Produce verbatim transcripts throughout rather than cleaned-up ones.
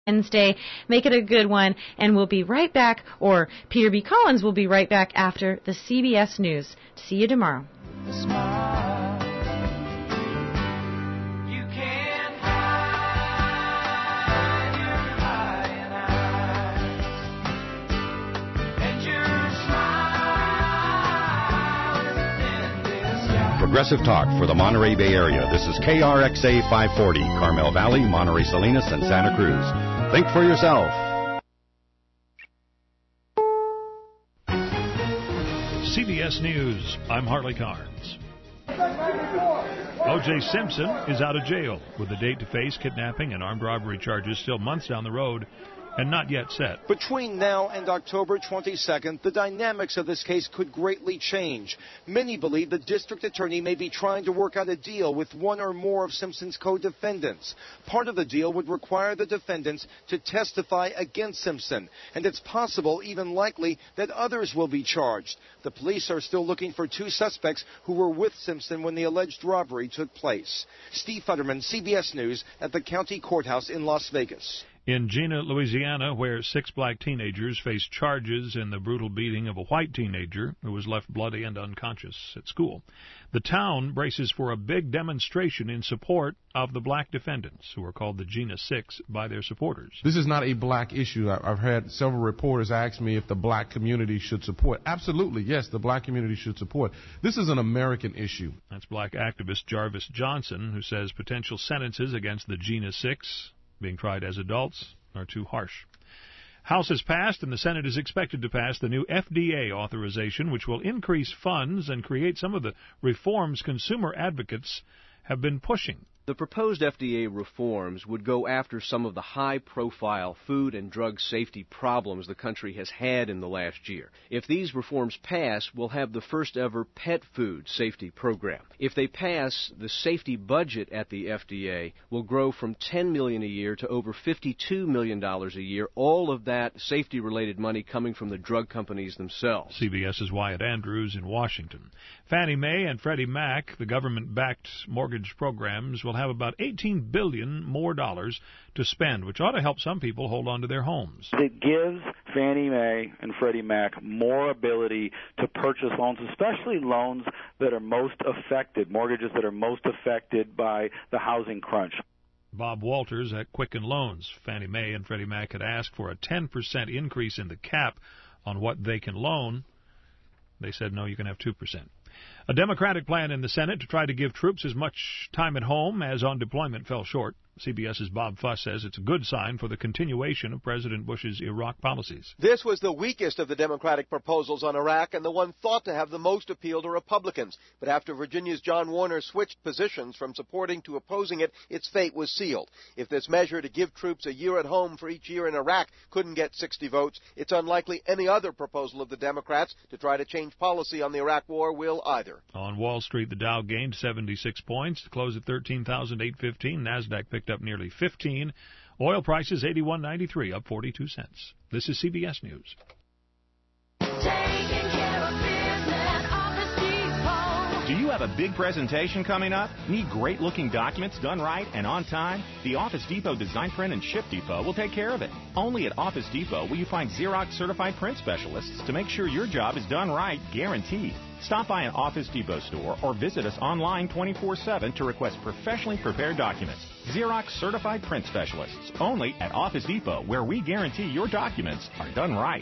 Wednesday. Make it a good one, and we'll be right back, or Peter B. Collins will be right back after the C B S News. See you tomorrow. Progressive Talk for the Monterey Bay Area. This is K R X A five forty, Carmel Valley, Monterey Salinas, and Santa Cruz. Think for yourself. C B S News, I'm Harley Carnes. O J Simpson is out of jail with a date to face kidnapping and armed robbery charges still months down the road and not yet set. Between now and October twenty-second, the dynamics of this case could greatly change. Many believe the district attorney may be trying to work out a deal with one or more of Simpson's co-defendants. Part of the deal would require the defendants to testify against Simpson, and it's possible, even likely, that others will be charged. The police are still looking for two suspects who were with Simpson when the alleged robbery took place. Steve Futterman, C B S News, at the county courthouse in Las Vegas. In Jena, Louisiana, where six black teenagers face charges in the brutal beating of a white teenager who was left bloody and unconscious at school, the town braces for a big demonstration in support of the black defendants, who are called the Jena Six by their supporters. This is not a black issue. I've had several reporters ask me if the black community should support. Absolutely, yes, the black community should support. This is an American issue. That's black activist Jarvis Johnson, who says potential sentences against the Jena Six being tried as adults are too harsh. House has passed, and the Senate is expected to pass the new F D A authorization, which will increase funds and create some of the reforms consumer advocates have been pushing. The proposed F D A reforms would go after some of the high-profile food and drug safety problems the country has had in the last year. If these reforms pass, we'll have the first-ever pet food safety program. If they pass, the safety budget at the F D A will grow from ten million dollars a year to over fifty-two million dollars a year, all of that safety-related money coming from the drug companies themselves. CBS's Wyatt Andrews in Washington. Fannie Mae and Freddie Mac, the government-backed mortgage programs, will have about eighteen billion dollars more dollars to spend, which ought to help some people hold on to their homes. It gives Fannie Mae and Freddie Mac more ability to purchase loans, especially loans that are most affected, mortgages that are most affected by the housing crunch. Bob Walters at Quicken Loans. Fannie Mae and Freddie Mac had asked for a ten percent increase in the cap on what they can loan. They said, no, you can have two percent. A Democratic plan in the Senate to try to give troops as much time at home as on deployment fell short. CBS's Bob Fuss says it's a good sign for the continuation of President Bush's Iraq policies. This was the weakest of the Democratic proposals on Iraq and the one thought to have the most appeal to Republicans. But after Virginia's John Warner switched positions from supporting to opposing it, its fate was sealed. If this measure to give troops a year at home for each year in Iraq couldn't get sixty votes, it's unlikely any other proposal of the Democrats to try to change policy on the Iraq war will either. On Wall Street, the Dow gained seventy-six points to close at thirteen thousand eight hundred fifteen. NASDAQ picked up nearly fifteen. Oil prices eighty-one ninety-three, up forty-two cents. This is C B S News. Do you have a big presentation coming up? Need great-looking documents done right and on time? The Office Depot Design Print and Ship Depot will take care of it. Only at Office Depot will you find Xerox certified print specialists to make sure your job is done right, guaranteed. Stop by an Office Depot store or visit us online twenty-four seven to request professionally prepared documents. Xerox certified print specialists, only at Office Depot, where we guarantee your documents are done right.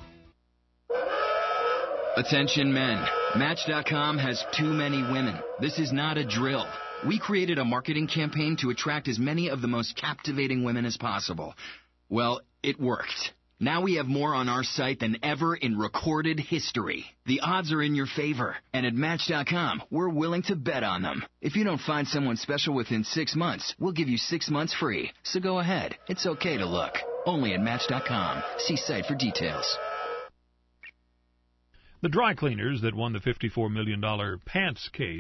Attention men, Match dot com has too many women. This is not a drill. We created a marketing campaign to attract as many of the most captivating women as possible. Well, it worked. Now we have more on our site than ever in recorded history. The odds are in your favor, and at Match dot com, we're willing to bet on them. If you don't find someone special within six months, we'll give you six months free. So go ahead. It's okay to look. Only at Match dot com. See site for details. The dry cleaners that won the fifty-four million dollars pants case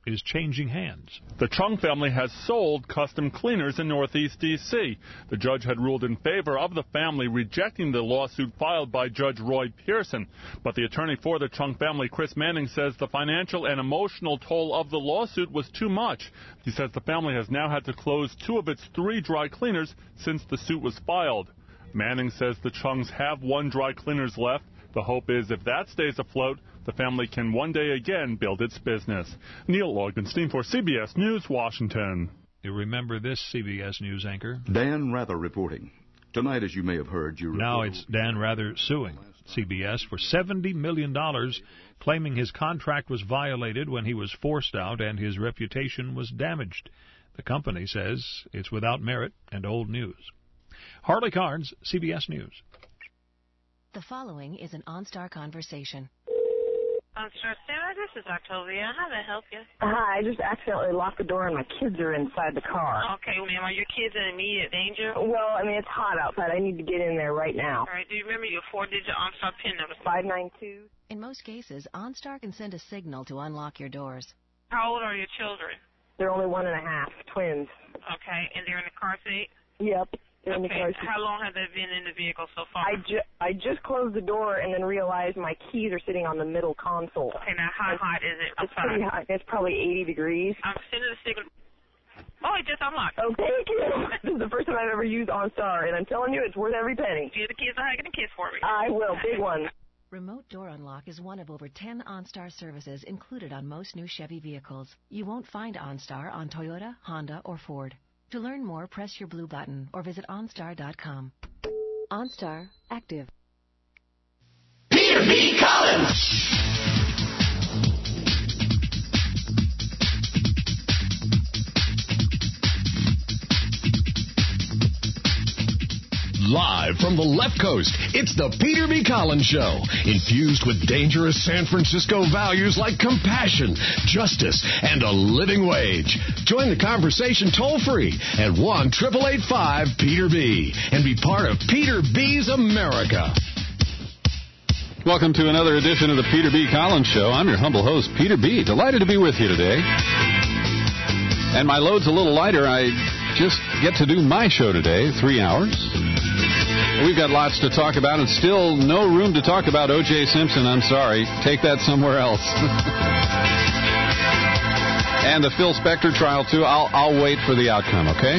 is changing hands. The Chung family has sold custom cleaners in Northeast D C The judge had ruled in favor of the family, rejecting the lawsuit filed by Judge Roy Pearson. But the attorney for the Chung family, Chris Manning, says the financial and emotional toll of the lawsuit was too much. He says the family has now had to close two of its three dry cleaners since the suit was filed. Manning says the Chungs have one dry cleaners left. The hope is if that stays afloat, the family can one day again build its business. Neil Augenstein for C B S News, Washington. You remember this C B S News anchor? Dan Rather reporting. Tonight, as you may have heard, you Now it's Dan Rather suing C B S for seventy million dollars, claiming his contract was violated when he was forced out and his reputation was damaged. The company says it's without merit and old news. Harley Carnes, C B S News. The following is an OnStar conversation. OnStar Sarah, this is Octavia. How may I help you? Hi, I just accidentally locked the door and my kids are inside the car. Okay, ma'am. Are your kids in immediate danger? Well, I mean, it's hot outside. I need to get in there right now. All right, do you remember your four-digit OnStar PIN number? five nine two. In most cases, OnStar can send a signal to unlock your doors. How old are your children? They're only one and a half, twins. Okay, and they're in the car seat? Yep. In the okay, how long have they been in the vehicle so far? I, ju- I just closed the door and then realized my keys are sitting on the middle console. Okay, now how it's, hot is it outside? It's pretty hot. It's probably eighty degrees. I'm sending a signal. Oh, it just unlocked. Oh, thank you. This is the first time I've ever used OnStar, and I'm telling you, it's worth every penny. Give the kids a hug and a kiss for me. I will. Big one. Remote Door Unlock is one of over ten OnStar services included on most new Chevy vehicles. You won't find OnStar on Toyota, Honda, or Ford. To learn more, press your blue button or visit OnStar dot com. OnStar active. Peter B. Collins. Live from the left coast, it's the Peter B. Collins Show, infused with dangerous San Francisco values like compassion, justice, and a living wage. Join the conversation toll-free at one eight eight eight five Peter B. and be part of Peter B's America. Welcome to another edition of the Peter B. Collins Show. I'm your humble host, Peter B. Delighted to be with you today. And my load's a little lighter. I just get to do my show today, three hours. We've got lots to talk about, and still no room to talk about O J. Simpson. I'm sorry. Take that somewhere else. And the Phil Spector trial, too. I'll, I'll wait for the outcome, okay?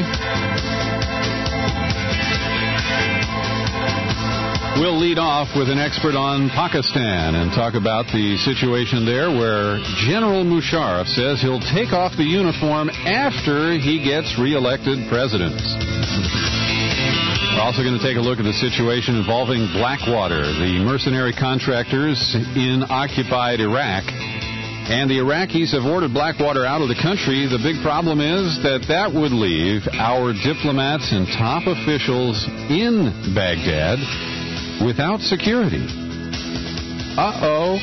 We'll lead off with an expert on Pakistan and talk about the situation there where General Musharraf says he'll take off the uniform after he gets reelected president. We're also going to take a look at the situation involving Blackwater, the mercenary contractors in occupied Iraq. And the Iraqis have ordered Blackwater out of the country. The big problem is that that would leave our diplomats and top officials in Baghdad without security. Uh-oh.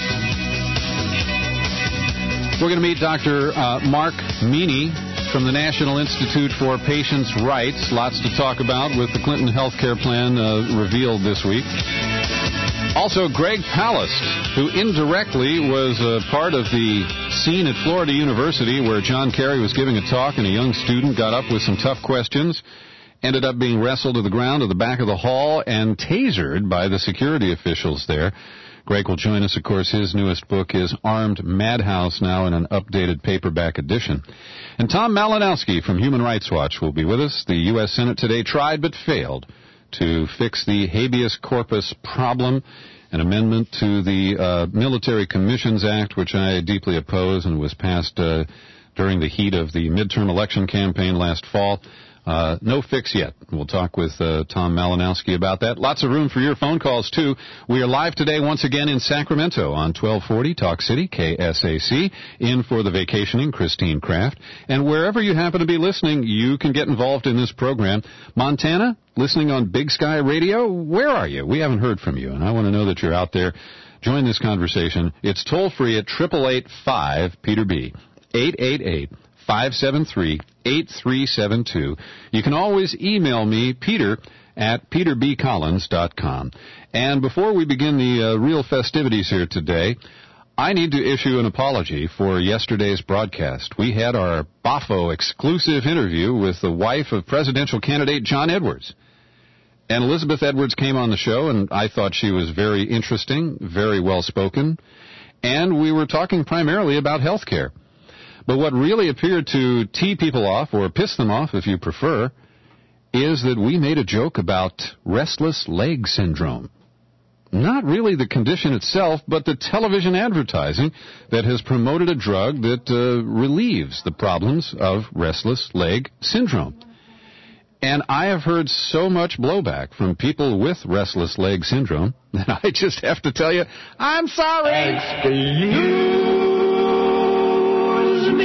We're going to meet Doctor Uh, Mark Meany from the National Institute for Patients' Rights. Lots to talk about with the Clinton health care plan uh, revealed this week. Also, Greg Palast, who indirectly was a part of the scene at Florida University where John Kerry was giving a talk and a young student got up with some tough questions, ended up being wrestled to the ground at the back of the hall and tasered by the security officials there. Greg will join us. Of course, his newest book is Armed Madhouse, now in an updated paperback edition. And Tom Malinowski from Human Rights Watch will be with us. The U S Senate today tried but failed to fix the habeas corpus problem, an amendment to the uh, Military Commissions Act, which I deeply oppose and was passed uh, during the heat of the midterm election campaign last fall. Uh, no fix yet. We'll talk with uh, Tom Malinowski about that. Lots of room for your phone calls, too. We are live today once again in Sacramento on twelve forty Talk City, K S A C, in for the vacationing Christine Kraft. And wherever you happen to be listening, you can get involved in this program. Montana, listening on Big Sky Radio, where are you? We haven't heard from you, and I want to know that you're out there. Join this conversation. It's toll-free at eight eight eight five Peter B. eight eight eight five seven three eight three seven two. You can always email me, Peter, at peter b collins dot com. And before we begin the uh, real festivities here today, I need to issue an apology for yesterday's broadcast. We had our B A F O exclusive interview with the wife of presidential candidate John Edwards. And Elizabeth Edwards came on the show, and I thought she was very interesting, very well-spoken, and we were talking primarily about health care. But what really appeared to tee people off, or piss them off if you prefer, is that we made a joke about restless leg syndrome. Not really the condition itself, but the television advertising that has promoted a drug that uh, relieves the problems of restless leg syndrome. And I have heard so much blowback from people with restless leg syndrome that I just have to tell you, I'm sorry. Excuse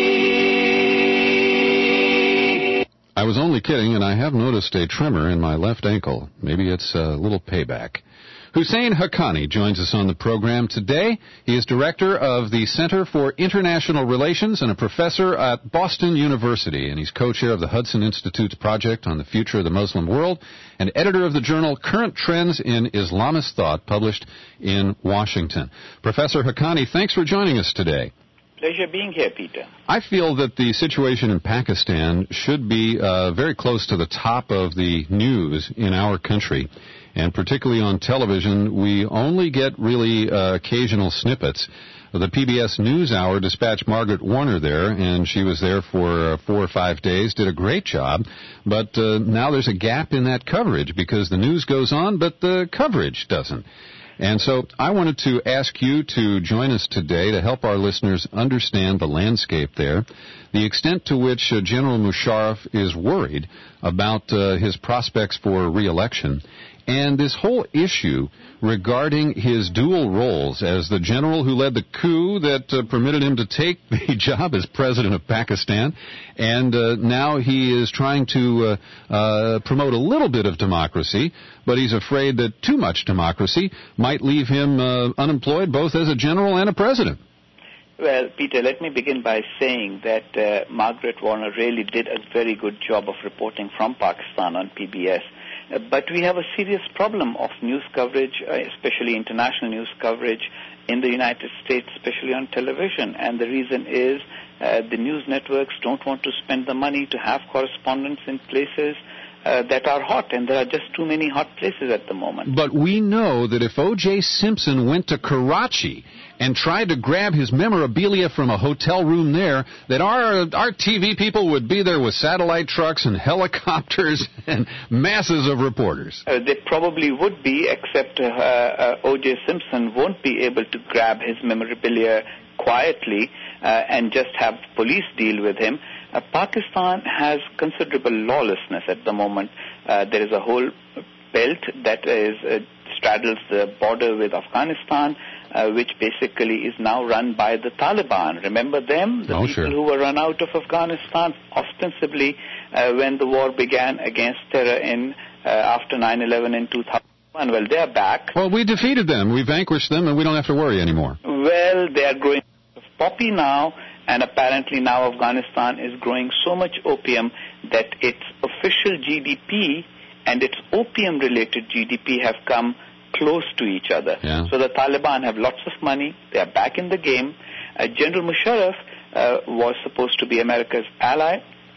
me. I was only kidding, and I have noticed a tremor in my left ankle. Maybe it's a little payback. Hussein Haqqani joins us on the program today. He is director of the Center for International Relations and a professor at Boston University, and he's co-chair of the Hudson Institute's Project on the Future of the Muslim World and editor of the journal Current Trends in Islamist Thought, published in Washington. Professor Haqqani, thanks for joining us today. Pleasure being here, Peter. I feel that the situation in Pakistan should be uh, very close to the top of the news in our country. And particularly on television, we only get really uh, occasional snippets. The P B S NewsHour dispatched Margaret Warner there, and she was there for uh, four or five days, did a great job. But uh, now there's a gap in that coverage because the news goes on, but the coverage doesn't. And so I wanted to ask you to join us today to help our listeners understand the landscape there, the extent to which uh, General Musharraf is worried about uh, his prospects for re-election, and this whole issue regarding his dual roles as the general who led the coup that uh, permitted him to take the job as president of Pakistan, and uh, now he is trying to uh, uh, promote a little bit of democracy, but he's afraid that too much democracy might leave him uh, unemployed both as a general and a president. Well, Peter, let me begin by saying that uh, Margaret Warner really did a very good job of reporting from Pakistan on P B S. Uh, but we have a serious problem of news coverage, uh, especially international news coverage in the United States, especially on television. And the reason is uh, the news networks don't want to spend the money to have correspondents in places Uh, that are hot, and there are just too many hot places at the moment. But we know that if O J Simpson went to Karachi and tried to grab his memorabilia from a hotel room there, that our our T V people would be there with satellite trucks and helicopters and masses of reporters. Uh, they probably would be, except uh, uh, O J Simpson won't be able to grab his memorabilia quietly uh, and just have police deal with him. Uh, Pakistan has considerable lawlessness at the moment. Uh, there is a whole belt that is uh, straddles the border with Afghanistan, uh, which basically is now run by the Taliban. Remember them? The oh, people sure. who were run out of Afghanistan ostensibly uh, when the war began against terror in uh, after nine eleven in two thousand one. Well, they are back. Well, we defeated them. We vanquished them, and we don't have to worry anymore. Well, they are growing poppy now. And apparently now Afghanistan is growing so much opium that its official G D P and its opium-related G D P have come close to each other. Yeah. So the Taliban have lots of money. They are back in the game. Uh, General Musharraf uh, was supposed to be America's ally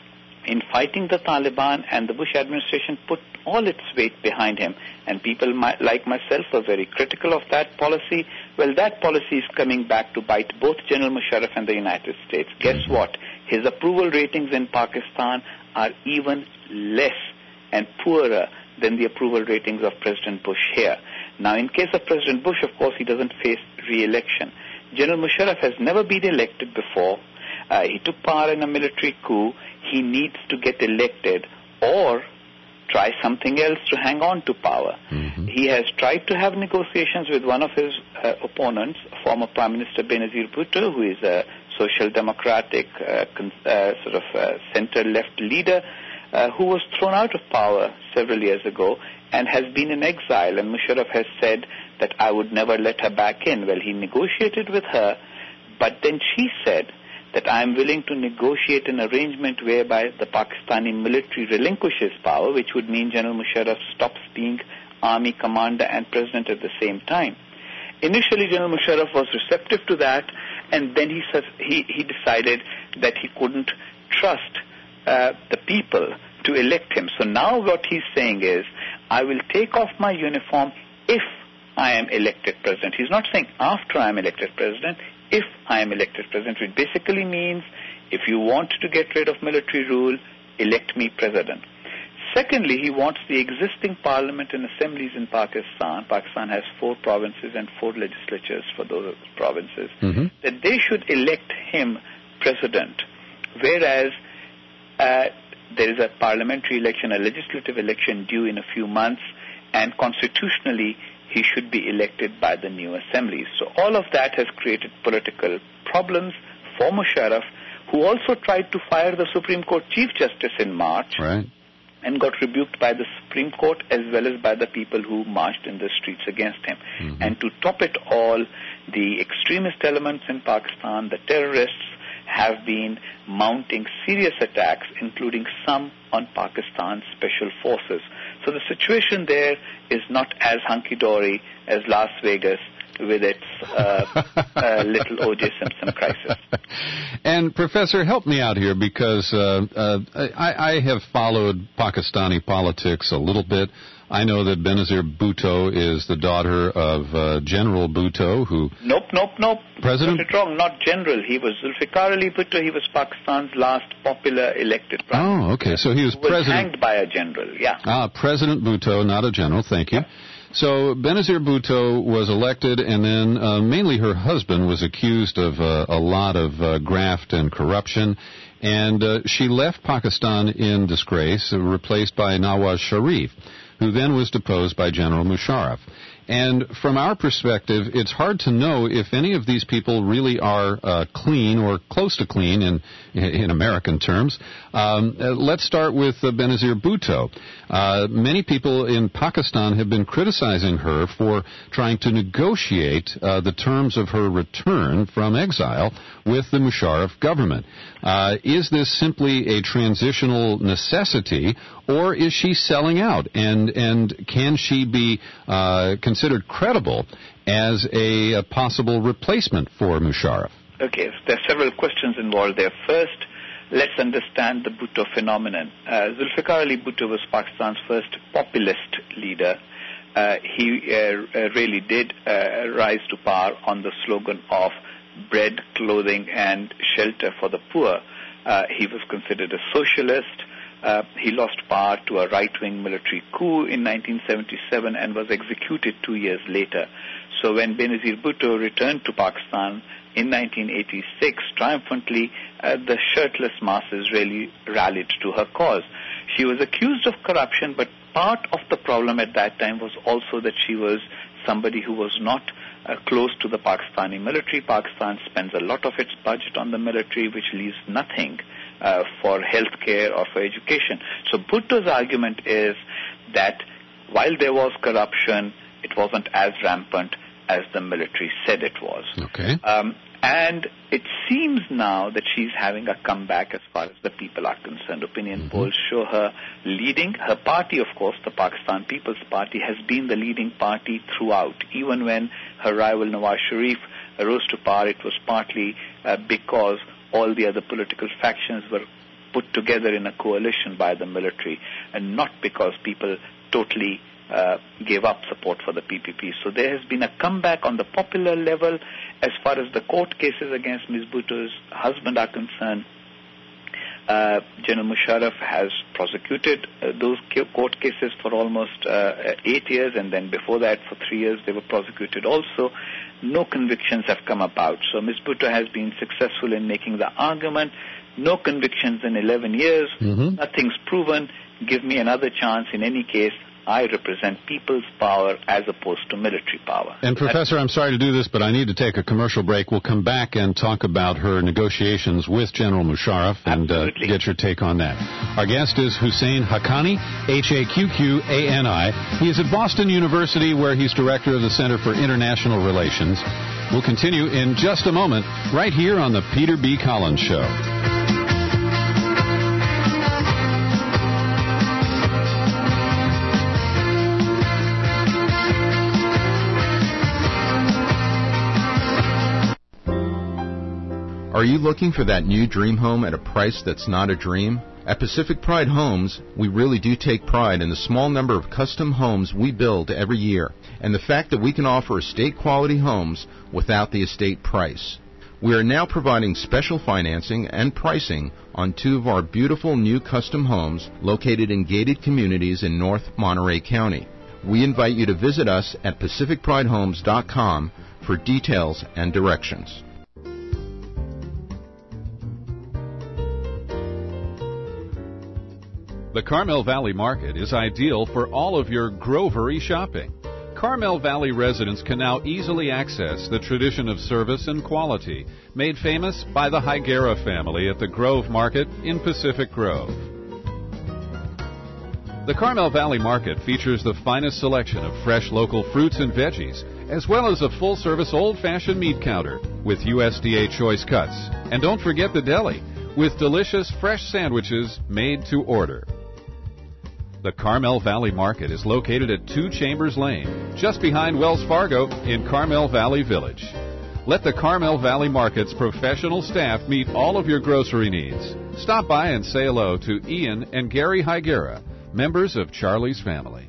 in fighting the Taliban, and the Bush administration put all its weight behind him. And people my, like myself are very critical of that policy. Well, that policy is coming back to bite both General Musharraf and the United States. Guess what? His approval ratings in Pakistan are even less and poorer than the approval ratings of President Bush here. Now, in case of President Bush, of course, he doesn't face re-election. General Musharraf has never been elected before. Uh, he took power in a military coup. He needs to get elected or try something else to hang on to power. Mm-hmm. He has tried to have negotiations with one of his uh, opponents, former Prime Minister Benazir Bhutto, who is a social democratic uh, con- uh, sort of uh, center-left leader, uh, who was thrown out of power several years ago and has been in exile. And Musharraf has said that I would never let her back in. Well, he negotiated with her, but then she said that I am willing to negotiate an arrangement whereby the Pakistani military relinquishes power, which would mean General Musharraf stops being army commander and president at the same time. Initially, General Musharraf was receptive to that, and then he he, he decided that he couldn't trust uh, the people to elect him. So now what he's saying is, I will take off my uniform if I am elected president. He's not saying after I am elected president, if I am elected president, which basically means if you want to get rid of military rule, elect me president. Secondly, he wants the existing parliament and assemblies in Pakistan, Pakistan has four provinces and four legislatures for those provinces, mm-hmm. that they should elect him president, whereas uh, there is a parliamentary election, a legislative election due in a few months, and constitutionally he should be elected by the new assemblies. So all of that has created political problems for Musharraf, who also tried to fire the Supreme Court Chief Justice in March. Right. And got rebuked by the Supreme Court as well as by the people who marched in the streets against him. Mm-hmm. And to top it all, the extremist elements in Pakistan, the terrorists, have been mounting serious attacks, including some on Pakistan's special forces. So the situation there is not as hunky-dory as Las Vegas with its uh, uh, little O J Simpson crisis. And, Professor, help me out here, because uh, uh, I, I have followed Pakistani politics a little bit. I know that Benazir Bhutto is the daughter of uh, General Bhutto, who... Nope, nope, nope. President? Got it wrong. Not general. He was Zulfikar Ali Bhutto. He was Pakistan's last popular elected prime minister. Oh, okay. So he was, who was president... hanged by a general, yeah. Ah, President Bhutto, not a general. Thank you. Yeah. So Benazir Bhutto was elected, and then uh, mainly her husband was accused of uh, a lot of uh, graft and corruption, and uh, she left Pakistan in disgrace, uh, replaced by Nawaz Sharif, who then was deposed by General Musharraf. And from our perspective, it's hard to know if any of these people really are uh, clean or close to clean in in American terms. Um, uh, let's start with uh, Benazir Bhutto. Uh, many people in Pakistan have been criticizing her for trying to negotiate uh, the terms of her return from exile with the Musharraf government. Uh, is this simply a transitional necessity, or is she selling out? And and can she be uh, considered credible as a, a possible replacement for Musharraf? Okay, there are several questions involved there. First, let's understand the Bhutto phenomenon. Uh, Zulfikar Ali Bhutto was Pakistan's first populist leader. Uh, he uh, really did uh, rise to power on the slogan of bread, clothing, and shelter for the poor. Uh, he was considered a socialist. Uh, he lost power to a right-wing military coup in nineteen seventy-seven and was executed two years later. So when Benazir Bhutto returned to Pakistan in nineteen eighty-six, triumphantly, uh, the shirtless masses really rallied to her cause. She was accused of corruption, but part of the problem at that time was also that she was somebody who was not uh, close to the Pakistani military. Pakistan spends a lot of its budget on the military, which leaves nothing uh, for health care or for education. So Bhutto's argument is that while there was corruption, it wasn't as rampant as the military said it was. Okay. Um, and it seems now that she's having a comeback as far as the people are concerned. Opinion mm-hmm. polls show her leading. Her party, of course, the Pakistan People's Party, has been the leading party throughout. Even when her rival Nawaz Sharif rose to power, it was partly uh, because all the other political factions were put together in a coalition by the military, and not because people totally Uh, gave up support for the P P P. So there has been a comeback on the popular level. As far as the court cases against Miz Bhutto's husband are concerned, uh, General Musharraf has prosecuted uh, those court cases for almost uh, eight years, and then before that for three years they were prosecuted also. No convictions have come about. So Miz Bhutto has been successful in making the argument. No convictions in eleven years. Mm-hmm. Nothing's proven. Give me another chance. In any case, I represent people's power as opposed to military power. And, Professor, I'm sorry to do this, but I need to take a commercial break. We'll come back and talk about her negotiations with General Musharraf and uh, get your take on that. Our guest is Hussein Haqqani, H A Q Q A N I. He is at Boston University, where he's director of the Center for International Relations. We'll continue in just a moment, right here on the Peter B. Collins Show. Are you looking for that new dream home at a price that's not a dream? At Pacific Pride Homes, we really do take pride in the small number of custom homes we build every year, and the fact that we can offer estate-quality homes without the estate price. We are now providing special financing and pricing on two of our beautiful new custom homes located in gated communities in North Monterey County. We invite you to visit us at pacific pride homes dot com for details and directions. The Carmel Valley Market is ideal for all of your grovery shopping. Carmel Valley residents can now easily access the tradition of service and quality made famous by the Higuera family at the Grove Market in Pacific Grove. The Carmel Valley Market features the finest selection of fresh local fruits and veggies, as well as a full-service old-fashioned meat counter with U S D A choice cuts. And don't forget the deli with delicious fresh sandwiches made to order. The Carmel Valley Market is located at Two Chambers Lane, just behind Wells Fargo in Carmel Valley Village. Let the Carmel Valley Market's professional staff meet all of your grocery needs. Stop by and say hello to Ian and Gary Higuera, members of Charlie's family.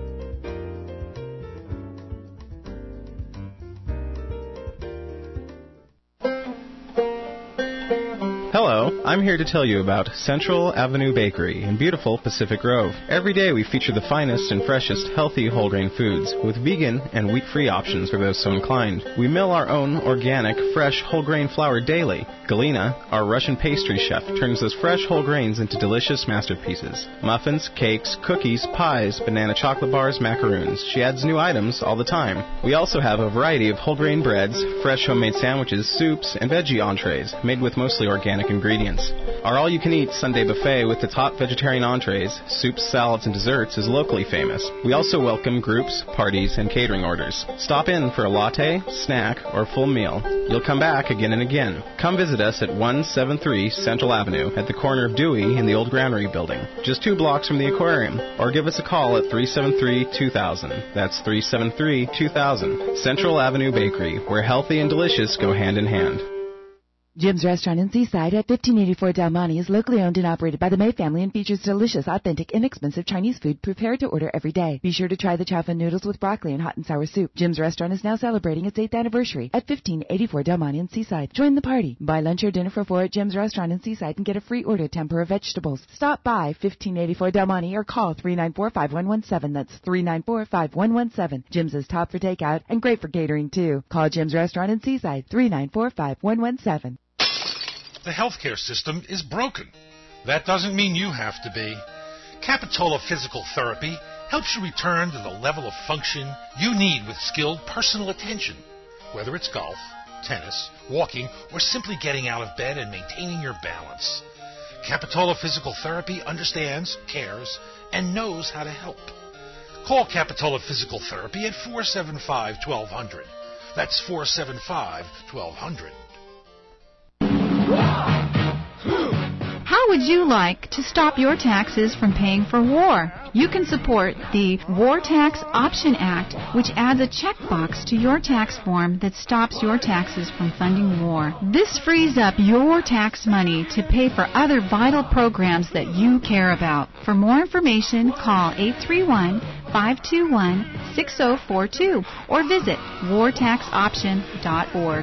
Hello, I'm here to tell you about Central Avenue Bakery in beautiful Pacific Grove. Every day we feature the finest and freshest healthy whole grain foods with vegan and wheat-free options for those so inclined. We mill our own organic, fresh whole grain flour daily. Galina, our Russian pastry chef, turns those fresh whole grains into delicious masterpieces. Muffins, cakes, cookies, pies, banana chocolate bars, macaroons. She adds new items all the time. We also have a variety of whole grain breads, fresh homemade sandwiches, soups, and veggie entrees made with mostly organic ingredients. Our all-you-can-eat Sunday buffet with the top vegetarian entrees, soups, salads, and desserts is locally famous. We also welcome groups, parties, and catering orders. Stop in for a latte, snack, or full meal. You'll come back again and again. Come visit us at one seventy-three Central Avenue at the corner of Dewey and the old Granary building, just two blocks from the aquarium. Or give us a call at three seven three, two thousand. That's three seven three, two thousand. Central Avenue Bakery, where healthy and delicious go hand in hand. Jim's Restaurant in Seaside at fifteen eighty-four Del Monte is locally owned and operated by the May family and features delicious, authentic, inexpensive Chinese food prepared to order every day. Be sure to try the chow fun noodles with broccoli and hot and sour soup. Jim's Restaurant is now celebrating its eighth anniversary at fifteen eighty-four Del Monte in Seaside. Join the party. Buy lunch or dinner for four at Jim's Restaurant in Seaside and get a free order tempura vegetables. Stop by fifteen eighty-four Del Monte or call three nine four, five one one seven. That's three nine four, five one one seven. Jim's is top for takeout and great for catering too. Call Jim's Restaurant in Seaside, three nine four, five one one seven. The healthcare system is broken. That doesn't mean you have to be. Capitola Physical Therapy helps you return to the level of function you need with skilled personal attention, whether it's golf, tennis, walking, or simply getting out of bed and maintaining your balance. Capitola Physical Therapy understands, cares, and knows how to help. Call Capitola Physical Therapy at four seven five, one two zero zero. That's four seven five, one two zero zero. How would you like to stop your taxes from paying for war? You can support the War Tax Option Act, which adds a checkbox to your tax form that stops your taxes from funding war. This frees up your tax money to pay for other vital programs that you care about. For more information, call eight three one, five two one, six zero four two or visit war tax option dot org.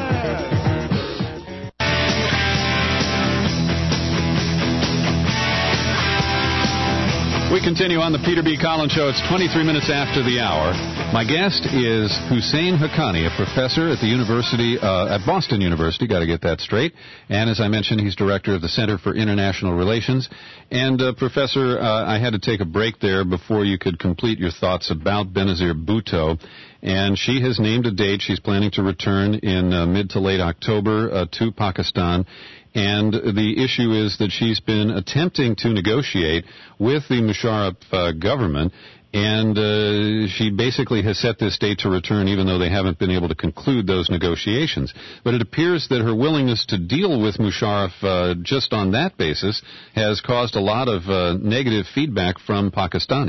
We continue on the Peter B. Collins Show. It's twenty-three minutes after the hour. My guest is Hussein Haqqani, a professor at the University, uh, at Boston University. Got to get that straight. And as I mentioned, he's director of the Center for International Relations. And uh, Professor, uh, I had to take a break there before you could complete your thoughts about Benazir Bhutto. And she has named a date. She's planning to return in uh, mid to late October uh, to Pakistan. And the issue is that she's been attempting to negotiate with the Musharraf uh, government, and uh, she basically has set this date to return even though they haven't been able to conclude those negotiations. But it appears that her willingness to deal with Musharraf uh, just on that basis has caused a lot of uh, negative feedback from Pakistanis.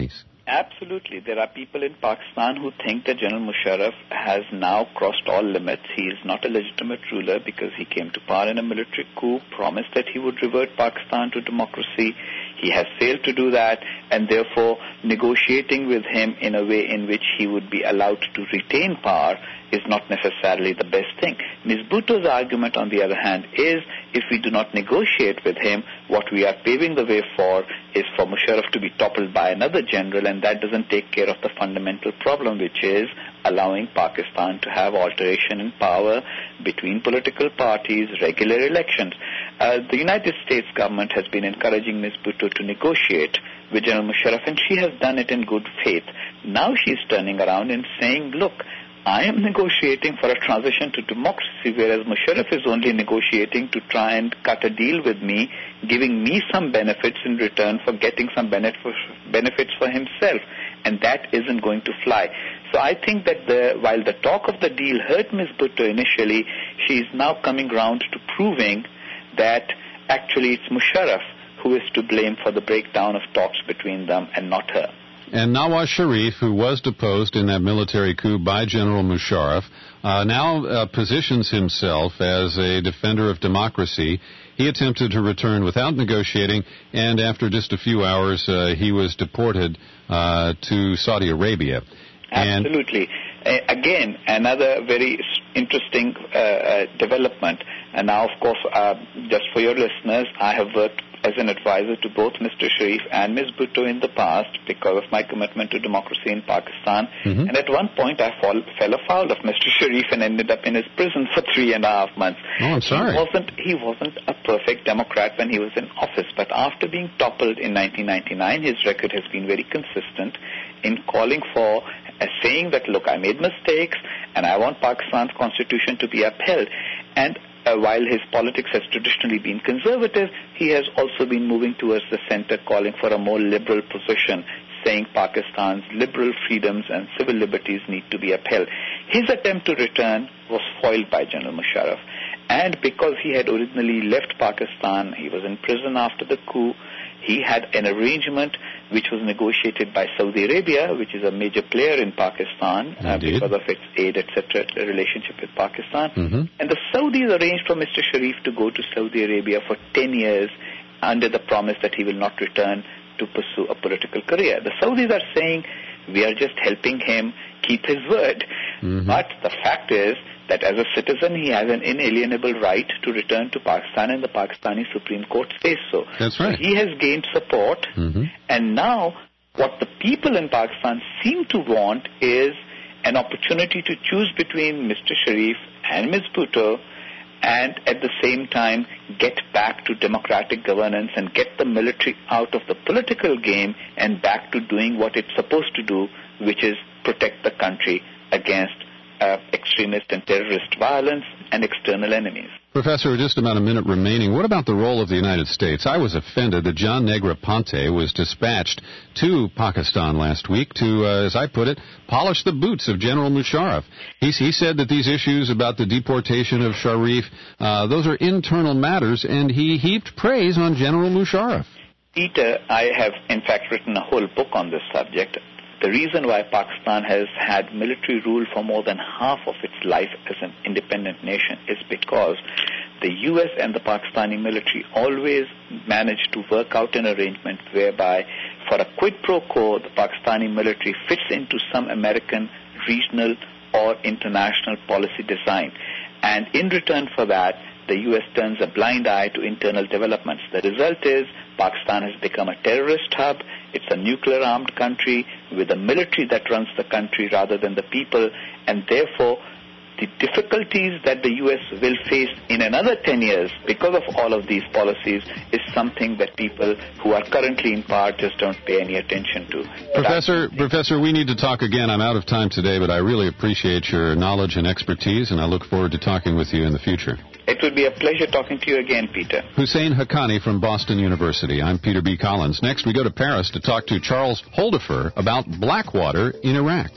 Absolutely. There are people in Pakistan who think that General Musharraf has now crossed all limits. He is not a legitimate ruler because he came to power in a military coup, promised that he would revert Pakistan to democracy. He has failed to do that, and therefore negotiating with him in a way in which he would be allowed to retain power is not necessarily the best thing. Miz Bhutto's argument, on the other hand, is if we do not negotiate with him, what we are paving the way for is for Musharraf to be toppled by another general, and that doesn't take care of the fundamental problem, which is allowing Pakistan to have alteration in power between political parties, regular elections. Uh, the United States government has been encouraging Miz Bhutto to negotiate with General Musharraf, and she has done it in good faith. Now she's turning around and saying, look, I am negotiating for a transition to democracy, whereas Musharraf is only negotiating to try and cut a deal with me, giving me some benefits in return for getting some benefits for himself. And that isn't going to fly. So I think that the, while the talk of the deal hurt Miz Bhutto initially, she is now coming round to proving that actually it's Musharraf who is to blame for the breakdown of talks between them and not her. And Nawaz Sharif, who was deposed in that military coup by General Musharraf, uh, now uh, positions himself as a defender of democracy. He attempted to return without negotiating, and after just a few hours, uh, he was deported uh, to Saudi Arabia. Absolutely. Uh, again, another very interesting uh, uh, development. And now, of course, uh, just for your listeners, I have worked as an advisor to both Mister Sharif and Miz Bhutto in the past because of my commitment to democracy in Pakistan. Mm-hmm. And at one point, I fall, fell afoul of Mister Sharif and ended up in his prison for three and a half months. Oh, I'm sorry. He wasn't, he wasn't a perfect Democrat when he was in office, but after being toppled in nineteen ninety-nine, his record has been very consistent in calling for, uh, saying that, look, I made mistakes and I want Pakistan's constitution to be upheld. And Uh, while his politics has traditionally been conservative, he has also been moving towards the center, calling for a more liberal position, saying Pakistan's liberal freedoms and civil liberties need to be upheld. His attempt to return was foiled by General Musharraf. And because he had originally left Pakistan, he was in prison after the coup, he had an arrangement which was negotiated by Saudi Arabia, which is a major player in Pakistan uh, because of its aid, et cetera, relationship with Pakistan. Mm-hmm. And the Saudis arranged for Mister Sharif to go to Saudi Arabia for ten years under the promise that he will not return to pursue a political career. The Saudis are saying, we are just helping him keep his word. Mm-hmm. But the fact is that as a citizen, he has an inalienable right to return to Pakistan, and the Pakistani Supreme Court says so. That's right. So he has gained support, mm-hmm. and now what the people in Pakistan seem to want is an opportunity to choose between Mister Sharif and Miz Bhutto, and at the same time get back to democratic governance and get the military out of the political game and back to doing what it's supposed to do, which is protect the country against uh, extremist and terrorist violence and external enemies. Professor, just about a minute remaining. What about the role of the United States? I was offended that John Negroponte was dispatched to Pakistan last week to, uh, as I put it, polish the boots of General Musharraf. He, he said that these issues about the deportation of Sharif, uh, those are internal matters, and he heaped praise on General Musharraf. Peter, I have in fact written a whole book on this subject. The reason why Pakistan has had military rule for more than half of its life as an independent nation is because the U S and the Pakistani military always managed to work out an arrangement whereby for a quid pro quo, the Pakistani military fits into some American regional or international policy design. And in return for that, the U S turns a blind eye to internal developments. The result is Pakistan has become a terrorist hub. It's a nuclear-armed country with a military that runs the country rather than the people, and therefore the difficulties that the U S will face in another ten years because of all of these policies is something that people who are currently in power just don't pay any attention to. Professor, Professor, we need to talk again. I'm out of time today, but I really appreciate your knowledge and expertise, and I look forward to talking with you in the future. It would be a pleasure talking to you again, Peter. Hussein Haqqani from Boston University. I'm Peter B. Collins. Next, we go to Paris to talk to Charles Holdifer about Blackwater in Iraq.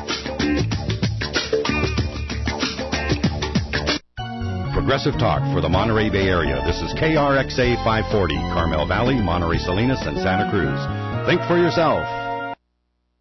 Progressive Talk for the Monterey Bay Area. This is K R X A five forty, Carmel Valley, Monterey Salinas, and Santa Cruz. Think for yourself.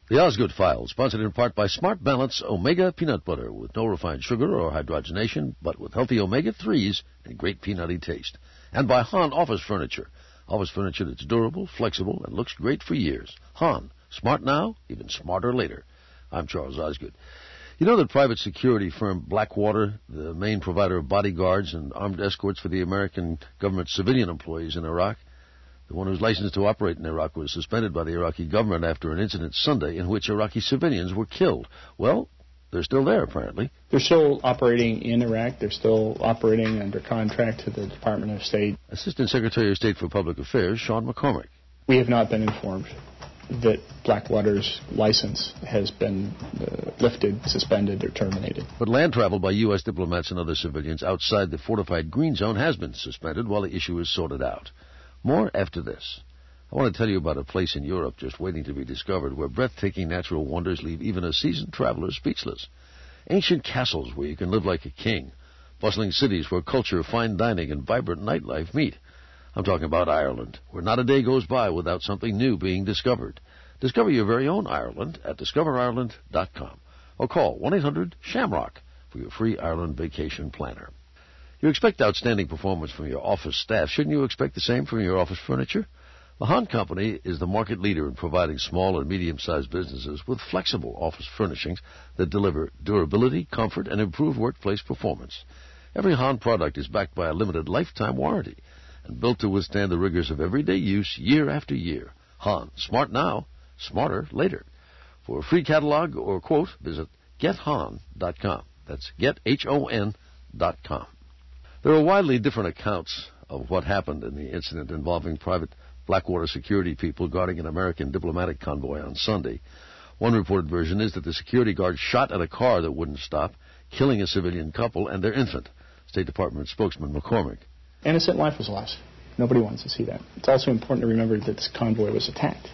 The Osgood File, sponsored in part by Smart Balance Omega Peanut Butter, with no refined sugar or hydrogenation, but with healthy omega threes and great peanutty taste. And by Hahn Office Furniture. Office furniture that's durable, flexible, and looks great for years. Hahn, smart now, even smarter later. I'm Charles Osgood. You know that private security firm Blackwater, the main provider of bodyguards and armed escorts for the American government civilian employees in Iraq? The one who's licensed to operate in Iraq was suspended by the Iraqi government after an incident Sunday in which Iraqi civilians were killed. Well, they're still there, apparently. They're still operating in Iraq. They're still operating under contract to the Department of State. Assistant Secretary of State for Public Affairs, Sean McCormick. We have not been informed that Blackwater's license has been uh, lifted, suspended, or terminated. But land travel by U S diplomats and other civilians outside the fortified green zone has been suspended while the issue is sorted out. More after this. I want to tell you about a place in Europe just waiting to be discovered where breathtaking natural wonders leave even a seasoned traveler speechless. Ancient castles where you can live like a king. Bustling cities where culture, fine dining, and vibrant nightlife meet. I'm talking about Ireland, where not a day goes by without something new being discovered. Discover your very own Ireland at discover ireland dot com or call one eight hundred SHAMROCK for your free Ireland vacation planner. You expect outstanding performance from your office staff. Shouldn't you expect the same from your office furniture? The Hahn Company is the market leader in providing small and medium-sized businesses with flexible office furnishings that deliver durability, comfort, and improved workplace performance. Every Hahn product is backed by a limited lifetime warranty and built to withstand the rigors of everyday use year after year. Hahn, smart now, smarter later. For a free catalog or quote, visit get hahn dot com. That's get H O N dot com. There are widely different accounts of what happened in the incident involving private Blackwater security people guarding an American diplomatic convoy on Sunday. One reported version is that the security guard shot at a car that wouldn't stop, killing a civilian couple and their infant. State Department spokesman McCormick. Innocent life was lost. Nobody wants to see that. It's also important to remember that this convoy was attacked.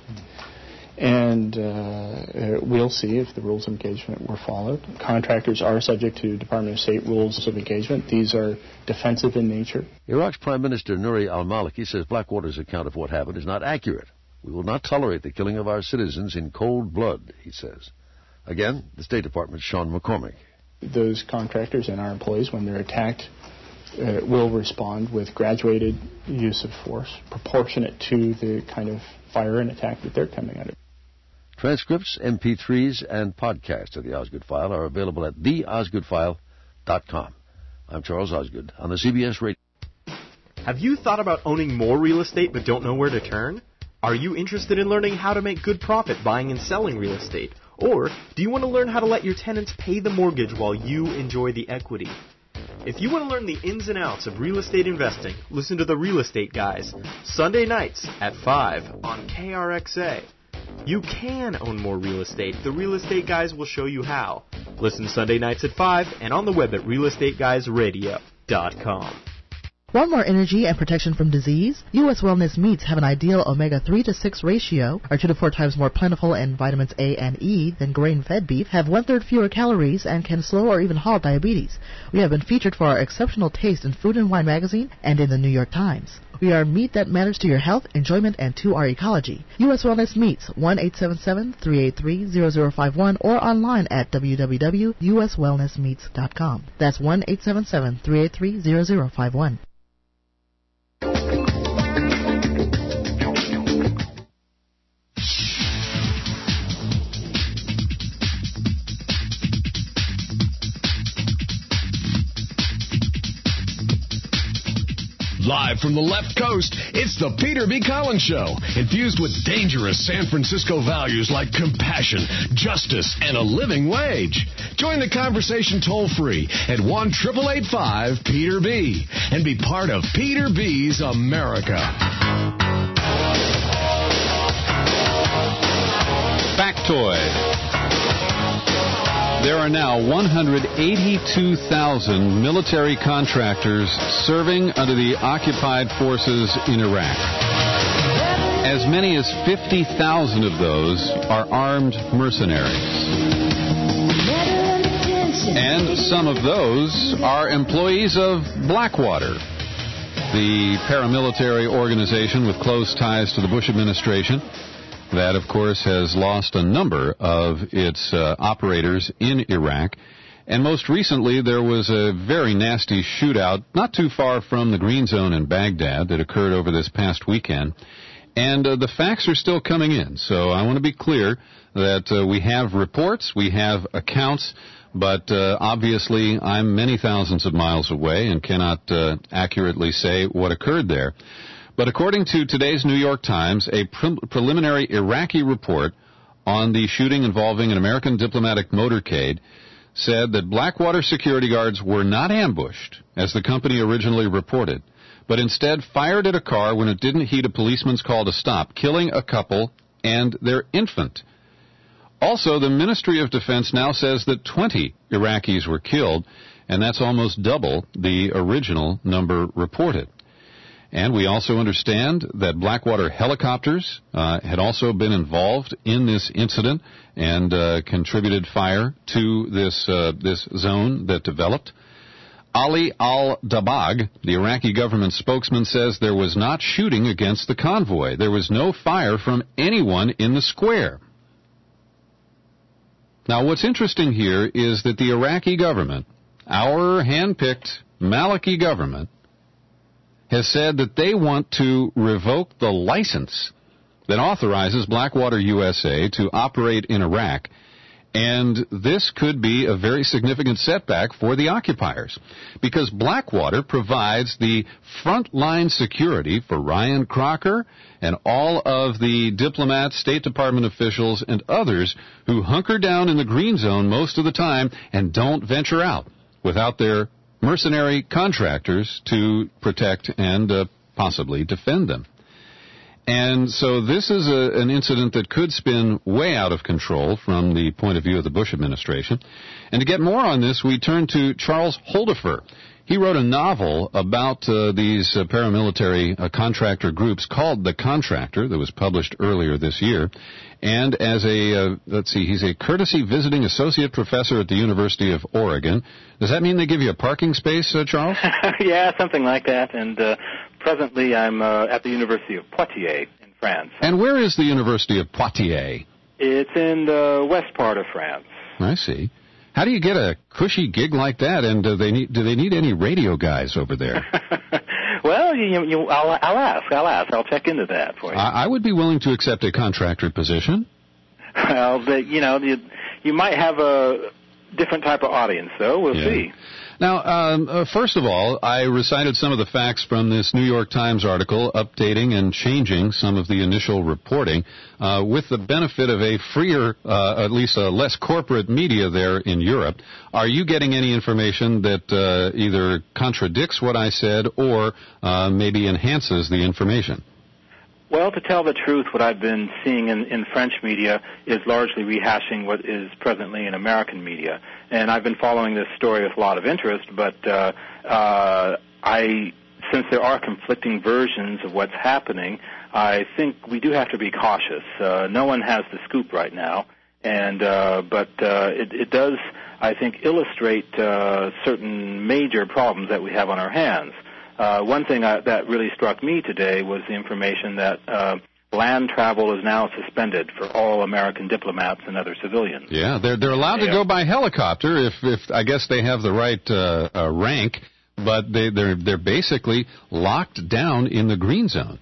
And uh, we'll see if the rules of engagement were followed. Contractors are subject to Department of State rules of engagement. These are defensive in nature. Iraq's Prime Minister Nouri al-Maliki says Blackwater's account of what happened is not accurate. We will not tolerate the killing of our citizens in cold blood, he says. Again, the State Department's Sean McCormick. Those contractors and our employees, when they're attacked, uh, will respond with graduated use of force, proportionate to the kind of fire and attack that they're coming under. Transcripts, M P threes, and podcasts of the Osgood File are available at the osgood file dot com. I'm Charles Osgood on the C B S Radio. Have you thought about owning more real estate but don't know where to turn? Are you interested in learning how to make good profit buying and selling real estate? Or do you want to learn how to let your tenants pay the mortgage while you enjoy the equity? If you want to learn the ins and outs of real estate investing, listen to the Real Estate Guys, Sunday nights at five on K R X A. You can own more real estate. The Real Estate Guys will show you how. Listen Sunday nights at five and on the web at real estate guys radio dot com. Want more energy and protection from disease? U S Wellness Meats have an ideal omega three to six ratio, are two to four times more plentiful in vitamins A and E than grain-fed beef, have one-third fewer calories, and can slow or even halt diabetes. We have been featured for our exceptional taste in Food and Wine magazine and in the New York Times. We are meat that matters to your health, enjoyment, and to our ecology. U S Wellness Meats, one eight seven seven, three eight three, zero zero five one, or online at w w w dot u s wellness meats dot com. That's one eight seven seven, three eight three, zero zero five one. Live from the left coast, it's the Peter B. Collins Show, infused with dangerous San Francisco values like compassion, justice, and a living wage. Join the conversation toll-free at one eight eight five Peter B. and be part of Peter B's America. Factoid. There are now one hundred eighty-two thousand military contractors serving under the occupied forces in Iraq. As many as fifty thousand of those are armed mercenaries. And some of those are employees of Blackwater, the paramilitary organization with close ties to the Bush administration. that, of course, has lost a number of its uh, operators in Iraq. And most recently, there was a very nasty shootout not too far from the Green Zone in Baghdad that occurred over this past weekend. And uh, the facts are still coming in. So I want to be clear that uh, we have reports, we have accounts, but uh, obviously I'm many thousands of miles away and cannot uh, accurately say what occurred there. But according to today's New York Times, a pre- preliminary Iraqi report on the shooting involving an American diplomatic motorcade said that Blackwater security guards were not ambushed, as the company originally reported, but instead fired at a car when it didn't heed a policeman's call to stop, killing a couple and their infant. Also, the Ministry of Defense now says that twenty Iraqis were killed, and that's almost double the original number reported. And we also understand that Blackwater helicopters uh, had also been involved in this incident and uh, contributed fire to this uh, this zone that developed. Ali al-Dabagh, the Iraqi government spokesman, says there was not shooting against the convoy. There was no fire from anyone in the square. Now, what's interesting here is that the Iraqi government, our hand-picked Maliki government, has said that they want to revoke the license that authorizes Blackwater U S A to operate in Iraq, and this could be a very significant setback for the occupiers, because Blackwater provides the frontline security for Ryan Crocker and all of the diplomats, State Department officials, and others who hunker down in the Green Zone most of the time and don't venture out without their mercenary contractors to protect and uh, possibly defend them. And so this is a, an incident that could spin way out of control from the point of view of the Bush administration. And to get more on this, we turn to Charles Holdifer. He wrote a novel about uh, these uh, paramilitary uh, contractor groups called The Contractor that was published earlier this year. And as a, uh, let's see, he's a courtesy visiting associate professor at the University of Oregon. Does that mean they give you a parking space, uh, Charles? Yeah, something like that. And uh, presently I'm uh, at the University of Poitiers in France. And where is the University of Poitiers? It's in the west part of France. I see. How do you get a cushy gig like that, and do they need, do they need any radio guys over there? Well, you, you, I'll, I'll ask. I'll ask. I'll check into that for you. I, I would be willing to accept a contractor position. Well, the, you know, you, you might have a different type of audience, though. We'll yeah. see. Now, um, uh, first of all, I recited some of the facts from this New York Times article, updating and changing some of the initial reporting, uh, with the benefit of a freer, uh, at least a less corporate media there in Europe. Are you getting any information that uh, either contradicts what I said or uh, maybe enhances the information? Well, to tell the truth, what I've been seeing in, in French media is largely rehashing what is presently in American media. And I've been following this story with a lot of interest, but uh, uh, I, since there are conflicting versions of what's happening, I think we do have to be cautious. Uh, no one has the scoop right now, and uh, but uh, it, it does, I think, illustrate uh, certain major problems that we have on our hands. Uh, one thing I, that really struck me today was the information that uh, land travel is now suspended for all American diplomats and other civilians. Yeah, they're they're allowed yeah. to go by helicopter if if I guess they have the right uh, uh, rank, but they they're they're basically locked down in the Green Zone.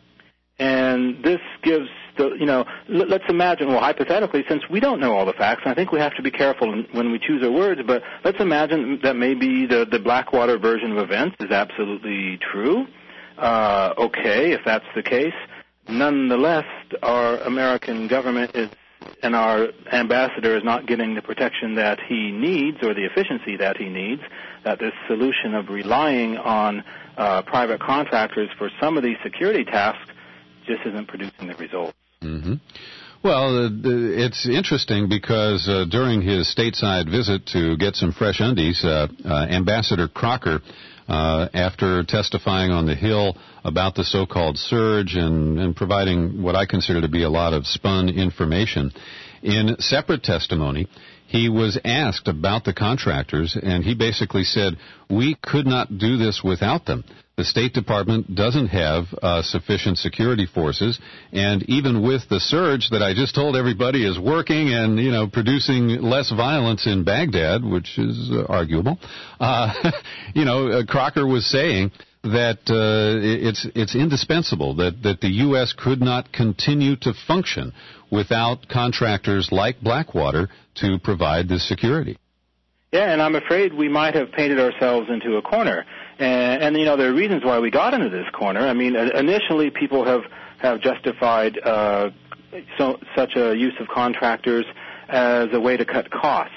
And this gives the, you know, l- let's imagine, well, hypothetically, since we don't know all the facts, I think we have to be careful in, when we choose our words, but let's imagine that maybe the, the Blackwater version of events is absolutely true. Uh, okay, if that's the case. Nonetheless, our American government is, and our ambassador is not getting the protection that he needs or the efficiency that he needs, that this solution of relying on uh, private contractors for some of these security tasks just isn't producing the results. Mm-hmm. Well, uh, it's interesting because uh, during his stateside visit to get some fresh undies, uh, uh, Ambassador Crocker, uh, after testifying on the Hill about the so-called surge and, and providing what I consider to be a lot of spun information, In separate testimony, he was asked about the contractors, and he basically said, we could not do this without them. The State Department doesn't have uh, sufficient security forces, and even with the surge that I just told everybody is working and, you know, producing less violence in Baghdad, which is uh, arguable, uh, you know, uh, Crocker was saying that uh, it's it's indispensable, that, that the U S could not continue to function without contractors like Blackwater to provide this security. Yeah, and I'm afraid we might have painted ourselves into a corner. And, and you know, there are reasons why we got into this corner. I mean, initially people have, have justified uh, so, such a use of contractors as a way to cut costs.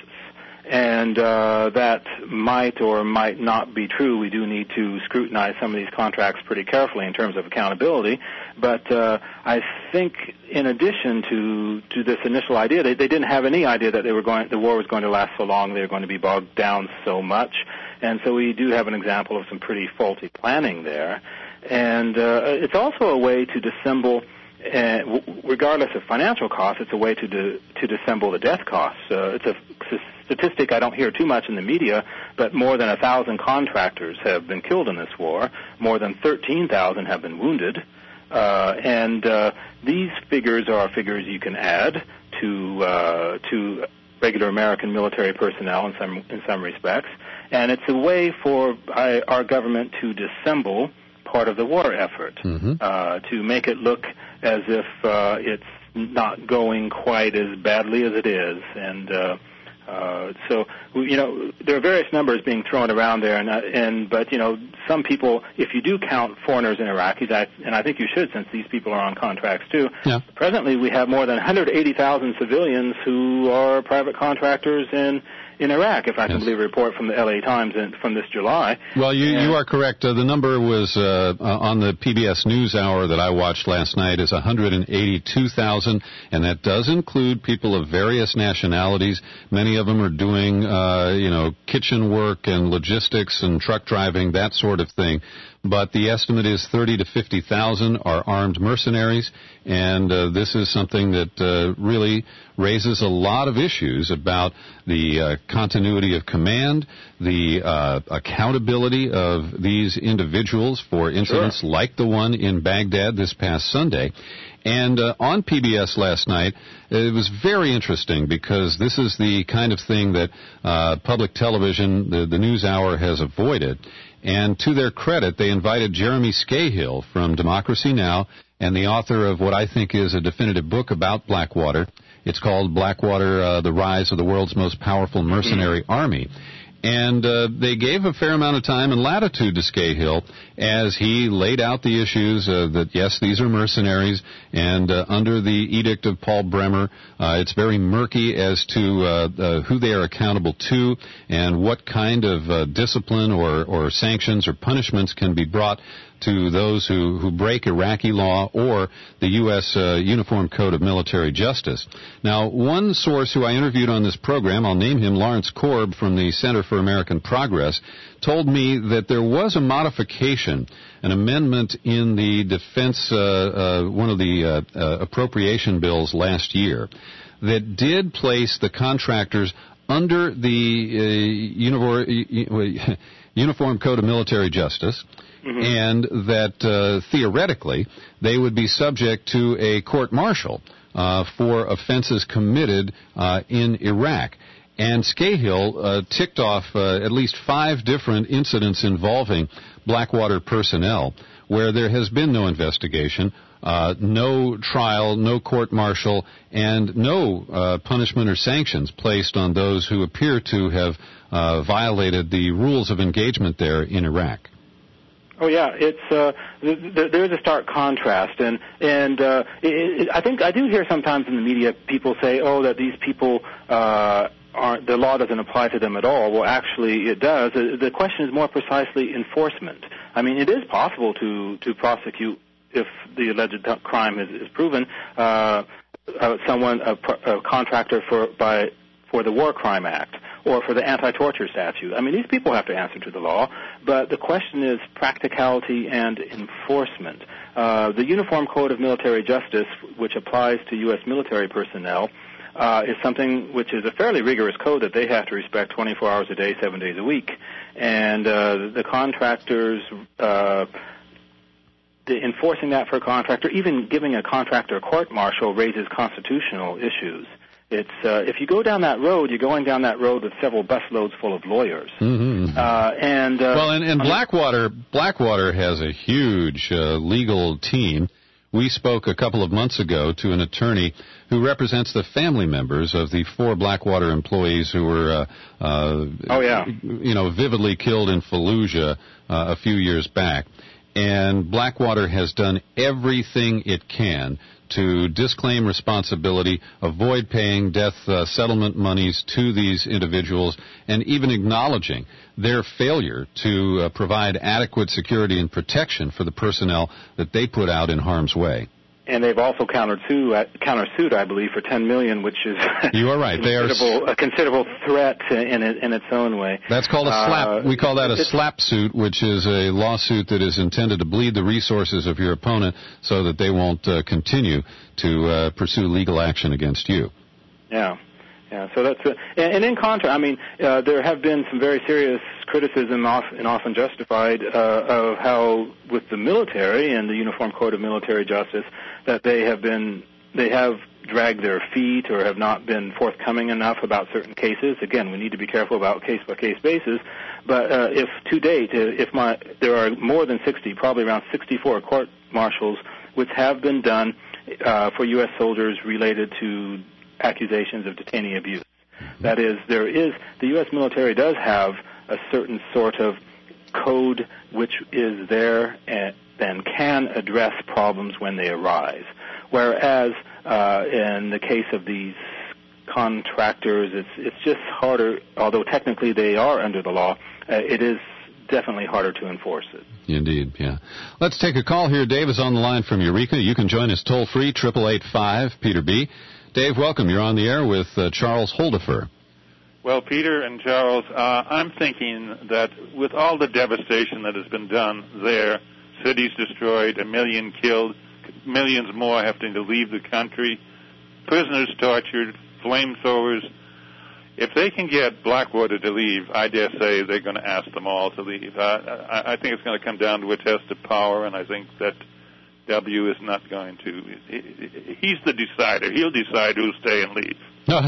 And uh, that might or might not be true. We do need to scrutinize some of these contracts pretty carefully in terms of accountability. But uh, I think, in addition to to this initial idea, they, they didn't have any idea that they were going, the war was going to last so long. They were going to be bogged down so much. And so we do have an example of some pretty faulty planning there. And uh, it's also a way to dissemble. Uh, w- regardless of financial costs, it's a way to de- to dissemble the death costs. Uh, it's a s- statistic I don't hear too much in the media, but more than a thousand contractors have been killed in this war. More than thirteen thousand have been wounded, uh, and uh, these figures are figures you can add to uh, to regular American military personnel in some in some respects, and it's a way for I, our government to dissemble part of the war effort, mm-hmm. uh, to make it look as if uh, it's not going quite as badly as it is. And uh, uh, so, you know, there are various numbers being thrown around there, and, uh, and but, you know, some people, if you do count foreigners and Iraqis, I, and I think you should since these people are on contracts too, yeah. Presently we have more than one hundred eighty thousand civilians who are private contractors in in Iraq, if I can yes. believe a report from the L A Times in, from this July. Well, you, and, you are correct. Uh, the number was uh, on the P B S NewsHour that I watched last night is one hundred eighty-two thousand, and that does include people of various nationalities. Many of them are doing, uh, you know, kitchen work and logistics and truck driving, that sort of thing. But the estimate is thirty to fifty thousand are armed mercenaries, and uh, this is something that uh, really raises a lot of issues about the uh, continuity of command, the uh, accountability of these individuals for incidents sure. like the one in Baghdad this past Sunday. And uh, on P B S last night, it was very interesting because this is the kind of thing that uh, public television, the, the NewsHour, has avoided. And to their credit, they invited Jeremy Scahill from Democracy Now! And the author of what I think is a definitive book about Blackwater. It's called Blackwater, uh, The Rise of the World's Most Powerful Mercenary Army. And uh, they gave a fair amount of time and latitude to Scahill as he laid out the issues uh, that, yes, these are mercenaries, and uh, under the edict of Paul Bremer, uh, it's very murky as to uh, uh, who they are accountable to and what kind of uh, discipline or, or sanctions or punishments can be brought to those who, who break Iraqi law or the U S Uh, Uniform Code of Military Justice. Now, one source who I interviewed on this program, I'll name him, Lawrence Korb from the Center for American Progress, told me that there was a modification, an amendment in the defense, uh, uh, one of the uh, uh, appropriation bills last year, that did place the contractors under the uh, Uniform Code of Military Justice, mm-hmm. and that uh, theoretically they would be subject to a court-martial uh, for offenses committed uh, in Iraq. And Scahill uh, ticked off uh, at least five different incidents involving Blackwater personnel where there has been no investigation, uh, no trial, no court-martial, and no uh, punishment or sanctions placed on those who appear to have uh, violated the rules of engagement there in Iraq. Oh yeah, it's uh, th- th- there is a stark contrast, and and uh, it, it, I think I do hear sometimes in the media people say, oh, that these people uh, aren't, the law doesn't apply to them at all. Well, actually, it does. The question is more precisely enforcement. I mean, it is possible to to prosecute if the alleged crime is, is proven. Uh, uh, someone a, a contractor for by for the War Crime Act or for the anti-torture statute. I mean, these people have to answer to the law, but the question is practicality and enforcement. Uh, the Uniform Code of Military Justice, which applies to U S military personnel, uh, is something which is a fairly rigorous code that they have to respect twenty-four hours a day, seven days a week. And uh, the contractors, uh, the enforcing that for a contractor, even giving a contractor a court-martial raises constitutional issues. It's uh, if you go down that road, you're going down that road with several busloads full of lawyers. Mm-hmm. Uh, and uh, well, and, and Blackwater, Blackwater has a huge uh, legal team. We spoke a couple of months ago to an attorney who represents the family members of the four Blackwater employees who were, uh, uh, oh yeah, you know, vividly killed in Fallujah uh, a few years back. And Blackwater has done everything it can to disclaim responsibility, avoid paying death uh, settlement monies to these individuals, and even acknowledging their failure to uh, provide adequate security and protection for the personnel that they put out in harm's way. And they've also countersued, uh, countersued, I believe, for ten million dollars, which is you are right. They are a considerable threat in it, in its own way. That's called a slap. Uh, we call that a slap suit, which is a lawsuit that is intended to bleed the resources of your opponent so that they won't uh, continue to uh, pursue legal action against you. Yeah. Yeah, so that's uh, and, and in contrast, I mean, uh, there have been some very serious criticism, often, and often justified, uh, of how with the military and the Uniform Code of Military Justice that they have been they have dragged their feet or have not been forthcoming enough about certain cases. Again, we need to be careful about case by case basis. But uh, if to date, if my there are more than sixty, probably around sixty-four court martials which have been done uh, for U S soldiers related to accusations of detainee abuse. That is, there is, the U S military does have a certain sort of code which is there and, and can address problems when they arise. Whereas uh, in the case of these contractors, it's it's just harder, although technically they are under the law, uh, it is definitely harder to enforce it. Indeed, yeah. Let's take a call here. Dave is on the line from Eureka. You can join us toll-free, eight eight eight five, Peter B. Dave, welcome. You're on the air with uh, Charles Holdifer. Well, Peter and Charles, uh, I'm thinking that with all the devastation that has been done there, cities destroyed, a million killed, millions more having to leave the country, prisoners tortured, flamethrowers, if they can get Blackwater to leave, I dare say they're going to ask them all to leave. Uh, I, I think it's going to come down to a test of power, and I think that W is not going to. He's the decider. He'll decide who'll stay and leave.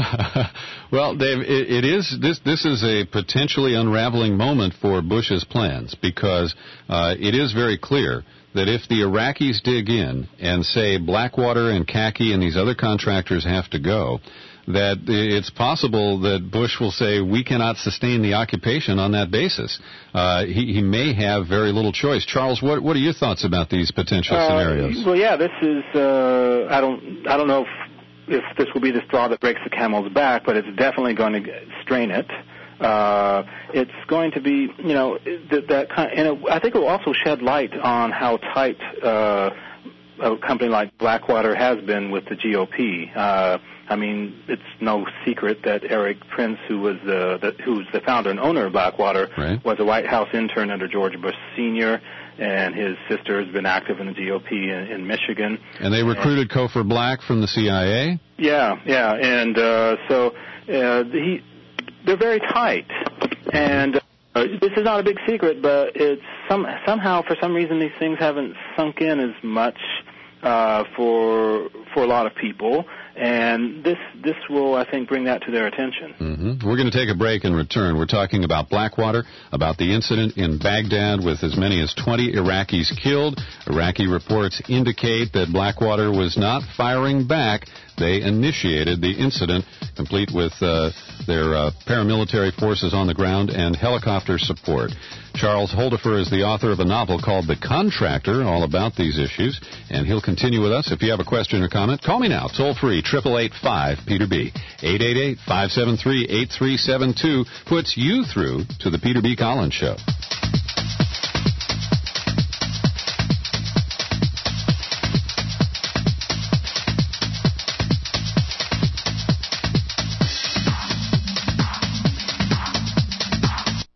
Well, Dave, it, it is this. This is a potentially unraveling moment for Bush's plans because uh, it is very clear that if the Iraqis dig in and say Blackwater and Khaki and these other contractors have to go, that it's possible that Bush will say we cannot sustain the occupation on that basis. Uh, he, he may have very little choice. Charles, what what are your thoughts about these potential uh, scenarios? Well, yeah, this is uh, I don't I don't know if, if this will be the straw that breaks the camel's back, but it's definitely going to strain it. Uh, it's going to be, you know, that, that kind of, and it, I think it will also shed light on how tight uh, a company like Blackwater has been with the G O P. Uh, I mean, it's no secret that Eric Prince, who was the, the who's the founder and owner of Blackwater, right, was a White House intern under George Bush Senior, and his sister has been active in the G O P in, in Michigan. And they recruited and, Cofer Black from the C I A? Yeah, yeah, and uh, so uh, he, they're very tight. And uh, this is not a big secret, but it's some somehow, for some reason, these things haven't sunk in as much uh, for for a lot of people. And this this will, I think, bring that to their attention. Mm-hmm. We're going to take a break and return. We're talking about Blackwater, about the incident in Baghdad with as many as twenty Iraqis killed. Iraqi reports indicate that Blackwater was not firing back. They initiated the incident, complete with uh, their uh, paramilitary forces on the ground and helicopter support. Charles Holdifer is the author of a novel called The Contractor, all about these issues, and he'll continue with us. If you have a question or comment, call me now, toll-free, eight eight eight five, Peter B. eight eight eight, five seven three, eight three seven two puts you through to the Peter B. Collins Show.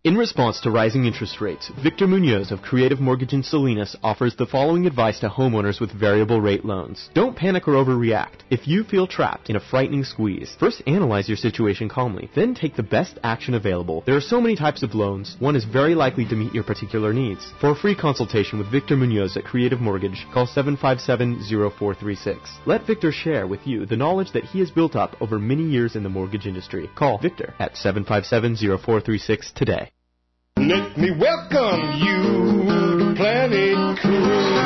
In response to rising interest rates, Victor Munoz of Creative Mortgage in Salinas offers the following advice to homeowners with variable rate loans. Don't panic or overreact. If you feel trapped in a frightening squeeze, first analyze your situation calmly, then take the best action available. There are so many types of loans, one is very likely to meet your particular needs. For a free consultation with Victor Munoz at Creative Mortgage, call seven five seven, zero four three six. Let Victor share with you the knowledge that he has built up over many years in the mortgage industry. Call Victor at seven five seven, zero four three six today. Let me welcome you to Planet Cruise,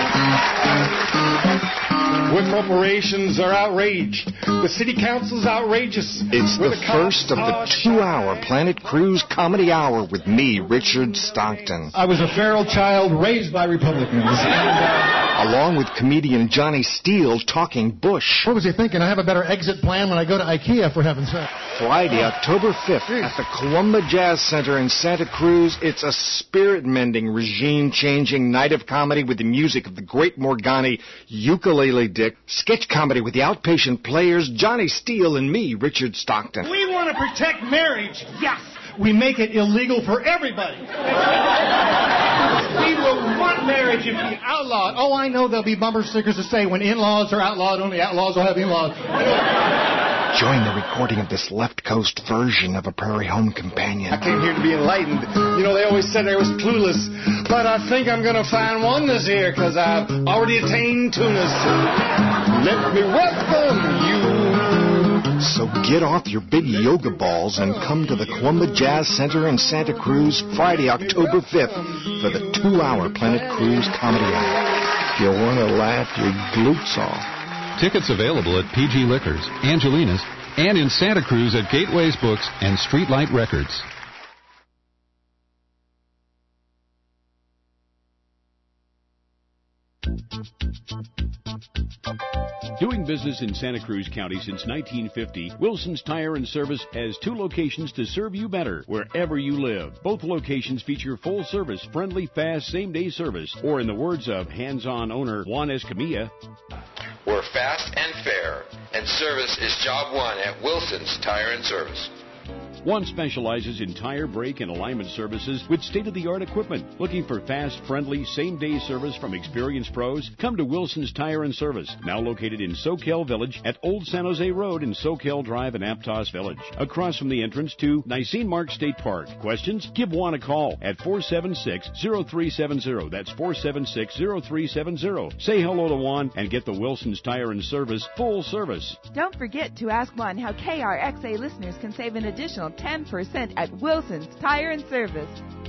where corporations are outraged, the city council's outrageous. It's the, the first of the two-hour Planet Cruise Comedy Hour with me, Richard Stockton. I was a feral child raised by Republicans. and, uh, Along with comedian Johnny Steele talking Bush. What was he thinking? I have a better exit plan when I go to IKEA, for heaven's sake. Friday, October fifth, at the Columba Jazz Center in Santa Cruz, it's a spirit-mending, regime-changing night of comedy with the music of the great Morgani, Ukulele Dick, sketch comedy with the Outpatient Players, Johnny Steele, and me, Richard Stockton. We want to protect marriage. Yes. We make it illegal for everybody. We will want marriage if we outlawed. Oh, I know there'll be bumper stickers that say when in-laws are outlawed, only outlaws will have in-laws. Join the recording of this left coast version of A Prairie Home Companion. I came here to be enlightened. You know, they always said I was clueless, but I think I'm going to find one this year because I've already attained tunis. Let me welcome you. So get off your big yoga balls and come to the Columba Jazz Center in Santa Cruz Friday, October fifth for the two-hour Planet Cruise Comedy Hour. If you want to laugh your glutes off. Tickets available at P G Liquors, Angelina's, and in Santa Cruz at Gateways Books and Streetlight Records. Doing business in Santa Cruz County since nineteen fifty, Wilson's Tire and Service has two locations to serve you better wherever you live. Both locations feature full service, friendly, fast, same-day service, or in the words of hands-on owner Juan Escamilla, we're fast and fair, and service is job one at Wilson's Tire and Service. One specializes in tire, brake, and alignment services with state-of-the-art equipment. Looking for fast, friendly, same-day service from experienced pros? Come to Wilson's Tire and Service, now located in Soquel Village at Old San Jose Road in Soquel Drive in Aptos Village, across from the entrance to Nisene Mark State Park. Questions? Give Juan a call at four seven six, zero three seven zero. That's four seven six, zero three seven zero. Say hello to Juan and get the Wilson's Tire and Service full service. Don't forget to ask Juan how K R X A listeners can save an additional ten percent at Wilson's Tire and Service.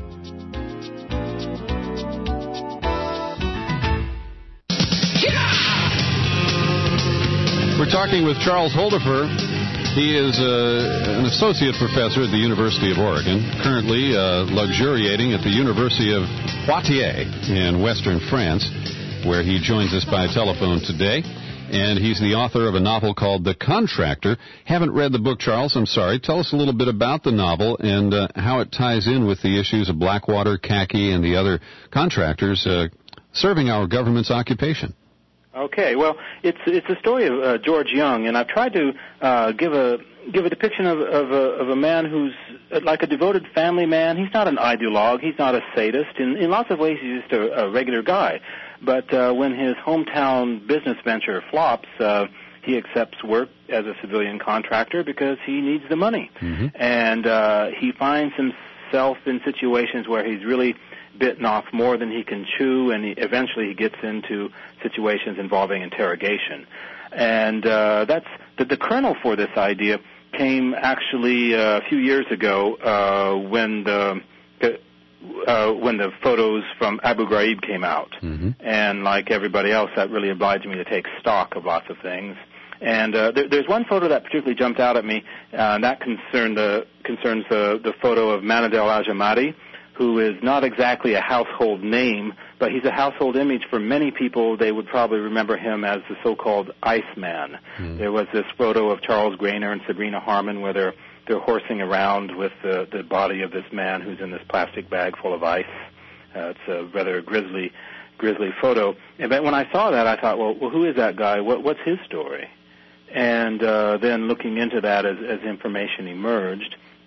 We're talking with Charles Holdifer. He is uh, an associate professor at the University of Oregon, currently uh, luxuriating at the University of Poitiers in western France, where he joins us by telephone today. And he's the author of a novel called The Contractor. Haven't read the book, Charles. I'm sorry. Tell us a little bit about the novel and uh, how it ties in with the issues of Blackwater, Khaki, and the other contractors uh, serving our government's occupation. Okay. Well, it's it's a story of uh, George Young, and I've tried to uh, give a give a depiction of of a, of a man who's like a devoted family man. He's not an ideologue. He's not a sadist. In in lots of ways, he's just a, a regular guy. But uh, when his hometown business venture flops, uh, he accepts work as a civilian contractor because he needs the money. Mm-hmm. And uh, he finds himself in situations where he's really bitten off more than he can chew, and he, eventually he gets into situations involving interrogation. And uh, that's the, the kernel for this idea came actually uh, a few years ago uh, when the Uh, when the photos from Abu Ghraib came out. Mm-hmm. And like everybody else, that really obliged me to take stock of lots of things. And uh, there, there's one photo that particularly jumped out at me, uh, and that concerned the, concerns the, the photo of Manadel Al-Jamadi, who is not exactly a household name, but he's a household image for many people. They would probably remember him as the so-called Iceman. Mm-hmm. There was this photo of Charles Grainer and Sabrina Harmon where they're They're horsing around with the, the body of this man who's in this plastic bag full of ice. Uh, it's a rather grisly, grisly photo. And but when I saw that, I thought, well, well who is that guy? What, what's his story? And uh, then looking into that as, as information emerged,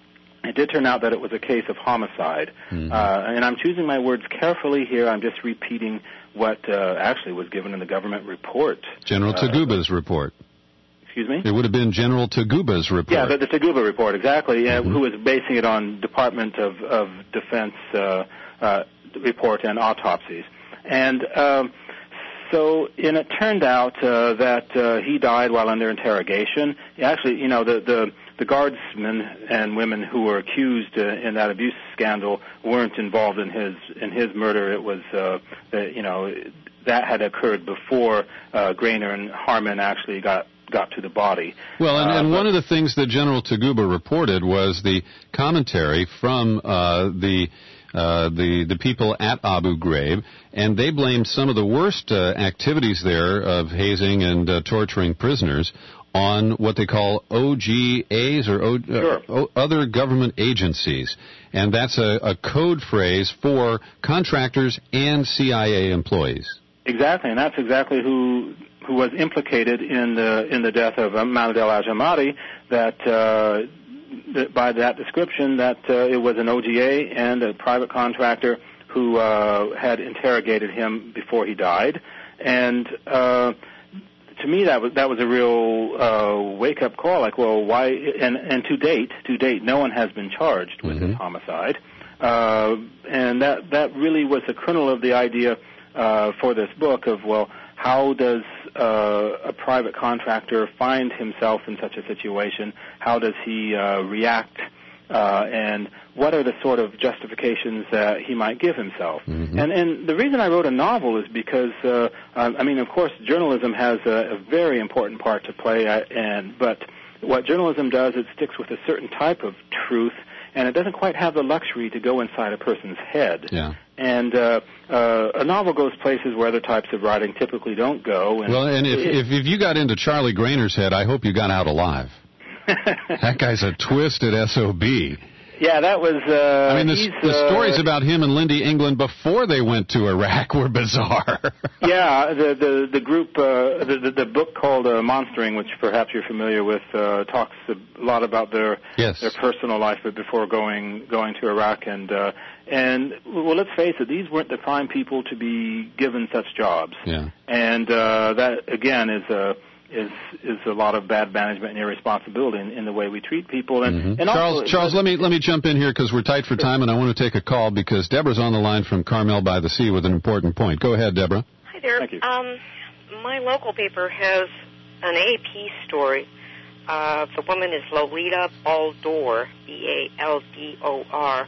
it did turn out that it was a case of homicide. Mm-hmm. Uh, and I'm choosing my words carefully here. I'm just repeating what uh, actually was given in the government report. General uh, Taguba's report. Excuse me? It would have been General Taguba's report. Yeah, the, the Taguba report, exactly, uh, Mm-hmm. who was basing it on Department of, of Defense uh, uh, report and autopsies. And um, so and it turned out uh, that uh, he died while under interrogation. Actually, you know, the, the, the guardsmen and women who were accused uh, in that abuse scandal weren't involved in his in his murder. It was, uh, the, you know, that had occurred before uh, Grainer and Harmon actually got got to the body. Well, and, and uh, one of the things that General Taguba reported was the commentary from uh, the uh, the the people at Abu Ghraib, and they blamed some of the worst uh, activities there of hazing and uh, torturing prisoners on what they call O G As or o, sure. uh, o, other government agencies, and that's a, a code phrase for contractors and C I A employees. Exactly, and that's exactly who who was implicated in the in the death of Mohammed El Ajamadi. That, uh, that by that description, that uh, it was an O G A and a private contractor who uh, had interrogated him before he died, and uh, to me that was that was a real uh, wake up call. Like, well, why? And and to date, to date, no one has been charged with Mm-hmm. this homicide, uh, and that that really was the kernel of the idea. Uh, for this book of, well, how does uh, a private contractor find himself in such a situation? How does he uh, react? Uh, and what are the sort of justifications that he might give himself? Mm-hmm. And, and the reason I wrote a novel is because, uh, I mean, of course, journalism has a, a very important part to play, uh, and but what journalism does, it sticks with a certain type of truth, and it doesn't quite have the luxury to go inside a person's head. Yeah. And uh, uh, a novel goes places where other types of writing typically don't go. And well, and if, it, if if you got into Charlie Grainer's head, I hope you got out alive. That guy's a twisted S O B. Yeah, that was. Uh, I mean, the, he's, the uh, stories about him and Lindy England before they went to Iraq were bizarre. Yeah, the the the group, uh, the, the the book called uh, Monstering, which perhaps you're familiar with, uh, talks a lot about their yes. their personal life before going going to Iraq, and uh, and well, let's face it, these weren't the prime people to be given such jobs. Yeah. And uh, that again is a. Is is a lot of bad management and irresponsibility in, in the way we treat people. And, Mm-hmm. and Charles, also, Charles, let me let me jump in here because we're tight for time, and I want to take a call because Deborah's on the line from Carmel by the Sea with an important point. Go ahead, Deborah. Hi there. Thank you. Um, my local paper has an A P story. Uh, the woman is Lolita Baldor, B A L D O R,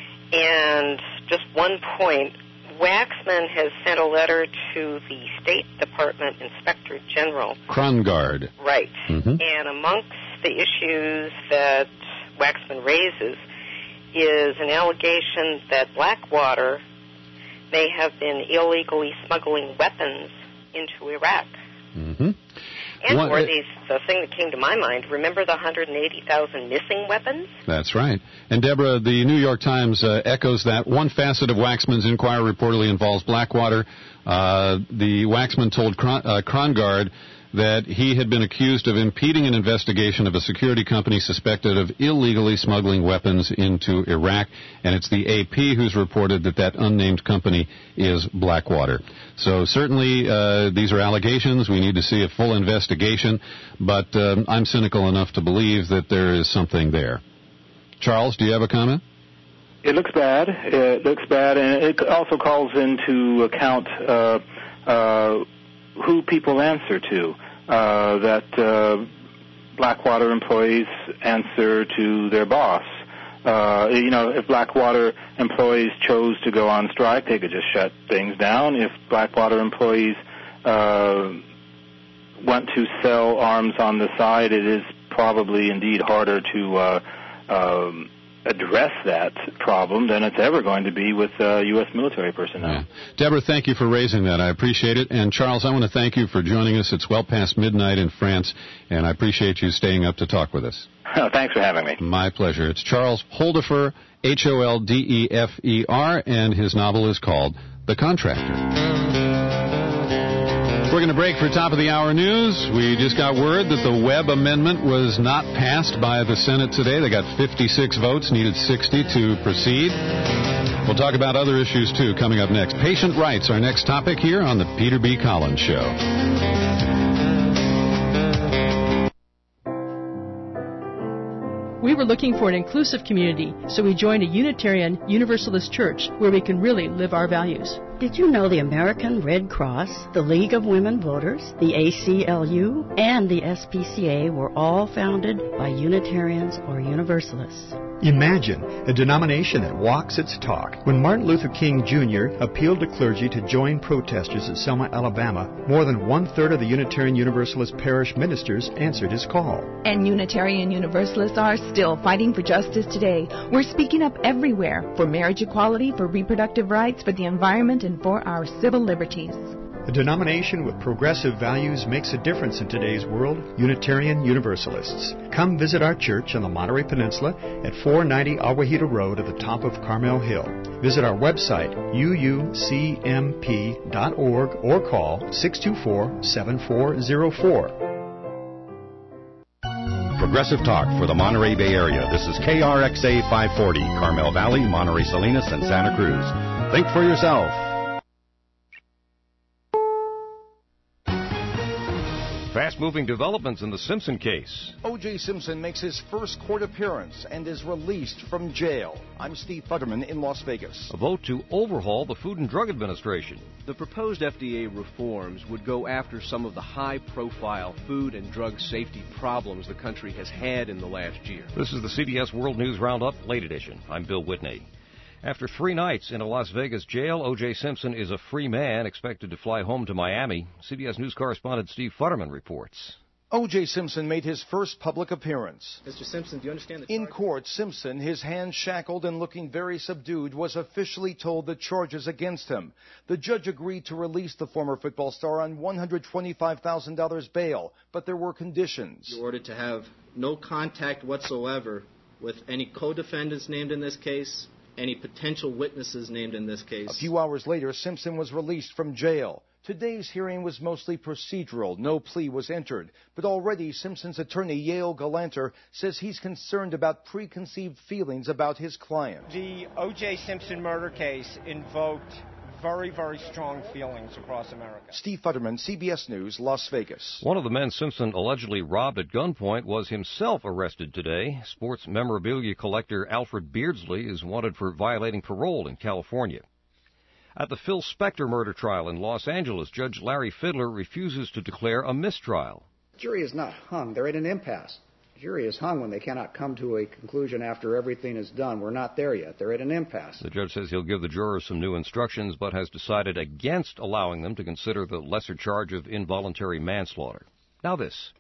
and just one point. Waxman has sent a letter to the State Department Inspector General. Krongard. Right. Mm-hmm. And amongst the issues that Waxman raises is an allegation that Blackwater may have been illegally smuggling weapons into Iraq. Mm-hmm. And What, or uh, these, the thing that came to my mind, remember the one hundred eighty thousand missing weapons? That's right. And, Deborah, the New York Times uh, echoes that. One facet of Waxman's inquiry reportedly involves Blackwater. Uh, the Waxman told Kron- uh, Krongard that he had been accused of impeding an investigation of a security company suspected of illegally smuggling weapons into Iraq. And it's the A P who's reported that that unnamed company is Blackwater. So certainly uh, these are allegations. We need to see a full investigation. But um, I'm cynical enough to believe that there is something there. Charles, do you have a comment? It looks bad. It looks bad, and it also calls into account uh, uh, who people answer to. Uh, that uh, Blackwater employees answer to their boss. Uh, you know, if Blackwater employees chose to go on strike, they could just shut things down. If Blackwater employees uh, want to sell arms on the side, it is probably indeed harder to uh, um, address that problem than it's ever going to be with uh, U S military personnel. Yeah. Deborah, thank you for raising that. I appreciate it. And, Charles, I want to thank you for joining us. It's well past midnight in France, and I appreciate you staying up to talk with us. Oh, thanks for having me. My pleasure. It's Charles Holdefer, H O L D E F E R, and his novel is called The Contractor. We're going to break for top of the hour news. We just got word that the Webb amendment was not passed by the Senate today. They got fifty-six votes, needed sixty to proceed. We'll talk about other issues, too, coming up next. Patient rights, our next topic here on the Peter B. Collins Show. We were looking for an inclusive community, so we joined a Unitarian Universalist church where we can really live our values. Did you know the American Red Cross, the League of Women Voters, the A C L U, and the S P C A were all founded by Unitarians or Universalists? Imagine a denomination that walks its talk. When Martin Luther King Junior appealed to clergy to join protesters at Selma, Alabama, more than one-third of the Unitarian Universalist parish ministers answered his call. And Unitarian Universalists are still fighting for justice today. We're speaking up everywhere for marriage equality, for reproductive rights, for the environment, and for our civil liberties. A denomination with progressive values makes a difference in today's world. Unitarian Universalists. Come visit our church on the Monterey Peninsula at four ninety Aguajito Road at the top of Carmel Hill. Visit our website, u u c m p dot org, or call six two four, seven four zero four. Progressive Talk for the Monterey Bay Area. This is K R X A five forty, Carmel Valley, Monterey Salinas, and Santa Cruz. Think for yourself. Fast-moving developments in the Simpson case. O J. Simpson makes his first court appearance and is released from jail. I'm Steve Futterman in Las Vegas. A vote to overhaul the Food and Drug Administration. The proposed F D A reforms would go after some of the high-profile food and drug safety problems the country has had in the last year. This is the C B S World News Roundup, late edition. I'm Bill Whitney. After three nights in a Las Vegas jail, O J. Simpson is a free man, expected to fly home to Miami. C B S News correspondent Steve Futterman reports. O J. Simpson made his first public appearance. Mister Simpson, do you understand the charge? In court, Simpson, his hands shackled and looking very subdued, was officially told the charges against him. The judge agreed to release the former football star on one hundred twenty-five thousand dollars bail, but there were conditions. You're ordered to have no contact whatsoever with any co-defendants named in this case, any potential witnesses named in this case. A few hours later, Simpson was released from jail. Today's hearing was mostly procedural. No plea was entered. But already, Simpson's attorney, Yale Galanter, says he's concerned about preconceived feelings about his client. The O J. Simpson murder case invoked very, very strong feelings across America. Steve Futterman, C B S News, Las Vegas. One of the men Simpson allegedly robbed at gunpoint was himself arrested today. Sports memorabilia collector Alfred Beardsley is wanted for violating parole in California. At the Phil Spector murder trial in Los Angeles, Judge Larry Fidler refuses to declare a mistrial. The jury is not hung. They're at an impasse. Jury is hung when they cannot come to a conclusion after everything is done. We're not there yet. They're at an impasse. The judge says he'll give the jurors some new instructions, but has decided against allowing them to consider the lesser charge of involuntary manslaughter. Now this.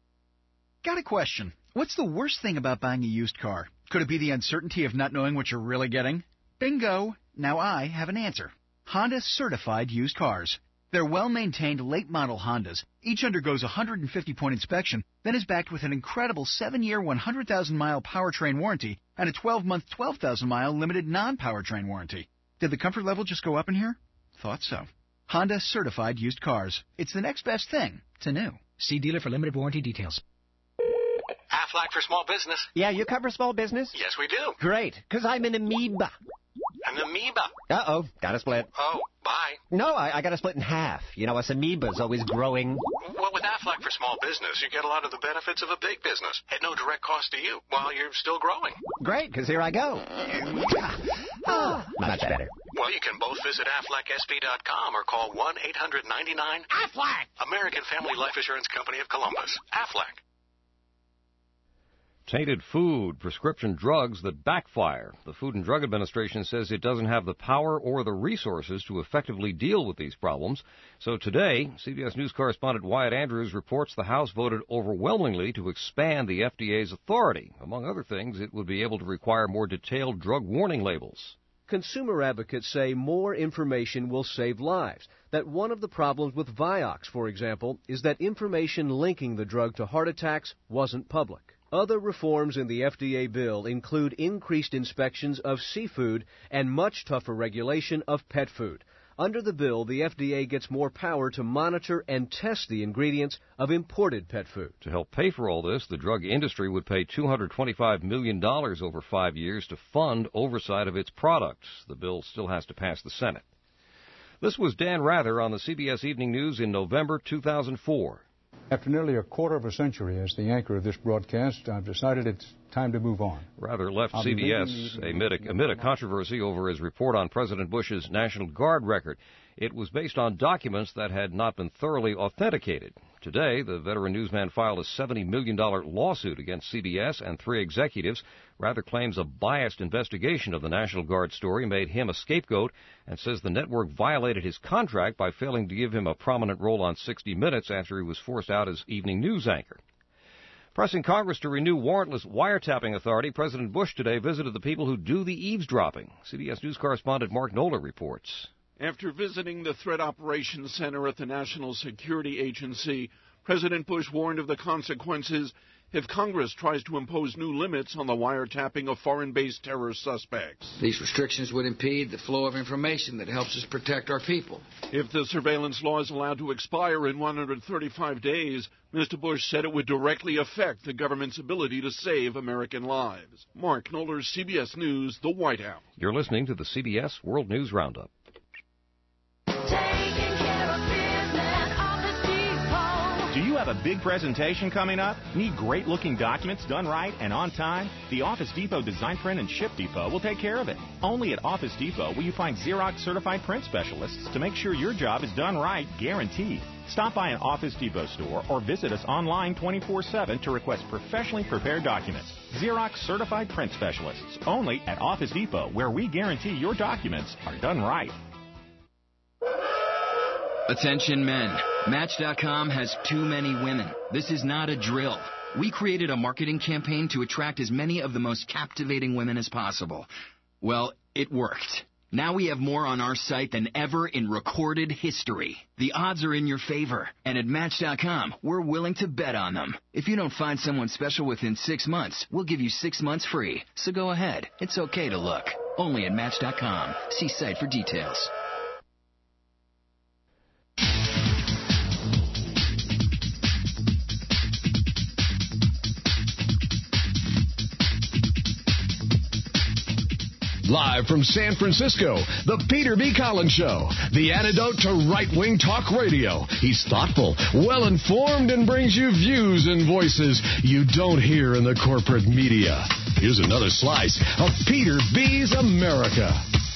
Got a question. What's the worst thing about buying a used car? Could it be the uncertainty of not knowing what you're really getting? Bingo! Now I have an answer. Honda certified used cars. They're well-maintained late-model Hondas. Each undergoes a one hundred fifty point inspection, then is backed with an incredible seven-year, one hundred thousand mile powertrain warranty and a twelve-month, twelve thousand mile limited non-powertrain warranty. Did the comfort level just go up in here? Thought so. Honda certified used cars. It's the next best thing to new. See dealer for limited warranty details. Aflac for small business. Yeah, you cover small business? Yes, we do. Great, because I'm an amoeba. An amoeba? Uh-oh, got to split. Oh, bye. No, I, I got to split in half. You know, us amoebas always growing. Well, with Aflac for small business, you get a lot of the benefits of a big business at no direct cost to you while you're still growing. Great, because here I go. Oh, much better. Well, you can both visit Aflac S P dot com or call one eight hundred ninety-nine Aflac. American Family Life Assurance Company of Columbus. Aflac. Tainted food, prescription drugs that backfire. The Food and Drug Administration says it doesn't have the power or the resources to effectively deal with these problems. So today, C B S News correspondent Wyatt Andrews reports the House voted overwhelmingly to expand the F D A's authority. Among other things, it would be able to require more detailed drug warning labels. Consumer advocates say more information will save lives. That one of the problems with Vioxx, for example, is that information linking the drug to heart attacks wasn't public. Other reforms in the F D A bill include increased inspections of seafood and much tougher regulation of pet food. Under the bill, the F D A gets more power to monitor and test the ingredients of imported pet food. To help pay for all this, the drug industry would pay two hundred twenty-five million dollars over five years to fund oversight of its products. The bill still has to pass the Senate. This was Dan Rather on the C B S Evening News in November two thousand four. After nearly a quarter of a century as the anchor of this broadcast, I've decided it's time to move on. Rather left C B S amid a, amid a controversy over his report on President Bush's National Guard record. It was based on documents that had not been thoroughly authenticated. Today, the veteran newsman filed a seventy million dollars lawsuit against C B S and three executives. Rather claims a biased investigation of the National Guard story made him a scapegoat and says the network violated his contract by failing to give him a prominent role on sixty minutes after he was forced out as evening news anchor. Pressing Congress to renew warrantless wiretapping authority, President Bush today visited the people who do the eavesdropping. C B S News correspondent Mark Knoller reports. After visiting the Threat Operations Center at the National Security Agency, President Bush warned of the consequences if Congress tries to impose new limits on the wiretapping of foreign-based terror suspects. These restrictions would impede the flow of information that helps us protect our people. If the surveillance law is allowed to expire in one hundred thirty-five days, Mister Bush said it would directly affect the government's ability to save American lives. Mark Knoller, C B S News, the White House. You're listening to the C B S World News Roundup. Do you have a big presentation coming up? Need great-looking documents done right and on time? The Office Depot Design Print and Ship Depot will take care of it. Only at Office Depot will you find Xerox-certified print specialists to make sure your job is done right, guaranteed. Stop by an Office Depot store or visit us online twenty-four seven to request professionally prepared documents. Xerox-certified print specialists, only at Office Depot, where we guarantee your documents are done right. Attention men, Match dot com has too many women. This is not a drill. We created a marketing campaign to attract as many of the most captivating women as possible. Well, it worked. Now we have more on our site than ever in recorded history. The odds are in your favor, and at Match dot com, we're willing to bet on them. If you don't find someone special within six months, we'll give you six months free. So go ahead. It's okay to look. Only at Match dot com. See site for details. Live from San Francisco, the Peter B. Collins Show, the antidote to right-wing talk radio. He's thoughtful, well-informed, and brings you views and voices you don't hear in the corporate media. Here's another slice of Peter B.'s America.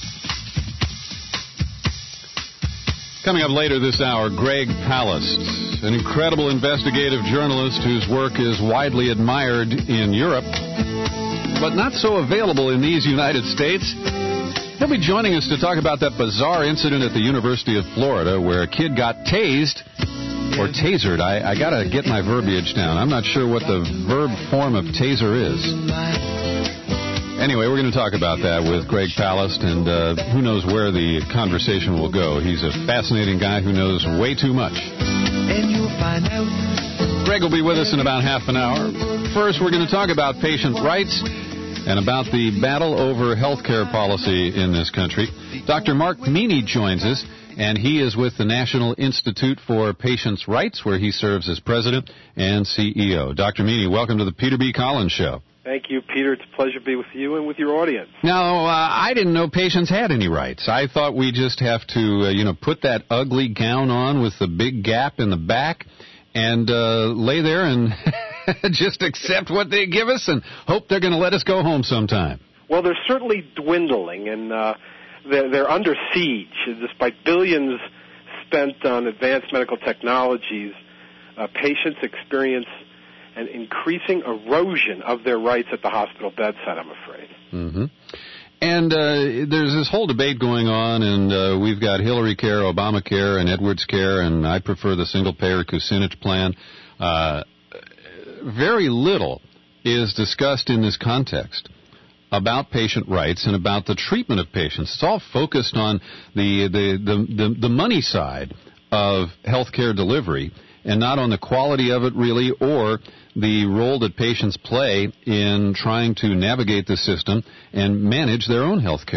Coming up later this hour, Greg Palast, an incredible investigative journalist whose work is widely admired in Europe, but not so available in these United States. He'll be joining us to talk about that bizarre incident at the University of Florida where a kid got tased, or tasered. I, I got to get my verbiage down. I'm not sure what the verb form of taser is. Anyway, we're going to talk about that with Greg Palast, and uh, who knows where the conversation will go. He's a fascinating guy who knows way too much. And you'll find out. Greg will be with us in about half an hour. First, we're going to talk about patient rights and about the battle over health care policy in this country. Doctor Mark Meany joins us, and he is with the National Institute for Patients' Rights, where he serves as president and C E O. Doctor Meany, welcome to the Peter B. Collins Show. Thank you, Peter. It's a pleasure to be with you and with your audience. Now, uh, I didn't know patients had any rights. I thought we just have to, uh, you know, put that ugly gown on with the big gap in the back and uh, lay there and just accept what they give us and hope they're going to let us go home sometime. Well, they're certainly dwindling, and uh, they're, they're under siege. Despite billions spent on advanced medical technologies, uh, patients experience an increasing erosion of their rights at the hospital bedside, I'm afraid. Mm-hmm. And uh, there's this whole debate going on, and uh, we've got Hillary Care, Obamacare, and Edwards Care, and I prefer the single-payer Kucinich plan. Uh, very little is discussed in this context about patient rights and about the treatment of patients. It's all focused on the the, the, the, the money side of health care delivery and not on the quality of it, really, or the role that patients play in trying to navigate the system and manage their own health care.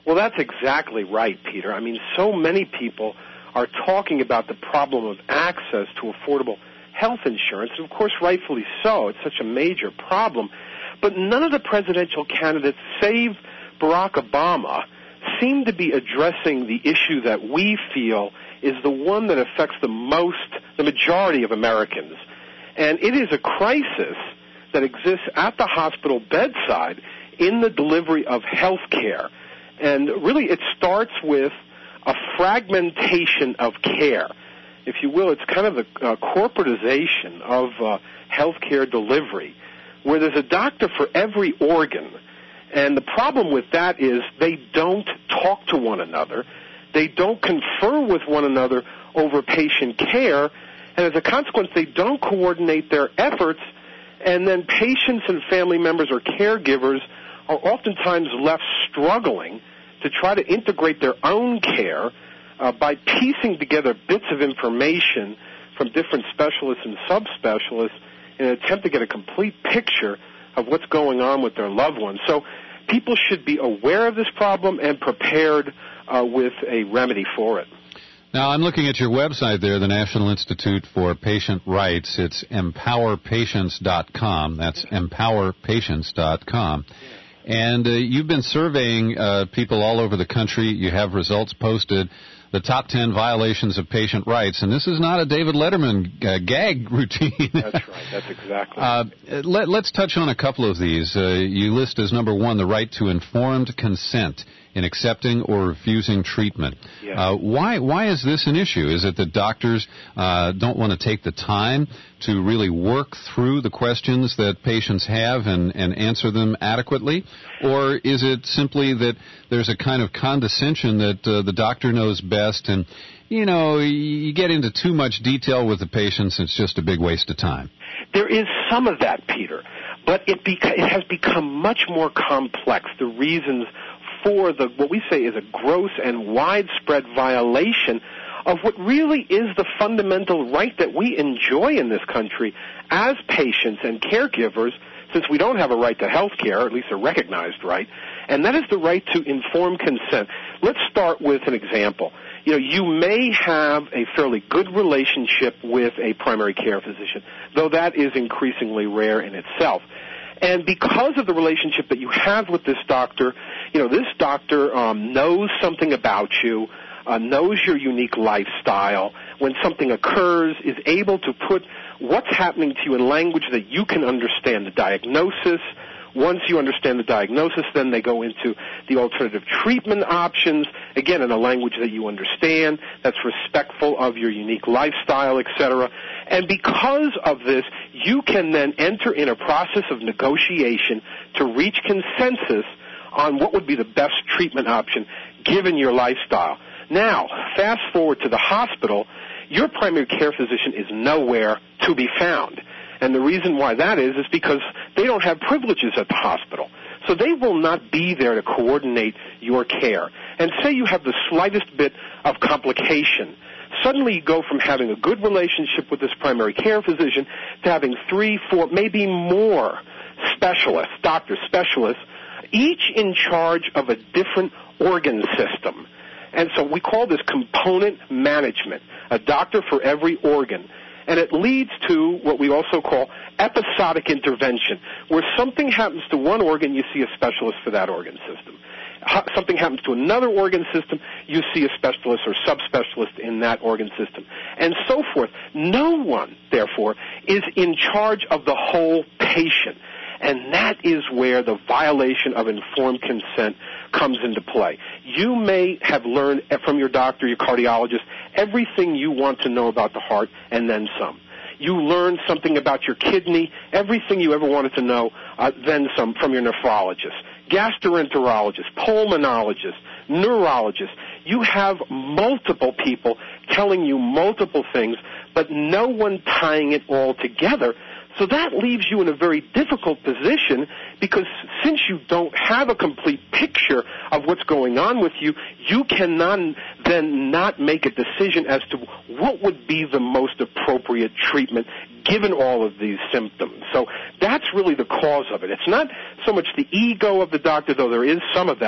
Well, that's exactly right, Peter. I mean, so many people are talking about the problem of access to affordable health insurance, and of course, rightfully so. It's such a major problem. But none of the presidential candidates, save Barack Obama, seem to be addressing the issue that we feel is the one that affects the most, the majority of Americans. And it is a crisis that exists at the hospital bedside in the delivery of health care. And really, it starts with a fragmentation of care. If you will, it's kind of the uh, corporatization of uh, health care delivery, where there's a doctor for every organ. And the problem with that is they don't talk to one another. They don't confer with one another over patient care. And as a consequence, they don't coordinate their efforts. And then patients and family members or caregivers are oftentimes left struggling to try to integrate their own care uh, by piecing together bits of information from different specialists and subspecialists in an attempt to get a complete picture of what's going on with their loved ones. So people should be aware of this problem and prepared uh, with a remedy for it. Now, I'm looking at your website there, the National Institute for Patient Rights. It's empower patients dot com. That's empower patients dot com. And uh, you've been surveying uh, people all over the country. You have results posted, the top ten violations of patient rights. And this is not a David Letterman uh, gag routine. That's right. That's exactly uh, let, Let's touch on a couple of these. Uh, you list as number one the right to informed consent in accepting or refusing treatment. Yeah. Uh, why why is this an issue? Is it that doctors uh, don't want to take the time to really work through the questions that patients have and, and answer them adequately? Or is it simply that there's a kind of condescension that uh, the doctor knows best and, you know, you get into too much detail with the patients, it's just a big waste of time? There is some of that, Peter, but it, beca- it has become much more complex, the reasons for the what we say is a gross and widespread violation of what really is the fundamental right that we enjoy in this country as patients and caregivers, since we don't have a right to health care, or at least a recognized right, and that is the right to informed consent. Let's start with an example. You know, you may have a fairly good relationship with a primary care physician, though that is increasingly rare in itself. And because of the relationship that you have with this doctor, you know, this doctor um, knows something about you, uh, knows your unique lifestyle. When something occurs, is able to put what's happening to you in language that you can understand, the diagnosis. Once you understand the diagnosis, then they go into the alternative treatment options, again, in a language that you understand, that's respectful of your unique lifestyle, et cetera. And because of this, you can then enter in a process of negotiation to reach consensus on what would be the best treatment option given your lifestyle. Now, fast forward to the hospital, your primary care physician is nowhere to be found. And the reason why that is is because they don't have privileges at the hospital. So they will not be there to coordinate your care. And say you have the slightest bit of complication. Suddenly you go from having a good relationship with this primary care physician to having three, four, maybe more specialists, doctor specialists, each in charge of a different organ system. And so we call this component management, a doctor for every organ. And it leads to what we also call episodic intervention, where something happens to one organ, you see a specialist for that organ system. Something happens to another organ system, you see a specialist or subspecialist in that organ system, and so forth. No one, therefore, is in charge of the whole patient. And that is where the violation of informed consent comes into play. You may have learned from your doctor, your cardiologist, everything you want to know about the heart and then some. You learned something about your kidney, everything you ever wanted to know, uh, then some from your nephrologist, gastroenterologist, pulmonologist, neurologist. You have multiple people telling you multiple things, but no one tying it all together. So that leaves you in a very difficult position because since you don't have a complete picture of what's going on with you, you cannot then not make a decision as to what would be the most appropriate treatment given all of these symptoms. So that's really the cause of it. It's not so much the ego of the doctor, though there is some of that.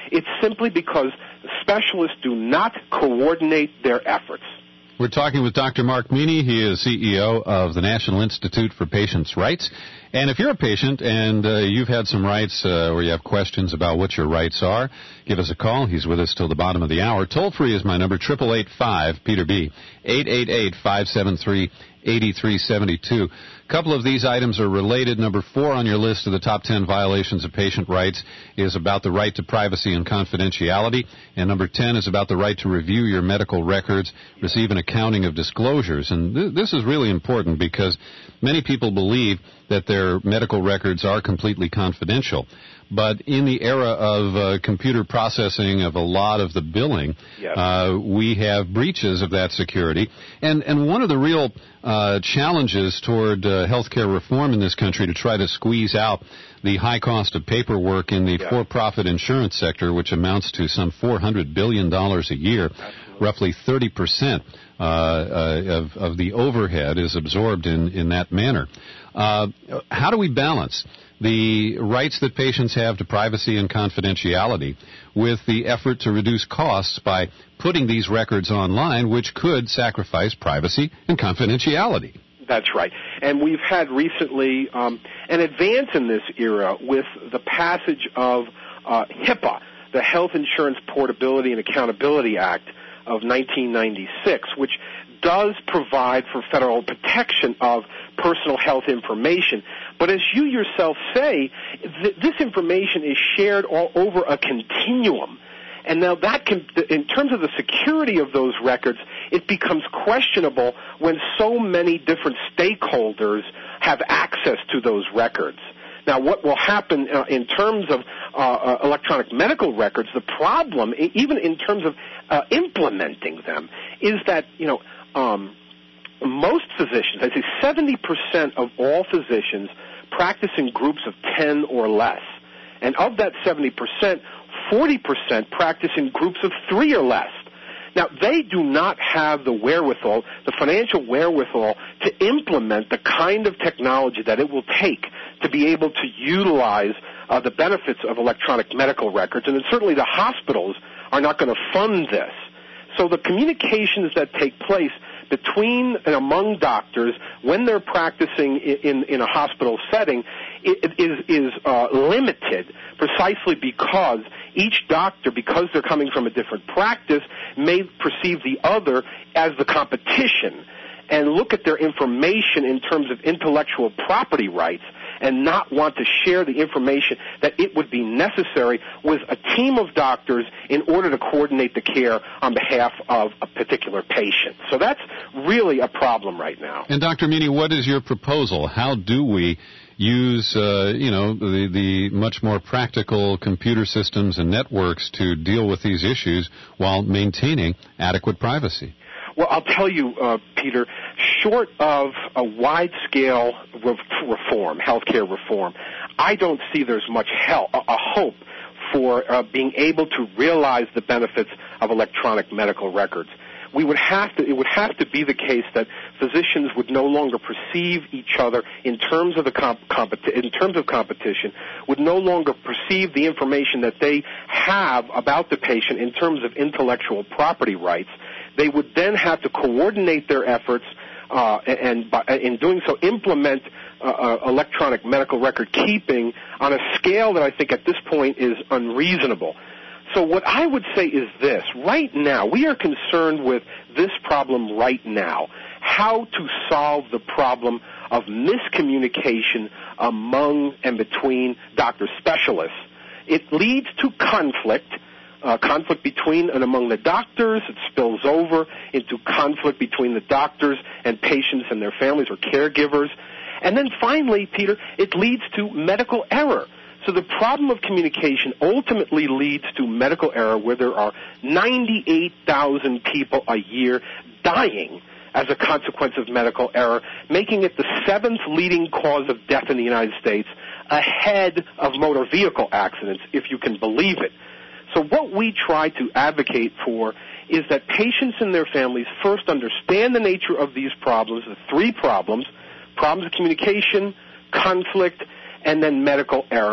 It's simply because specialists do not coordinate their efforts. We're talking with Doctor Mark Meany. He is C E O of the National Institute for Patients' Rights. And if you're a patient and uh, you've had some rights uh, or you have questions about what your rights are, give us a call. He's with us till the bottom of the hour. Toll free is my number, eight eight eight five, Peter B, eight eight eight, five seven three, eight three seven two. A couple of these items are related. Number four on your list of the top ten violations of patient rights is about the right to privacy and confidentiality. And number ten is about the right to review your medical records, receive an accounting of disclosures. And th- this is really important because many people believe that their medical records are completely confidential. But in the era of uh, computer processing of a lot of the billing, yes. uh, we have breaches of that security. And and one of the real uh, challenges toward uh, healthcare reform in this country to try to squeeze out the high cost of paperwork in the yes. for-profit insurance sector, which amounts to some four hundred billion dollars a year, Absolutely. roughly thirty percent uh, uh, of, of the overhead is absorbed in, in that manner. Uh, how do we balance the rights that patients have to privacy and confidentiality with the effort to reduce costs by putting these records online, which could sacrifice privacy and confidentiality? That's right. And we've had recently um, an advance in this era with the passage of uh, HIPAA, the Health Insurance Portability and Accountability Act of nineteen ninety-six, which does provide for federal protection of personal health information. But as you yourself say, th- this information is shared all over a continuum. And now that can, in terms of the security of those records, it becomes questionable when so many different stakeholders have access to those records. Now, what will happen uh, in terms of uh, uh, electronic medical records, the problem, even in terms of uh, implementing them, is that, you know, um, most physicians, I'd say seventy percent of all physicians practice in groups of ten or less. And of that seventy percent, forty percent practice in groups of three or less. Now, they do not have the wherewithal, the financial wherewithal, to implement the kind of technology that it will take to be able to utilize uh, the benefits of electronic medical records. And then certainly the hospitals are not going to fund this. So the communications that take place between and among doctors when they're practicing in, in, in a hospital setting it, is, is uh, limited precisely because each doctor, because they're coming from a different practice, may perceive the other as the competition and look at their information in terms of intellectual property rights and not want to share the information that it would be necessary with a team of doctors in order to coordinate the care on behalf of a particular patient. So that's really a problem right now. And Doctor Meany, what is your proposal? How do we use, uh, you know, the, the much more practical computer systems and networks to deal with these issues while maintaining adequate privacy? Well, I'll tell you, uh, Peter, short of a wide-scale re- reform, healthcare reform, I don't see there's much help, a, a hope for uh, being able to realize the benefits of electronic medical records. We would have to, it would have to be the case that physicians would no longer perceive each other in terms of the comp- competi- in terms of competition, would no longer perceive the information that they have about the patient in terms of intellectual property rights. They would then have to coordinate their efforts uh, and, by, in doing so, implement uh, uh, electronic medical record keeping on a scale that I think at this point is unreasonable. So what I would say is this. Right now, we are concerned with this problem right now, how to solve the problem of miscommunication among and between doctor specialists. It leads to conflict. Uh, conflict between and among the doctors. It spills over into conflict between the doctors and patients and their families or caregivers. And then finally, Peter, it leads to medical error. So the problem of communication ultimately leads to medical error where there are ninety-eight thousand people a year dying as a consequence of medical error, making it the seventh leading cause of death in the United States, ahead of motor vehicle accidents, if you can believe it. So what we try to advocate for is that patients and their families first understand the nature of these problems, the three problems, problems of communication, conflict, and then medical error,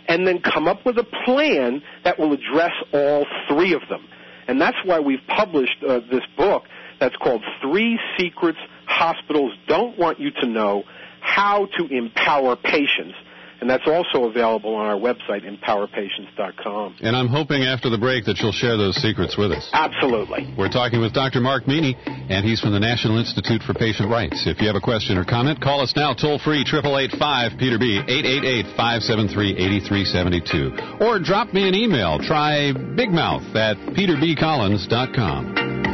and then come up with a plan that will address all three of them. And that's why we've published uh, this book that's called Three Secrets Hospitals Don't Want You to Know: How to Empower Patients. And that's also available on our website, empower patients dot com. And I'm hoping after the break that you'll share those secrets with us. Absolutely. We're talking with Doctor Mark Meany, and he's from the National Institute for Patient Rights. If you have a question or comment, call us now, toll-free, eight eight eight, five, Peter B, eight eight eight, five seven three, eight three seven two. Or drop me an email. Try bigmouth at peter b collins dot com.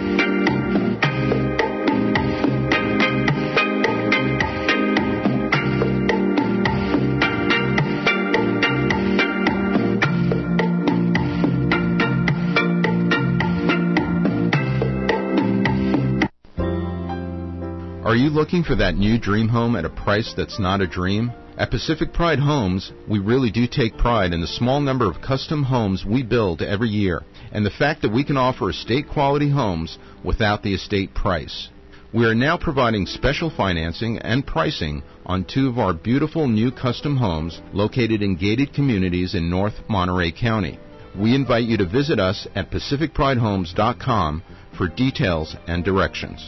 Are you looking for that new dream home at a price that's not a dream? At Pacific Pride Homes, we really do take pride in the small number of custom homes we build every year, and the fact that we can offer estate-quality homes without the estate price. We are now providing special financing and pricing on two of our beautiful new custom homes located in gated communities in North Monterey County. We invite you to visit us at pacific pride homes dot com for details and directions.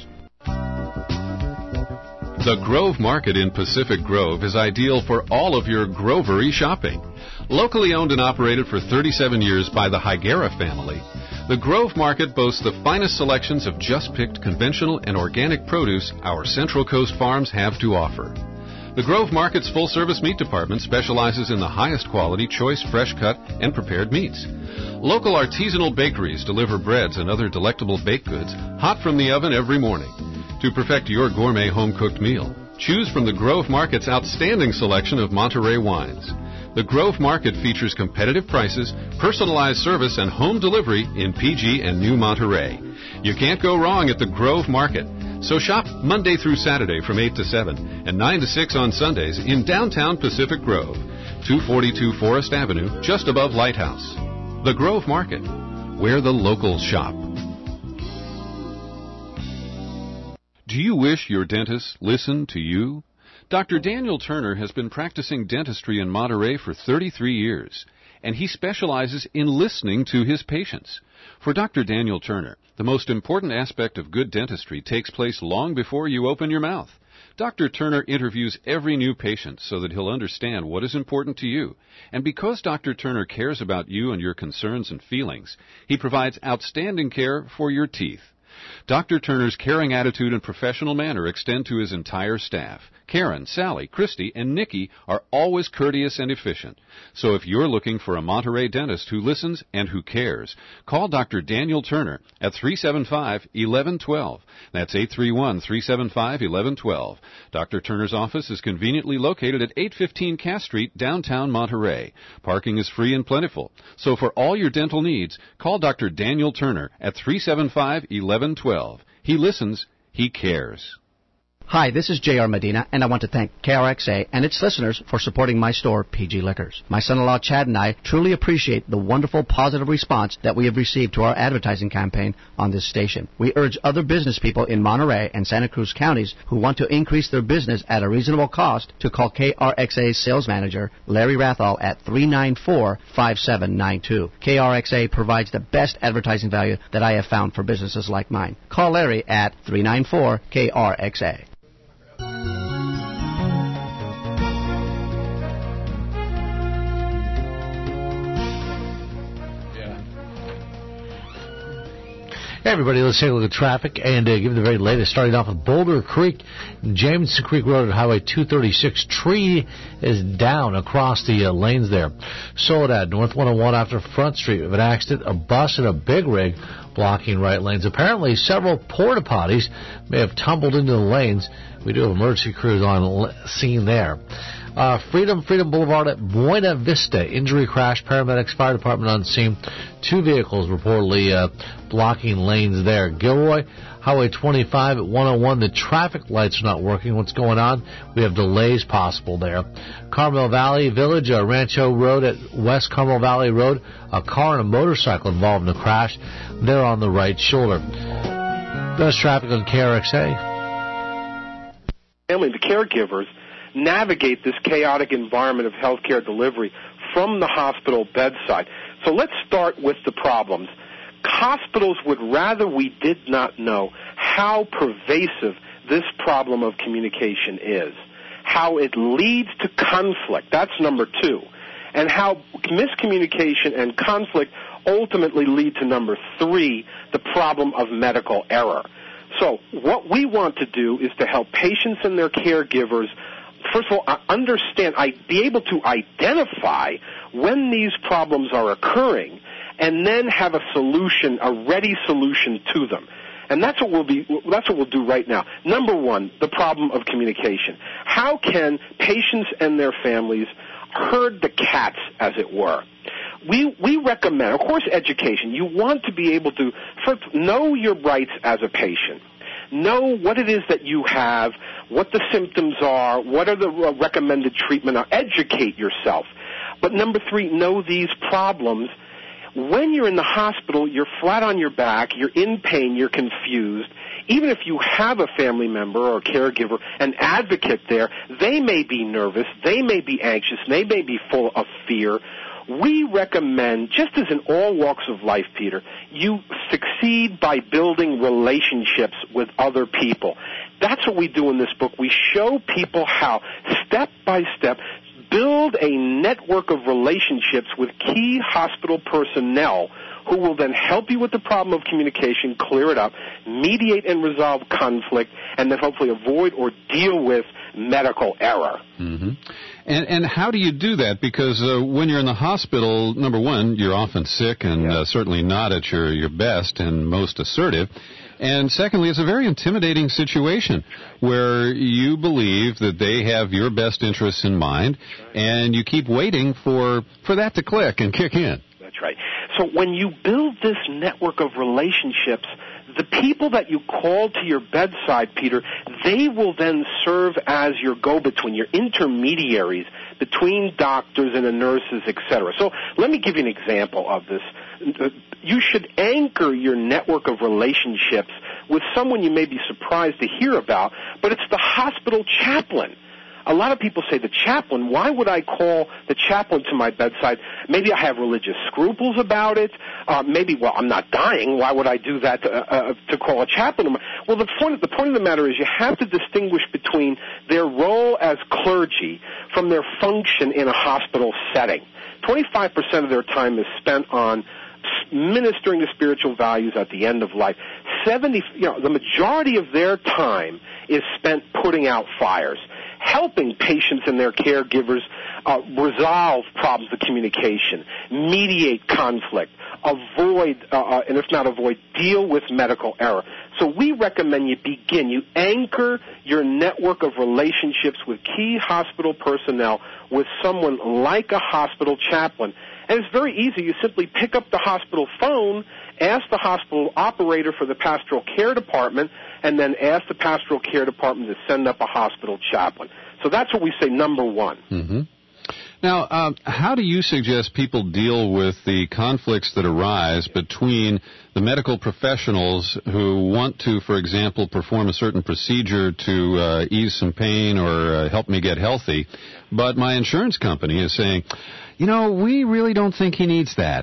The Grove Market in Pacific Grove is ideal for all of your grovery shopping. Locally owned and operated for thirty-seven years by the Higuera family, the Grove Market boasts the finest selections of just-picked conventional and organic produce our Central Coast farms have to offer. The Grove Market's full-service meat department specializes in the highest quality, choice, fresh-cut, and prepared meats. Local artisanal bakeries deliver breads and other delectable baked goods hot from the oven every morning. To perfect your gourmet home-cooked meal, choose from the Grove Market's outstanding selection of Monterey wines. The Grove Market features competitive prices, personalized service, and home delivery in P G and New Monterey. You can't go wrong at the Grove Market. So shop Monday through Saturday from eight to seven and nine to six on Sundays in downtown Pacific Grove, two forty-two Forest Avenue, just above Lighthouse. The Grove Market, where the locals shop. Do you wish your dentist listened to you? Doctor Daniel Turner has been practicing dentistry in Monterey for thirty-three years, and he specializes in listening to his patients. For Doctor Daniel Turner, the most important aspect of good dentistry takes place long before you open your mouth. Doctor Turner interviews every new patient so that he'll understand what is important to you. And because Doctor Turner cares about you and your concerns and feelings, he provides outstanding care for your teeth. Doctor Turner's caring attitude and professional manner extend to his entire staff. Karen, Sally, Christy, and Nikki are always courteous and efficient. So if you're looking for a Monterey dentist who listens and who cares, call Doctor Daniel Turner at three seven five, eleven twelve. That's eight three one, three seven five, eleven twelve. Doctor Turner's office is conveniently located at eight fifteen Cass Street, downtown Monterey. Parking is free and plentiful. So for all your dental needs, call Doctor Daniel Turner at three seven five, eleven twelve. He listens, he cares. Hi, this is J R Medina, and I want to thank K R X A and its listeners for supporting my store, P G Liquors. My son-in-law, Chad, and I truly appreciate the wonderful positive response that we have received to our advertising campaign on this station. We urge other business people in Monterey and Santa Cruz counties who want to increase their business at a reasonable cost to call K R X A's sales manager, Larry Rathall, at three nine four, five seven nine two. K R X A provides the best advertising value that I have found for businesses like mine. Call Larry at three nine four, K R X A. Hey everybody, let's take a look at traffic and uh, give you the very latest. Starting off with Boulder Creek, Jameson Creek Road at Highway two thirty-six. Tree is down across the uh, lanes there. Soledad, North one oh one after Front Street. We have an accident, a bus and a big rig blocking right lanes. Apparently, several porta potties may have tumbled into the lanes. We do have emergency crews on scene there. Uh, Freedom, Freedom Boulevard at Buena Vista. Injury crash, paramedics, fire department on scene. Two vehicles reportedly uh, blocking lanes there. Gilroy, Highway twenty-five at one oh one. The traffic lights are not working. What's going on? We have delays possible there. Carmel Valley Village, uh, Rancho Road at West Carmel Valley Road. A car and a motorcycle involved in the crash. They're on the right shoulder. Best traffic on K R X A. Family, the caregivers navigate this chaotic environment of healthcare delivery from the hospital bedside. So let's start with the problems. Hospitals would rather we did not know how pervasive this problem of communication is, how it leads to conflict. That's number two. And how miscommunication and conflict ultimately lead to number three, the problem of medical error. So what we want to do is to help patients and their caregivers, first of all, understand, be able to identify when these problems are occurring, and then have a solution, a ready solution to them. And that's what we'll be, that's what we'll do right now. Number one, the problem of communication. How can patients and their families herd the cats, as it were? We, we recommend, of course, education. You want to be able to first know your rights as a patient. Know what it is that you have, what the symptoms are, what are the recommended treatment are. Educate yourself. But number three, know these problems. When you're in the hospital, you're flat on your back, you're in pain, you're confused. Even if you have a family member or a caregiver, an advocate there, they may be nervous, they may be anxious, they may be full of fear. We recommend, just as in all walks of life, Peter, you succeed by building relationships with other people. That's what we do in this book. We show people how, step by step, build a network of relationships with key hospital personnel who will then help you with the problem of communication, clear it up, mediate and resolve conflict, and then hopefully avoid or deal with medical error. Mm-hmm. And, and how do you do that? Because uh, when you're in the hospital, number one, you're often sick and yeah. uh, certainly not at your, your best and most assertive. And secondly, it's a very intimidating situation where you believe that they have your best interests in mind, and you keep waiting for, for that to click and kick in. That's right. So when you build this network of relationships, the people that you call to your bedside, Peter, they will then serve as your go-between, your intermediaries between doctors and the nurses, et cetera. So let me give you an example of this. You should anchor your network of relationships with someone you may be surprised to hear about, but it's the hospital chaplain. A lot of people say, the chaplain, why would I call the chaplain to my bedside? Maybe I have religious scruples about it. Uh, maybe, well, I'm not dying. Why would I do that to, uh, to call a chaplain? Well, the point, the point of the matter is you have to distinguish between their role as clergy from their function in a hospital setting. twenty-five percent of their time is spent on ministering to spiritual values at the end of life. seventy, you know, the majority of their time is spent putting out fires, helping patients and their caregivers uh, resolve problems of communication, mediate conflict, avoid, uh, uh, and if not avoid, deal with medical error. So we recommend you begin, you anchor your network of relationships with key hospital personnel with someone like a hospital chaplain. And it's very easy. You simply pick up the hospital phone, ask the hospital operator for the pastoral care department, and then ask the pastoral care department to send up a hospital chaplain. So that's what we say, number one. Mm-hmm. Now, uh, how do you suggest people deal with the conflicts that arise between the medical professionals who want to, for example, perform a certain procedure to uh, ease some pain or uh, help me get healthy, but my insurance company is saying, you know, we really don't think he needs that.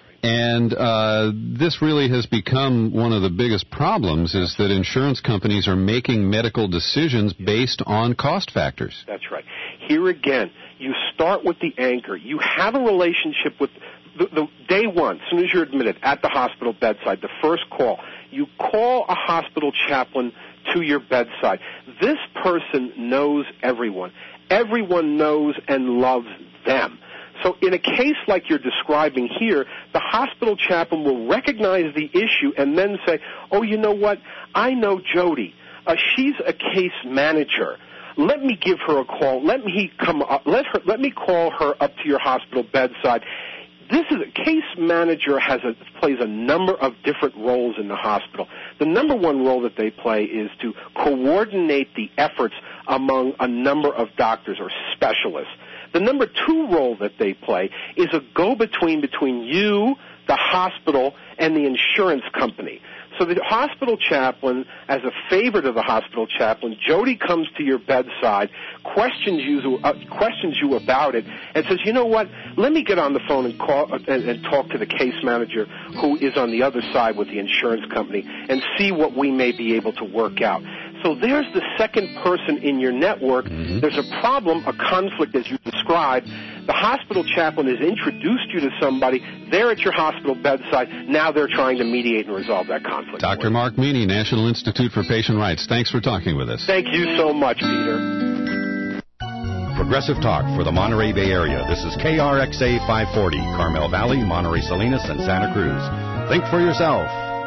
And uh, this really has become one of the biggest problems, is that insurance companies are making medical decisions based on cost factors. That's right. Here again, you start with the anchor. You have a relationship with the, the day one, as soon as you're admitted at the hospital bedside, the first call. You call a hospital chaplain to your bedside. This person knows everyone. Everyone knows and loves them. So in a case like you're describing here, the hospital chaplain will recognize the issue and then say, oh, you know what? I know Jody. Uh, she's a case manager. Let me give her a call. Let me come up. Let her. Let me call her up to your hospital bedside. This is a case manager has a, plays a number of different roles in the hospital. The number one role that they play is to coordinate the efforts among a number of doctors or specialists. The number two role that they play is a go-between between you, the hospital, and the insurance company. So the hospital chaplain, as a favor to the hospital chaplain, Jody comes to your bedside, questions you, uh, questions you about it, and says, you know what, let me get on the phone and call uh, and, and talk to the case manager who is on the other side with the insurance company and see what we may be able to work out. So there's the second person in your network. Mm-hmm. There's a problem, a conflict, as you described. The hospital chaplain has introduced you to somebody. They're at your hospital bedside. Now they're trying to mediate and resolve that conflict. Doctor Mark Meany, National Institute for Patient Rights. Thanks for talking with us. Thank you so much, Peter. Progressive Talk for the Monterey Bay Area. This is K R X A five forty, Carmel Valley, Monterey Salinas, and Santa Cruz. Think for yourself.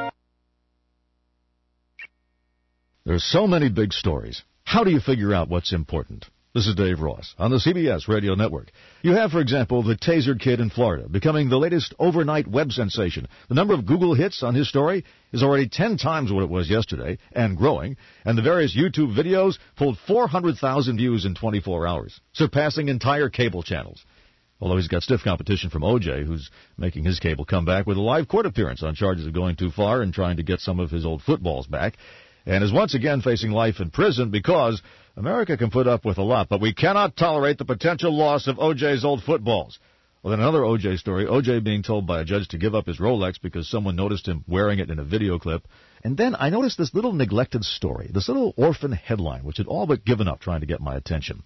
There's so many big stories. How do you figure out what's important? This is Dave Ross on the C B S Radio Network. You have, for example, the Taser Kid in Florida, becoming the latest overnight web sensation. The number of Google hits on his story is already ten times what it was yesterday, and growing, and the various YouTube videos pulled four hundred thousand views in twenty-four hours, surpassing entire cable channels. Although he's got stiff competition from O J, who's making his cable come back with a live court appearance on charges of going too far and trying to get some of his old footballs back, and is once again facing life in prison because America can put up with a lot, but we cannot tolerate the potential loss of O J's old footballs. Well, then another O J story, O J being told by a judge to give up his Rolex because someone noticed him wearing it in a video clip. And then I noticed this little neglected story, this little orphan headline, which had all but given up trying to get my attention.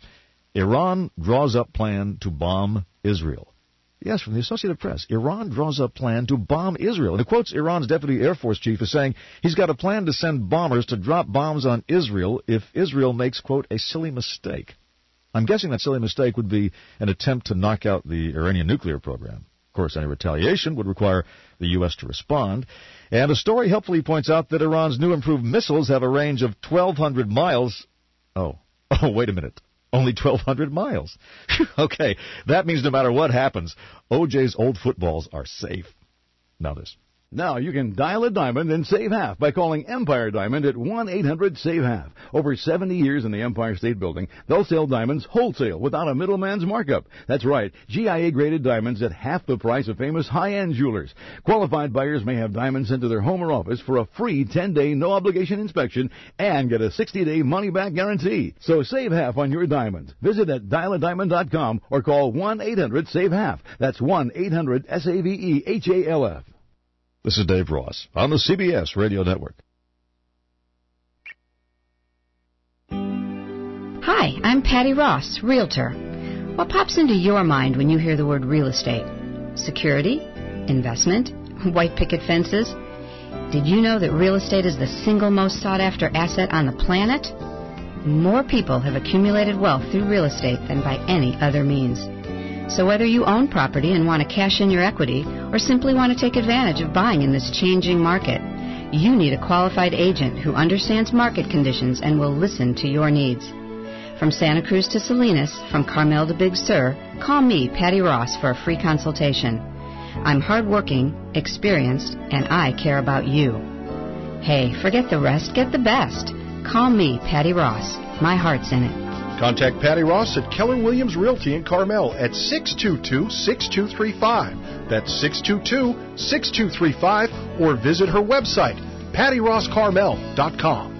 Iran draws up plan to bomb Israel. Yes, from the Associated Press. Iran draws up plan to bomb Israel. And it quotes Iran's deputy Air Force chief as saying he's got a plan to send bombers to drop bombs on Israel if Israel makes, quote, a silly mistake. I'm guessing that silly mistake would be an attempt to knock out the Iranian nuclear program. Of course, any retaliation would require the U S to respond. And a story helpfully points out that Iran's new improved missiles have a range of twelve hundred miles. Oh, oh, wait a minute. Only twelve hundred miles. Okay, that means no matter what happens, O J's old footballs are safe. Now this. Now you can dial a diamond and save half by calling Empire Diamond at one eight hundred save half. Over seventy years in the Empire State Building, they'll sell diamonds wholesale without a middleman's markup. That's right, G I A-graded diamonds at half the price of famous high-end jewelers. Qualified buyers may have diamonds sent to their home or office for a free ten-day no-obligation inspection and get a sixty-day money-back guarantee. So save half on your diamonds. Visit at dial a diamond dot com or call one eight hundred save half. That's one eight hundred S A V E H A L F. This is Dave Ross on the C B S Radio Network. Hi, I'm Patty Ross, Realtor. What pops into your mind when you hear the word real estate? Security? Investment? White picket fences? Did you know that real estate is the single most sought-after asset on the planet? More people have accumulated wealth through real estate than by any other means. So whether you own property and want to cash in your equity or simply want to take advantage of buying in this changing market, you need a qualified agent who understands market conditions and will listen to your needs. From Santa Cruz to Salinas, from Carmel to Big Sur, call me, Patty Ross, for a free consultation. I'm hardworking, experienced, and I care about you. Hey, forget the rest, get the best. Call me, Patty Ross. My heart's in it. Contact Patty Ross at Keller Williams Realty in Carmel at six two two, six two three five. That's six two two, six two three five, or visit her website, patty ross carmel dot com.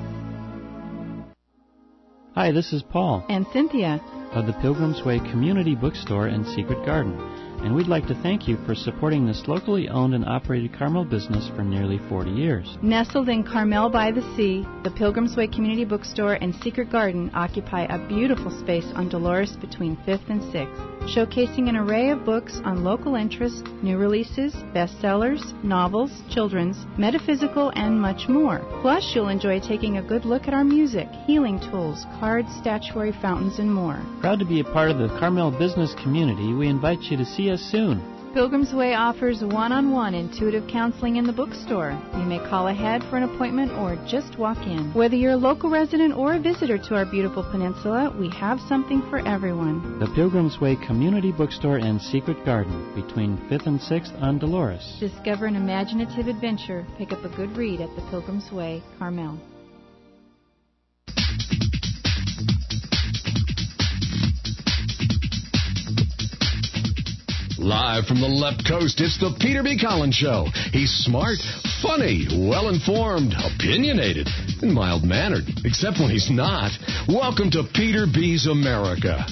Hi, this is Paul and Cynthia of the Pilgrim's Way Community Bookstore and Secret Garden, and we'd like to thank you for supporting this locally owned and operated Carmel business for nearly forty years. Nestled in Carmel by the Sea, the Pilgrim's Way Community Bookstore and Secret Garden occupy a beautiful space on Dolores between fifth and sixth, showcasing an array of books on local interests, new releases, bestsellers, novels, children's, metaphysical, and much more. Plus, you'll enjoy taking a good look at our music, healing tools, cards, statuary, fountains, and more. Proud to be a part of the Carmel business community, we invite you to see us soon. Pilgrim's Way offers one-on-one intuitive counseling in the bookstore. You may call ahead for an appointment or just walk in. Whether you're a local resident or a visitor to our beautiful peninsula, we have something for everyone. The Pilgrim's Way Community Bookstore and Secret Garden between fifth and sixth on Dolores. Discover an imaginative adventure. Pick up a good read at the Pilgrim's Way, Carmel. Live from the left coast, it's the Peter B. Collins Show. He's smart, funny, well-informed, opinionated, and mild-mannered, except when he's not. Welcome to Peter B's America.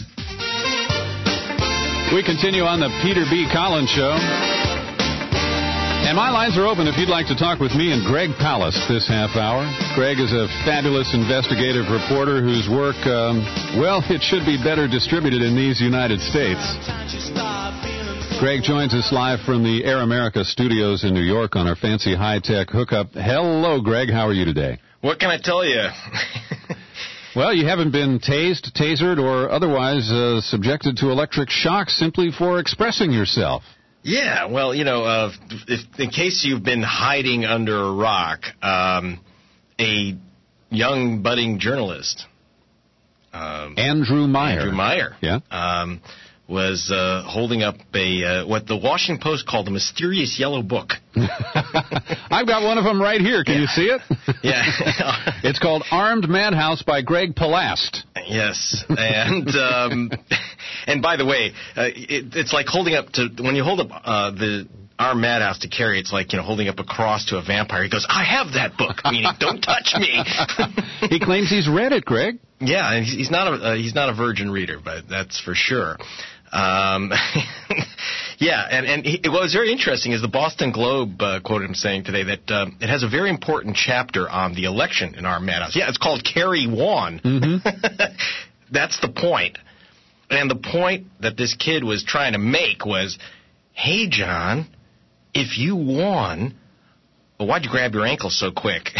We continue on the Peter B. Collins Show. And my lines are open if you'd like to talk with me and Greg Palast this half hour. Greg is a fabulous investigative reporter whose work, um, well, it should be better distributed in these United States. Greg joins us live from the Air America studios in New York on our fancy high-tech hookup. Hello, Greg. How are you today? What can I tell you? Well, you haven't been tased, tasered, or otherwise uh, subjected to electric shock simply for expressing yourself. Yeah, well, you know, uh, if, in case you've been hiding under a rock, um, a young budding journalist, um, Andrew Meyer, Andrew Meyer, yeah, um, was uh, holding up a uh, what the Washington Post called a mysterious yellow book. I've got one of them right here. Can yeah. you see it? Yeah. It's called Armed Madhouse by Greg Palast. Yes, and um, and by the way, uh, it, it's like holding up to when you hold up uh, the Armed Madhouse to carry. It's like, you know, holding up a cross to a vampire. He goes, "I have that book," meaning, "Don't touch me." He claims he's read it, Greg. Yeah, and he's not a uh, he's not a virgin reader, but that's for sure. Um, yeah, and, and he, what was very interesting is the Boston Globe uh, quoted him saying today that um, it has a very important chapter on the election in Armed Madhouse. Yeah, it's called Carry Won. Mm-hmm. That's the point. And the point that this kid was trying to make was, hey, John, if you won, well, why'd you grab your ankle so quick?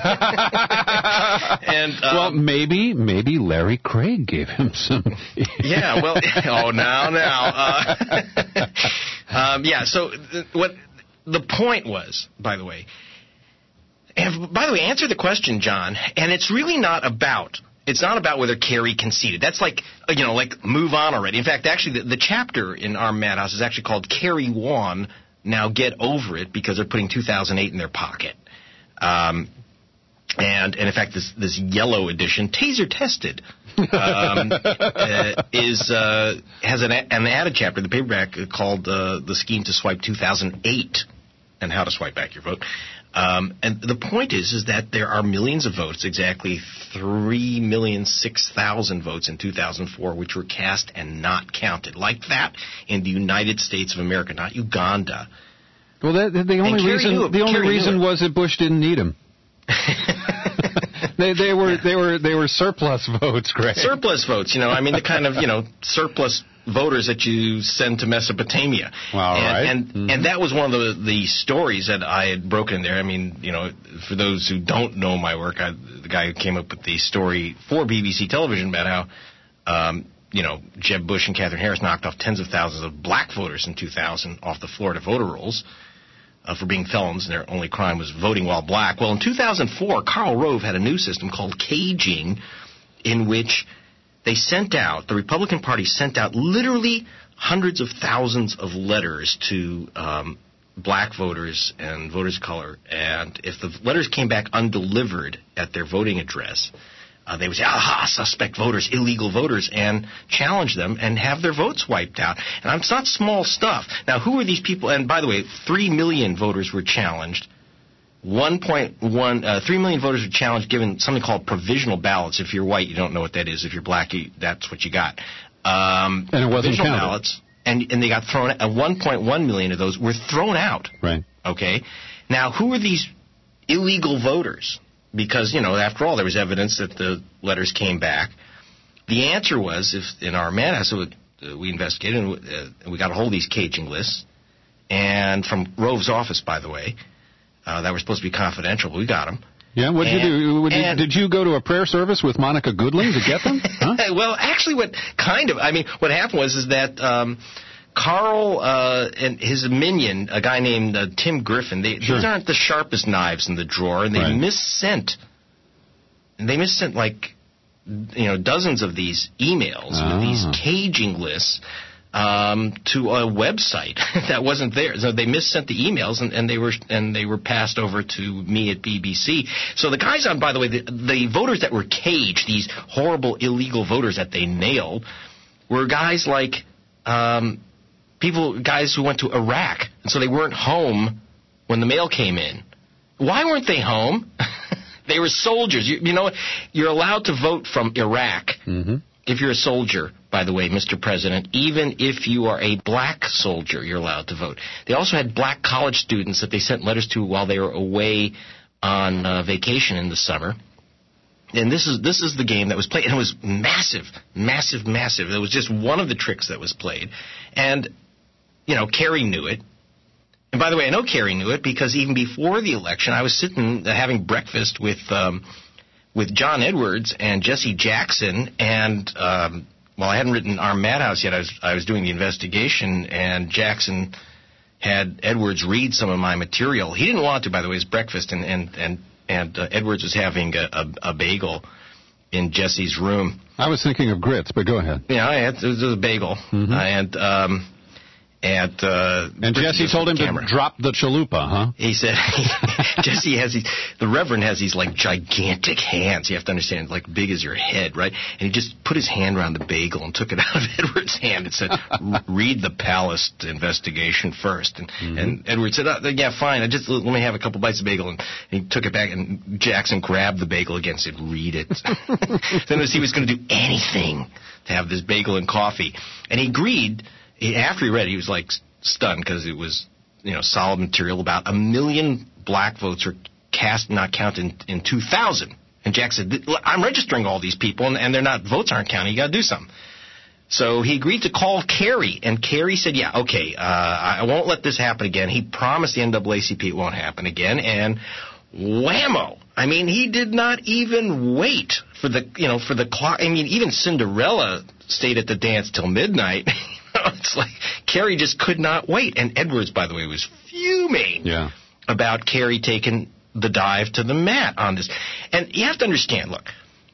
and um, well, maybe maybe Larry Craig gave him some. Yeah, well, oh, now, now. Uh, um, yeah, so th- what the point was, by the way, and by the way, answer the question, John, and it's really not about, it's not about whether Kerry conceded. That's like, you know, like move on already. In fact, actually, the, the chapter in Armed Madhouse is actually called Kerry Won, Now Get Over It, because they're putting two thousand eight in their pocket. Um, and, and in fact, this, this yellow edition, taser tested, um, uh, is uh, has an, an added chapter, the paperback, called uh, The Scheme to Swipe two thousand eight and How to Swipe Back Your Vote. Um, and the point is, is that there are millions of votes, exactly three million six thousand votes in two thousand four, which were cast and not counted. Like that in the United States of America, not Uganda. Well, that, the only reason it, the only Kerry reason was that Bush didn't need them. they they were they were they were surplus votes, Greg. Surplus votes, you know. I mean, the kind of, you know, surplus voters that you send to Mesopotamia. All and, right. And mm-hmm. and that was one of the the stories that I had broken in there. I mean, you know, for those who don't know my work, I, the guy who came up with the story for B B C television about how, um, you know, Jeb Bush and Katherine Harris knocked off tens of thousands of black voters in two thousand off the Florida voter rolls uh, for being felons, and their only crime was voting while black. Well, in two thousand four, Karl Rove had a new system called caging, in which they sent out, the Republican Party sent out literally hundreds of thousands of letters to um, black voters and voters of color. And if the letters came back undelivered at their voting address, uh, they would say, aha, suspect voters, illegal voters, and challenge them and have their votes wiped out. And it's not small stuff. Now, who are these people? And by the way, three million voters were challenged. one point one, uh, three million voters were challenged, given something called provisional ballots. If you're white, you don't know what that is. If you're black, you, that's what you got. Um, and it wasn't provisional counted. ballots, and, and they got thrown out. one point one million of those were thrown out. Right. Okay. Now, who are these illegal voters? Because, you know, after all, there was evidence that the letters came back. The answer was, if in our Madhouse, uh, we investigated, and uh, we got a hold of these caging lists, and from Rove's office, by the way, Uh, that were supposed to be confidential, but we got them. Yeah, what did you do? Did, did you go to a prayer service with Monica Goodling to get them? Huh? Well, actually, what kind of, I mean, what happened was is that um, Carl uh, and his minion, a guy named uh, Tim Griffin, they, sure. these aren't the sharpest knives in the drawer, and they right. missent, they missent like, you know, dozens of these emails oh. with these caging lists um, to a website that wasn't there. So they missent the emails, and, and they were and they were passed over to me at B B C. So the guys on, by the way, the, the voters that were caged, these horrible illegal voters that they nailed, were guys like um, people, guys who went to Iraq, and so they weren't home when the mail came in. Why weren't they home? They were soldiers. You, you know, you're allowed to vote from Iraq mm-hmm. if you're a soldier, by the way, Mister President. Even if you are a black soldier, you're allowed to vote. They also had black college students that they sent letters to while they were away on uh, vacation in the summer. And this is this is the game that was played, and it was massive, massive, massive. It was just one of the tricks that was played. And, you know, Kerry knew it. And by the way, I know Kerry knew it because even before the election, I was sitting uh, having breakfast with um, with John Edwards and Jesse Jackson, and um, well, I hadn't written Armed Madhouse yet. I was I was doing the investigation, and Jackson had Edwards read some of my material. He didn't want to, by the way, his breakfast, and and and, and uh, Edwards was having a, a, a bagel in Jesse's room. I was thinking of grits, but go ahead. Yeah, I had, it was a bagel, mm-hmm. uh, and. Um, And, uh, and Jesse told him camera. to drop the chalupa, huh? He said, Jesse has these, the Reverend has these, like, gigantic hands. You have to understand, like, big as your head, right? And he just put his hand around the bagel and took it out of Edward's hand and said, read the Palace investigation first. And, mm-hmm. and Edward said, oh, yeah, fine, I just let me have a couple bites of bagel. And, and he took it back, and Jackson grabbed the bagel again and said, read it. Then he was going to do anything to have this bagel and coffee. And he agreed. After he read it, he was, like, stunned because it was, you know, solid material. About a million black votes were cast, not counted, in, in two thousand. And Jack said, I'm registering all these people, and, and they're not, votes aren't counting. You got to do something. So he agreed to call Kerry, and Kerry said, yeah, okay, uh, I won't let this happen again. He promised the N double A C P it won't happen again, and whammo. I mean, he did not even wait for the, you know, for the clock. I mean, even Cinderella stayed at the dance till midnight. It's like Kerry just could not wait. And Edwards, by the way, was fuming yeah. about Kerry taking the dive to the mat on this. And you have to understand, look,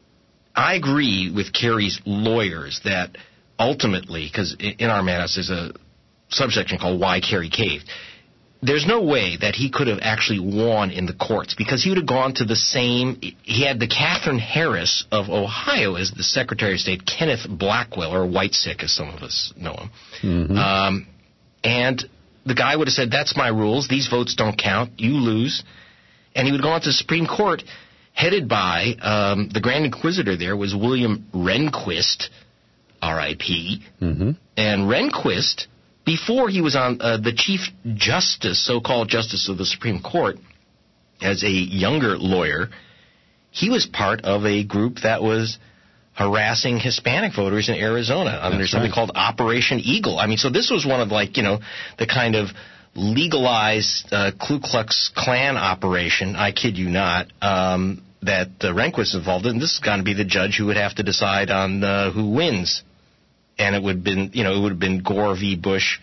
I agree with Kerry's lawyers that ultimately, because in our madhouse there's a subsection called Why Kerry Caved. There's no way that he could have actually won in the courts because he would have gone to the same. He had the Catherine Harris of Ohio as the Secretary of State, Kenneth Blackwell, or Whitesick, as some of us know him. Mm-hmm. Um, and the guy would have said, that's my rules. These votes don't count. You lose. And he would go on to the Supreme Court, headed by um, the Grand Inquisitor there was William Rehnquist, R I P Mm-hmm. And Rehnquist, before he was on uh, the Chief Justice, so-called Justice of the Supreme Court, as a younger lawyer, he was part of a group that was harassing Hispanic voters in Arizona under That's something right. called Operation Eagle. I mean, so this was one of, like, you know, the kind of legalized uh, Ku Klux Klan operation, I kid you not, um, that uh, Rehnquist was involved in. This is going to be the judge who would have to decide on uh, who wins. And it would have been, you know, it would have been Gore v. Bush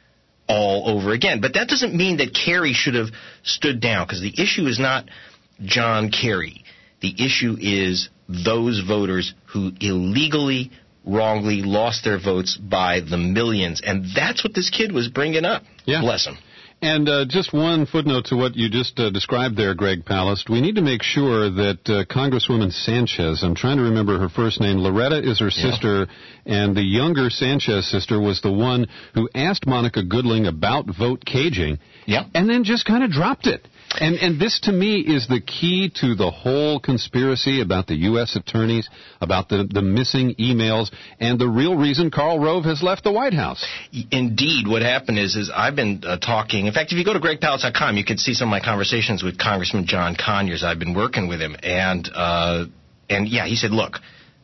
all over again. But that doesn't mean that Kerry should have stood down, because the issue is not John Kerry. The issue is those voters who illegally, wrongly lost their votes by the millions. And that's what this kid was bringing up. Yeah. Bless him. And uh, just one footnote to what you just uh, described there, Greg Palast. We need to make sure that uh, Congresswoman Sanchez, I'm trying to remember her first name, Loretta is her Yeah. sister, and the younger Sanchez sister was the one who asked Monica Goodling about vote caging, yeah. and then just kind of dropped it. And and this, to me, is the key to the whole conspiracy about the U S attorneys, about the, the missing emails, and the real reason Karl Rove has left the White House. Indeed, what happened is, is I've been uh, talking. In fact, if you go to greg palast dot com, you can see some of my conversations with Congressman John Conyers. I've been working with him, and uh, and yeah, he said, look,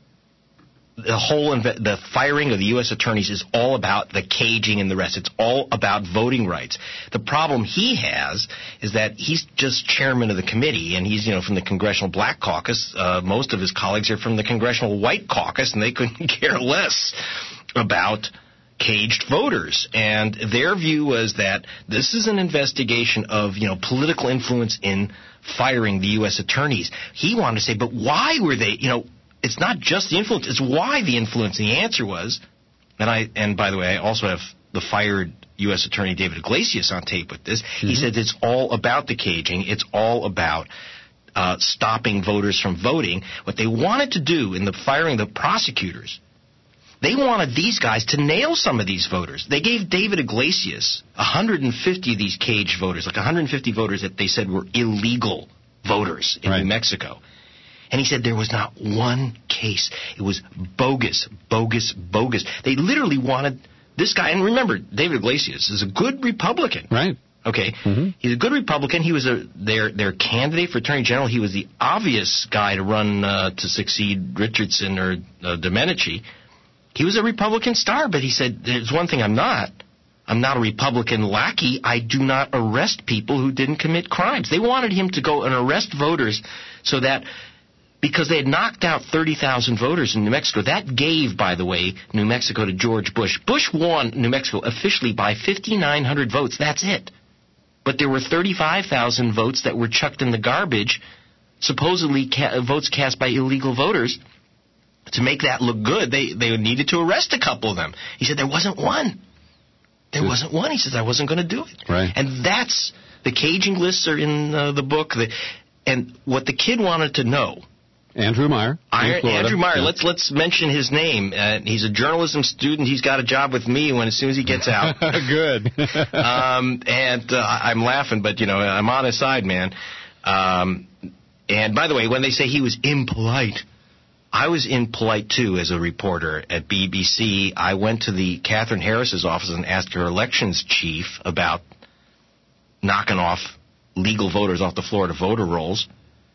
the whole inve- the firing of the U S attorneys is all about the caging and the rest. It's all about voting rights. The problem he has is that he's just chairman of the committee, and he's, you know, from the Congressional Black Caucus. Uh, most of his colleagues are from the Congressional White Caucus, and they couldn't care less about caged voters. And their view was that this is an investigation of, you know, political influence in firing the U S attorneys. He wanted to say, but why were they, you know, it's not just the influence, it's why the influence. And the answer was, and I, and by the way, I also have the fired U S Attorney David Iglesias on tape with this. Mm-hmm. He said it's all about the caging. It's all about uh, stopping voters from voting. What they wanted to do in the firing of the prosecutors, They wanted these guys to nail some of these voters. They gave David Iglesias one hundred fifty of these caged voters, like one hundred fifty voters that they said were illegal voters in right. New Mexico. And he said there was not one case. It was bogus, bogus, bogus. They literally wanted this guy. And remember, David Iglesias is a good Republican. Right. Okay. Mm-hmm. He's a good Republican. He was a their their candidate for Attorney General. He was the obvious guy to run uh, to succeed Richardson or uh, Domenici. He was a Republican star, but he said, there's one thing I'm not. I'm not a Republican lackey. I do not arrest people who didn't commit crimes. They wanted him to go and arrest voters so that, because they had knocked out thirty thousand voters in New Mexico. That gave, by the way, New Mexico to George Bush. Bush won New Mexico officially by fifty-nine hundred votes. That's it. But there were thirty-five thousand votes that were chucked in the garbage, supposedly ca- votes cast by illegal voters. To make that look good, they, they needed to arrest a couple of them. He said there wasn't one. There Just, wasn't one. He says I wasn't going to do it. Right. And that's, the caging lists are in uh, the book. The, and what the kid wanted to know. Andrew Meyer. Iron, Andrew Meyer. Yeah. Let's let's mention his name. Uh, he's a journalism student. He's got a job with me when as soon as he gets out. Good. um, and uh, I'm laughing, but you know I'm on his side, man. Um, and by the way, when they say he was impolite, I was impolite, too, as a reporter at B B C. I went to the Catherine Harris's office and asked her elections chief about knocking off legal voters off the Florida voter rolls.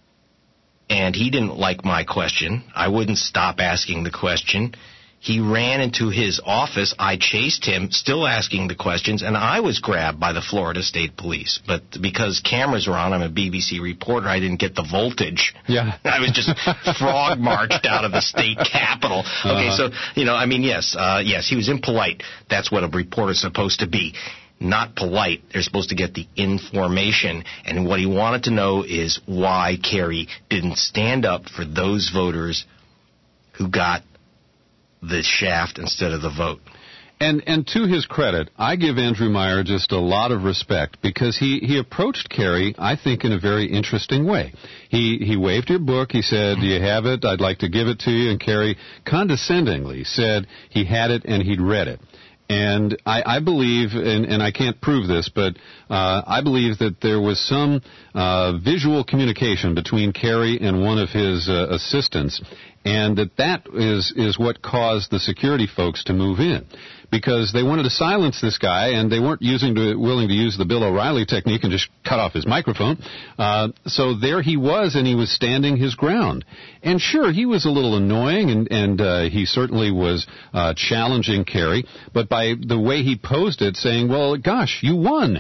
And he didn't like my question. I wouldn't stop asking the question. He ran into his office. I chased him, still asking the questions, and I was grabbed by the Florida State Police. But because cameras were on, I'm a B B C reporter, I didn't get the voltage. Yeah. I was just frog marched out of the state capitol. Okay, uh-huh. so, you know, I mean, yes, uh, yes, he was impolite. That's what a reporter's supposed to be. Not polite. They're supposed to get the information. And what he wanted to know is why Kerry didn't stand up for those voters who got the shaft instead of the vote. And and to his credit, I give Andrew Meyer just a lot of respect because he, he approached Kerry, I think, in a very interesting way. He he waved your book. He said, do you have it? I'd like to give it to you. And Kerry condescendingly said he had it and he'd read it. And I, I believe, and, and I can't prove this, but uh, I believe that there was some uh, visual communication between Kerry and one of his uh, assistants, and that that is, is what caused the security folks to move in. Because they wanted to silence this guy, and they weren't using to, willing to use the Bill O'Reilly technique and just cut off his microphone. Uh, so there he was, and he was standing his ground. And sure, he was a little annoying, and, and uh, he certainly was uh, challenging Kerry. But by the way he posed it, saying, well, gosh, you won.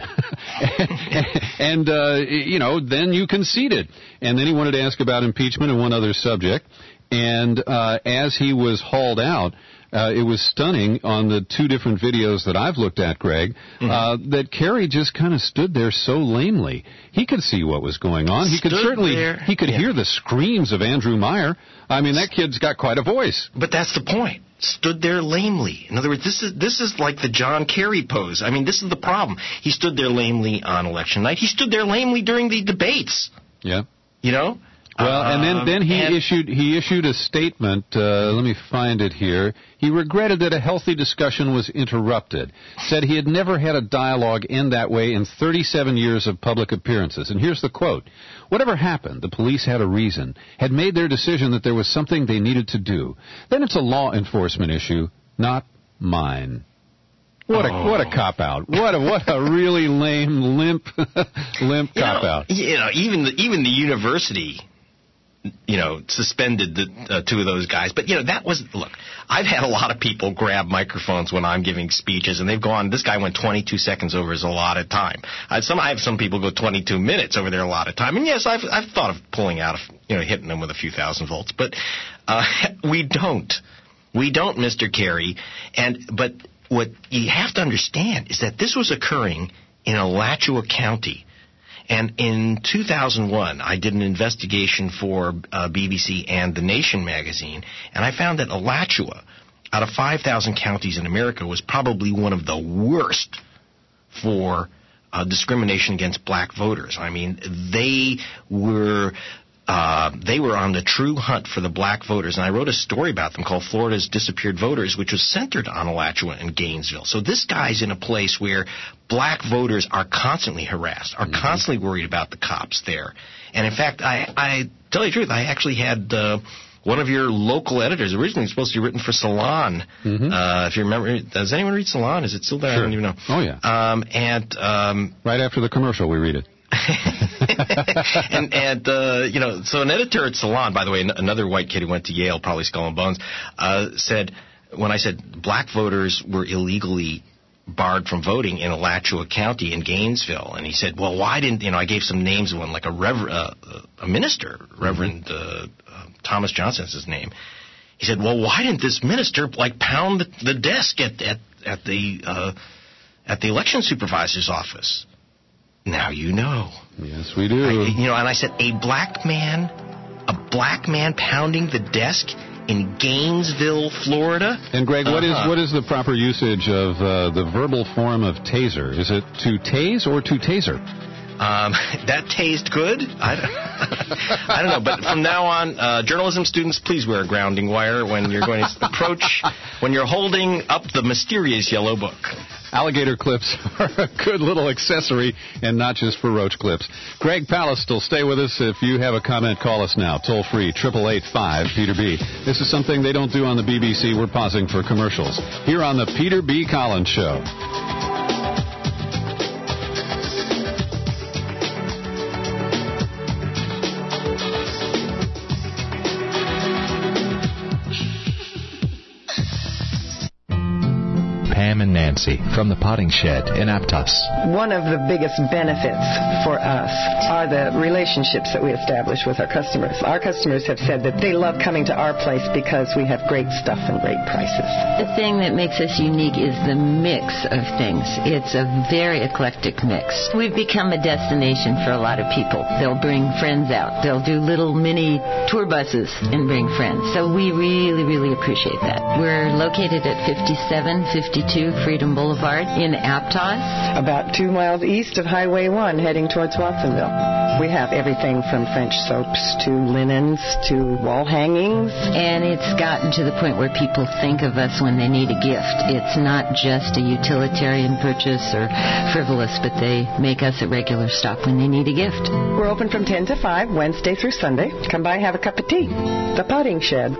and, uh, you know, then you conceded. And then he wanted to ask about impeachment and one other subject. And uh, as he was hauled out, Uh, it was stunning on the two different videos that I've looked at, Greg, mm-hmm. uh, that Kerry just kind of stood there so lamely. He could see what was going on. He stood could certainly there. he could yeah. hear the screams of Andrew Meyer. I mean, that kid's got quite a voice. But that's the point. Stood there lamely. In other words, this is this is like the John Kerry pose. I mean, this is the problem. He stood there lamely on election night. He stood there lamely during the debates. Yeah. You know? Well, and then, then he um, issued he issued a statement. Uh, let me find it here. He regretted that a healthy discussion was interrupted. Said he had never had a dialogue end that way in thirty-seven years of public appearances. And here's the quote: "Whatever happened, the police had a reason, had made their decision that there was something they needed to do. Then it's a law enforcement issue, not mine." What a oh. what a cop out! What a what a really lame, limp, limp cop know, out. You know, even the, even the university, you know, suspended the uh, two of those guys. But, you know, that was, look, I've had a lot of people grab microphones when I'm giving speeches, and they've gone, this guy went twenty-two seconds over his allotted time. I, some, I have some people go twenty-two minutes over their allotted time. And, yes, I've, I've thought of pulling out, of, you know, hitting them with a few thousand volts. But uh, we don't. We don't, Mister Kerry. And, but what you have to understand is that this was occurring in Alachua County. And in two thousand one, I did an investigation for uh, B B C and The Nation magazine, and I found that Alachua, out of five thousand counties in America, was probably one of the worst for uh, discrimination against black voters. I mean, they were uh, they were on the true hunt for the black voters, and I wrote a story about them called Florida's Disappeared Voters, which was centered on Alachua and Gainesville. So this guy's in a place where black voters are constantly harassed, are mm-hmm. constantly worried about the cops there. And in fact, I, I tell you the truth, I actually had uh, one of your local editors, originally supposed to be written for Salon. Mm-hmm. Uh, if you remember, does anyone read Salon? Is it still there? Sure. I don't even know. Oh, yeah. Um, and um, right after the commercial, we read it. and, and uh, you know, so an editor at Salon, by the way, another white kid who went to Yale, probably Skull and Bones, uh, said, when I said black voters were illegally barred from voting in Alachua County in Gainesville, and he said, well, why didn't, you know, I gave some names of one, like a rever- uh, a minister, Reverend uh, uh, Thomas Johnson is his name. He said, well, why didn't this minister, like, pound the, the desk at, at, at the uh, at the election supervisor's office? Now you know. Yes, we do. I, you know, and I said, a black man, a black man pounding the desk in Gainesville, Florida. And Greg, what uh-huh. is what is the proper usage of uh, the verbal form of taser? Is it to tase or to taser? Um, that tased good. I, I don't know, but from now on, uh, journalism students, please wear a grounding wire when you're going to approach, when you're holding up the mysterious yellow book. Alligator clips are a good little accessory, and not just for roach clips. Greg Palast, stay with us. If you have a comment, call us now. Toll free, eight eight eight five, Peter B. This is something they don't do on the B B C. We're pausing for commercials. Here on the Peter B. Collins Show. Pam and Nancy from the Potting Shed in Aptos. One of the biggest benefits for us are the relationships that we establish with our customers. Our customers have said that they love coming to our place because we have great stuff and great prices. The thing that makes us unique is the mix of things. It's a very eclectic mix. We've become a destination for a lot of people. They'll bring friends out. They'll do little mini tour buses and bring friends. So we really, really appreciate that. We're located at fifty-seven fifty-two Freedom Boulevard in Aptos. About two miles east of Highway one heading towards Watsonville. We have everything from French soaps to linens to wall hangings. And it's gotten to the point where people think of us when they need a gift. It's not just a utilitarian purchase or frivolous, but they make us a regular stop when they need a gift. We're open from ten to five, Wednesday through Sunday. Come by and have a cup of tea. The Potting Shed.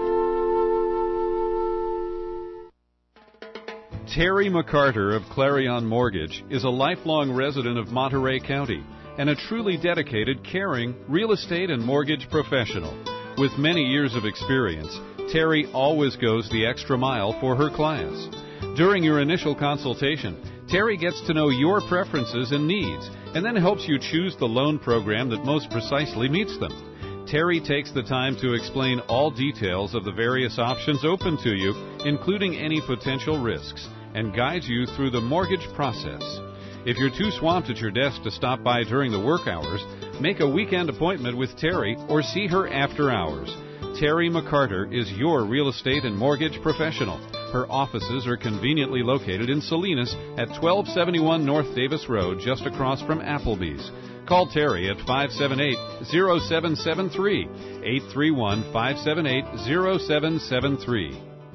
Terry McCarter of Clarion Mortgage is a lifelong resident of Monterey County and a truly dedicated, caring real estate and mortgage professional. With many years of experience, Terry always goes the extra mile for her clients. During your initial consultation, Terry gets to know your preferences and needs and then helps you choose the loan program that most precisely meets them. Terry takes the time to explain all details of the various options open to you, including any potential risks, and guides you through the mortgage process. If you're too swamped at your desk to stop by during the work hours, make a weekend appointment with Terry or see her after hours. Terry McCarter is your real estate and mortgage professional. Her offices are conveniently located in Salinas at twelve seventy-one North Davis Road, just across from Applebee's. Call Terry at five seven eight, zero seven seven three, eight three one, five seven eight, zero seven seven three.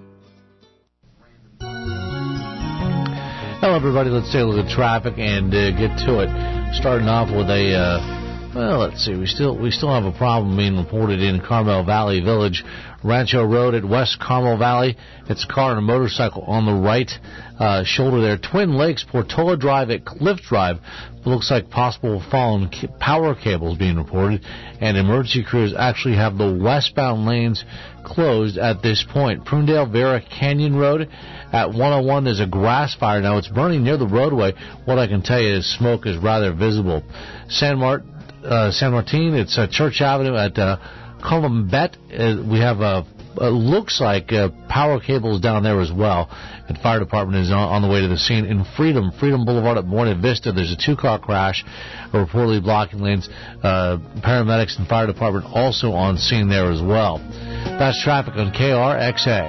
Hello, everybody. Let's take a look at traffic and uh, get to it. Starting off with a, uh, well, let's see. We still we still have a problem being reported in Carmel Valley Village, Rancho Road at West Carmel Valley. It's a car and a motorcycle on the right uh, shoulder there. Twin Lakes, Portola Drive at Cliff Drive. Looks like possible fallen power cables being reported, and emergency crews actually have the westbound lanes closed at this point. Prunedale Vera Canyon Road at one oh one, there's a grass fire now. It's burning near the roadway. What I can tell you is smoke is rather visible. San Mart, uh, San Martin, it's uh, Church Avenue at uh, Columbet. Uh, we have a Uh, looks like uh, power cables down there as well. And fire department is on, on the way to the scene. In Freedom, Freedom Boulevard at Buena Vista, there's a two-car crash, reportedly blocking lanes. Uh, paramedics and fire department also on scene there as well. That's traffic on K R X A.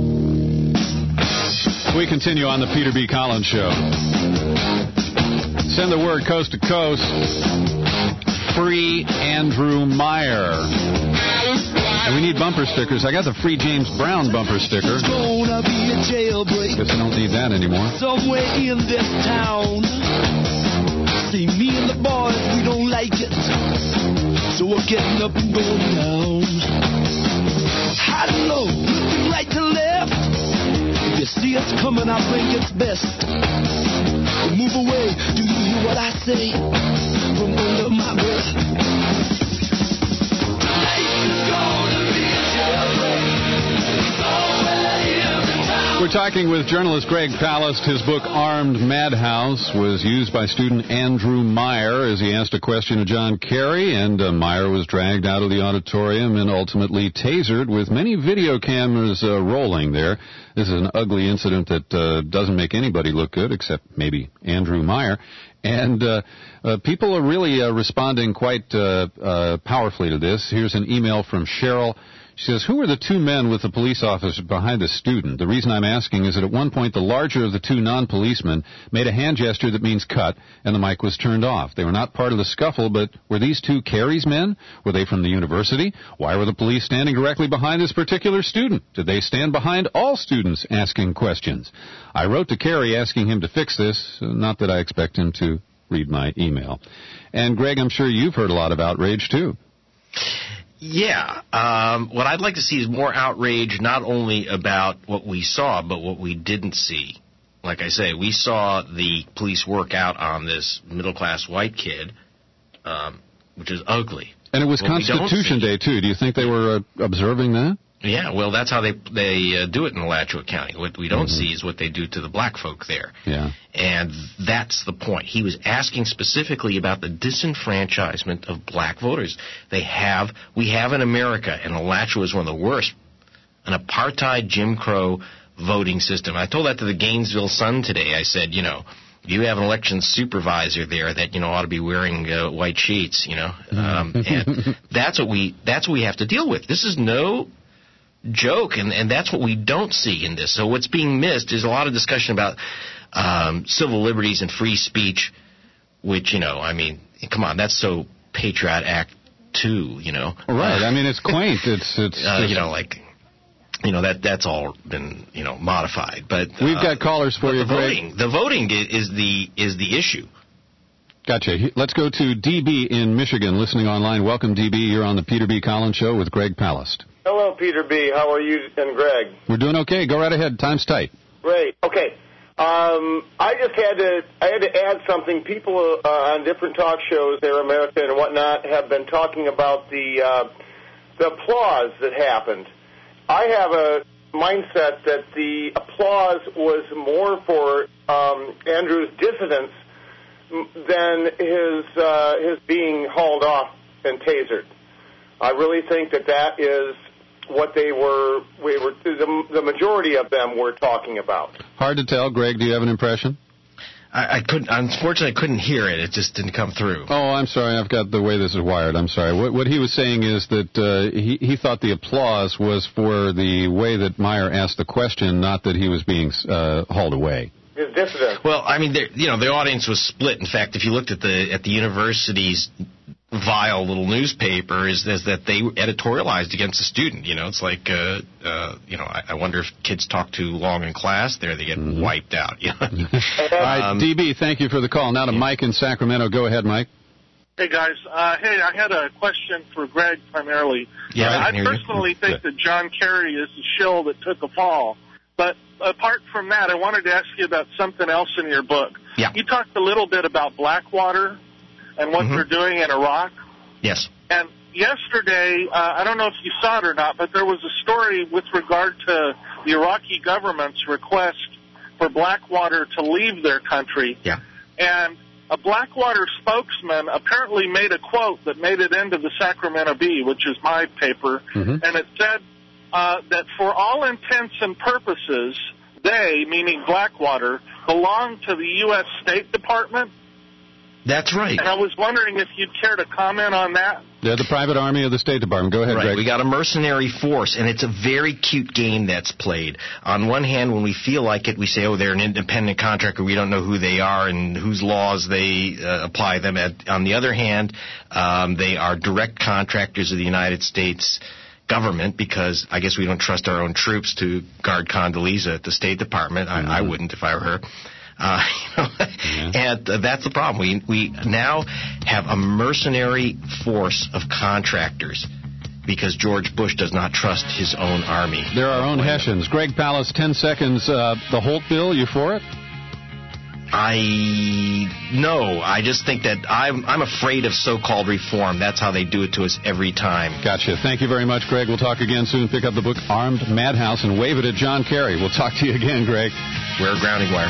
We continue on the Peter B. Collins Show. Send the word coast to coast. Free Andrew Meyer. And we need bumper stickers. I got the free James Brown bumper sticker. Guess I don't need that anymore. Somewhere in this town. See, me and the boys, we don't like it. So we're getting up and going down. High to low, looking right to left. If you see us coming, I think it's best. Move away, do you hear what I say? From under my breath. Tonight's gonna be a jailbreak. Somewhere in the town. We're talking with journalist Greg Palast. His book, Armed Madhouse, was used by student Andrew Meyer as he asked a question of John Kerry, and uh, Meyer was dragged out of the auditorium and ultimately tasered with many video cameras uh, rolling there. This is an ugly incident that uh, doesn't make anybody look good, except maybe Andrew Meyer. And uh, uh, people are really uh, responding quite uh, uh, powerfully to this. Here's an email from Cheryl. She says, who were the two men with the police officer behind the student? The reason I'm asking is that at one point the larger of the two non-policemen made a hand gesture that means cut, and the mic was turned off. They were not part of the scuffle, but were these two Kerry's men? Were they from the university? Why were the police standing directly behind this particular student? Did they stand behind all students asking questions? I wrote to Kerry asking him to fix this, not that I expect him to read my email. And, Greg, I'm sure you've heard a lot of outrage, too. Yeah. Um, what I'd like to see is more outrage, not only about what we saw, but what we didn't see. Like I say, we saw the police work out on this middle-class white kid, um, which is ugly. And it was what Constitution Day, too. Do you think they were uh, observing that? Yeah, well, that's how they they uh, do it in Alachua County. What we don't mm-hmm. see is what they do to the black folk there. Yeah. And that's the point. He was asking specifically about the disenfranchisement of black voters. They have, we have in America, and Alachua is one of the worst, an apartheid Jim Crow voting system. I told that to the Gainesville Sun today. I said, you know, you have an election supervisor there that, you know, ought to be wearing uh, white sheets, you know. Um, and that's what we that's what we have to deal with. This is no joke, and, and that's what we don't see in this. So what's being missed is a lot of discussion about um, civil liberties and free speech, which, you know, I mean, come on, that's so Patriot Act two, you know. Right. Uh, I mean, it's quaint. It's, it's uh, you know, like, you know, that that's all been, you know, modified. But we've uh, got callers for you, the Greg. voting, the voting is the is the issue. Gotcha. Let's go to D B in Michigan, listening online. Welcome, D B. You're on the Peter B. Collins Show with Greg Palast. Hello, Peter B. How are you and Greg? We're doing okay. Go right ahead. Time's tight. Great. Okay. Um, I just had to I had to add something. People uh, on different talk shows, Air America and whatnot, have been talking about the uh, the applause that happened. I have a mindset that the applause was more for um, Andrew's dissidence than his uh, his being hauled off and tasered. I really think that that is what they were, we were the, the majority of them were talking about. Hard to tell. Greg, do you have an impression? I, I couldn't. Unfortunately, I couldn't hear it. It just didn't come through. Oh, I'm sorry. I've got the way this is wired. I'm sorry. What, what he was saying is that uh, he, he thought the applause was for the way that Meyer asked the question, not that he was being uh, hauled away. His dissident. Well, I mean, you know, the audience was split. In fact, if you looked at the at the university's vile little newspaper, is, is that they editorialized against the student. You know, it's like, uh, uh, you know, I, I wonder if kids talk too long in class there, they get mm-hmm. wiped out. You know? All right, um, D B, thank you for the call. Now to yeah. Mike in Sacramento. Go ahead, Mike. Hey, guys. Uh, hey, I had a question for Greg primarily. Yeah, uh, I, I personally you. think that John Kerry is the shill that took a fall. But apart from that, I wanted to ask you about something else in your book. Yeah. You talked a little bit about Blackwater and what mm-hmm. they're doing in Iraq. Yes. And yesterday, uh, I don't know if you saw it or not, but there was a story with regard to the Iraqi government's request for Blackwater to leave their country. Yeah. And a Blackwater spokesman apparently made a quote that made it into the Sacramento Bee, which is my paper, mm-hmm. and it said uh, that for all intents and purposes, they, meaning Blackwater, belong to the U S State Department. That's right. And I was wondering if you'd care to comment on that. They're the private army of the State Department. Go ahead, right. Greg. We got a mercenary force, and it's a very cute game that's played. On one hand, when we feel like it, we say, oh, they're an independent contractor. We don't know who they are and whose laws they uh, apply them at. On the other hand, um, they are direct contractors of the United States government, because I guess we don't trust our own troops to guard Condoleezza at the State Department. I, mm-hmm. I wouldn't if I were her. Uh, you know, yeah. And uh, that's the problem. We we now have a mercenary force of contractors because George Bush does not trust his own army. They're our own Hessians. Greg Palast, ten seconds. Uh, the Holt bill, you for it? I no. I just think that I'm I'm afraid of so-called reform. That's how they do it to us every time. Gotcha. Thank you very much, Greg. We'll talk again soon. Pick up the book Armed Madhouse and wave it at John Kerry. We'll talk to you again, Greg. Wear a grounding wire.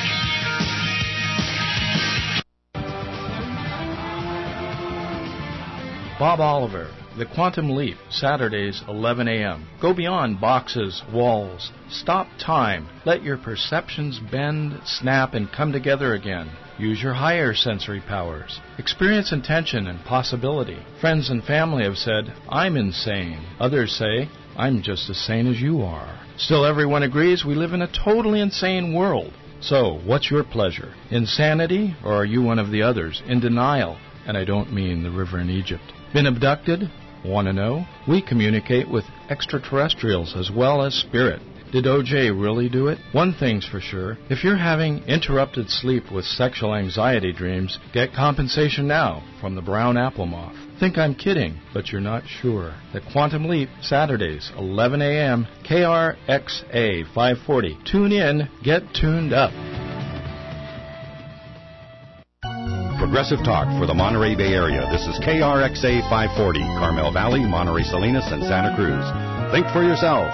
Bob Oliver, The Quantum Leap, Saturdays, eleven a.m. Go beyond boxes, walls. Stop time. Let your perceptions bend, snap, and come together again. Use your higher sensory powers. Experience intention and possibility. Friends and family have said, I'm insane. Others say, I'm just as sane as you are. Still, everyone agrees we live in a totally insane world. So, what's your pleasure? Insanity, or are you one of the others, in denial? And I don't mean the river in Egypt. Been abducted? Want to know? We communicate with extraterrestrials as well as spirit. Did O J really do it? One thing's for sure. If you're having interrupted sleep with sexual anxiety dreams, get compensation now from the brown apple moth. Think I'm kidding, but you're not sure. The Quantum Leap, Saturdays, eleven a.m., K R X A five forty. Tune in, get tuned up. Progressive Talk for the Monterey Bay Area. This is K R X A five forty, Carmel Valley, Monterey Salinas, and Santa Cruz. Think for yourself.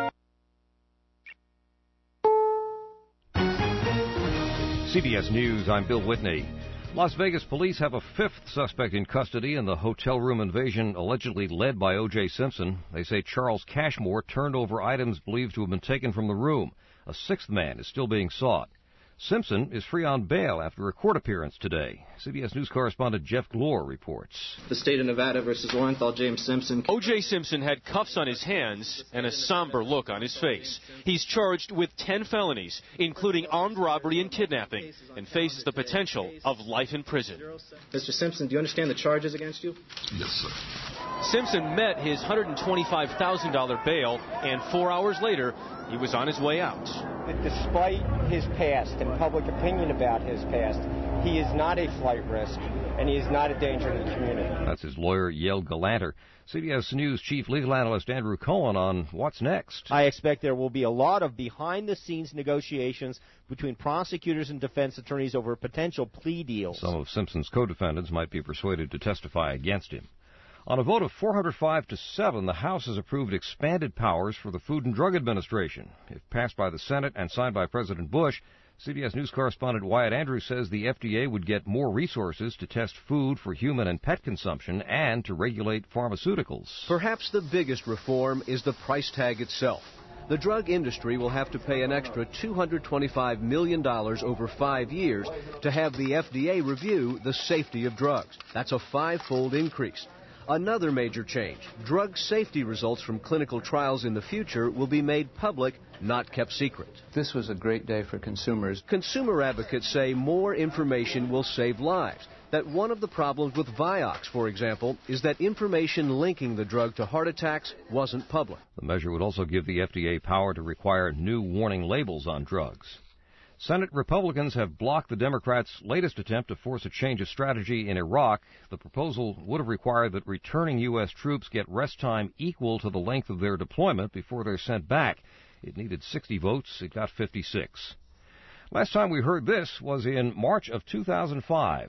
C B S News, I'm Bill Whitney. Las Vegas police have a fifth suspect in custody in the hotel room invasion allegedly led by O J Simpson. They say Charles Cashmore turned over items believed to have been taken from the room. A sixth man is still being sought. Simpson is free on bail after a court appearance today. C B S News correspondent Jeff Glor reports. The state of Nevada versus Lowenthal, James Simpson. O J Simpson had cuffs on his hands and a somber look on his face. He's charged with ten felonies, including armed robbery and kidnapping, and faces the potential of life in prison. Mister Simpson, do you understand the charges against you? Yes, sir. Simpson met his one hundred twenty-five thousand dollars bail, and four hours later, he was on his way out. Despite his past and public opinion about his past, he is not a flight risk, and he is not a danger to the community. That's his lawyer, Yale Galanter. C B S News Chief Legal Analyst Andrew Cohen on what's next. I expect there will be a lot of behind-the-scenes negotiations between prosecutors and defense attorneys over potential plea deals. Some of Simpson's co-defendants might be persuaded to testify against him. On a vote of four hundred five to seven, the House has approved expanded powers for the Food and Drug Administration. If passed by the Senate and signed by President Bush, C B S News correspondent Wyatt Andrews says the F D A would get more resources to test food for human and pet consumption and to regulate pharmaceuticals. Perhaps the biggest reform is the price tag itself. The drug industry will have to pay an extra two hundred twenty-five million dollars over five years to have the F D A review the safety of drugs. That's a five-fold increase. Another major change. Drug safety results from clinical trials in the future will be made public, not kept secret. This was a great day for consumers. Consumer advocates say more information will save lives. That one of the problems with Vioxx, for example, is that information linking the drug to heart attacks wasn't public. The measure would also give the F D A power to require new warning labels on drugs. Senate Republicans have blocked the Democrats' latest attempt to force a change of strategy in Iraq. The proposal would have required that returning U S troops get rest time equal to the length of their deployment before they're sent back. It needed sixty votes. It got fifty-six. Last time we heard this was in March of two thousand five.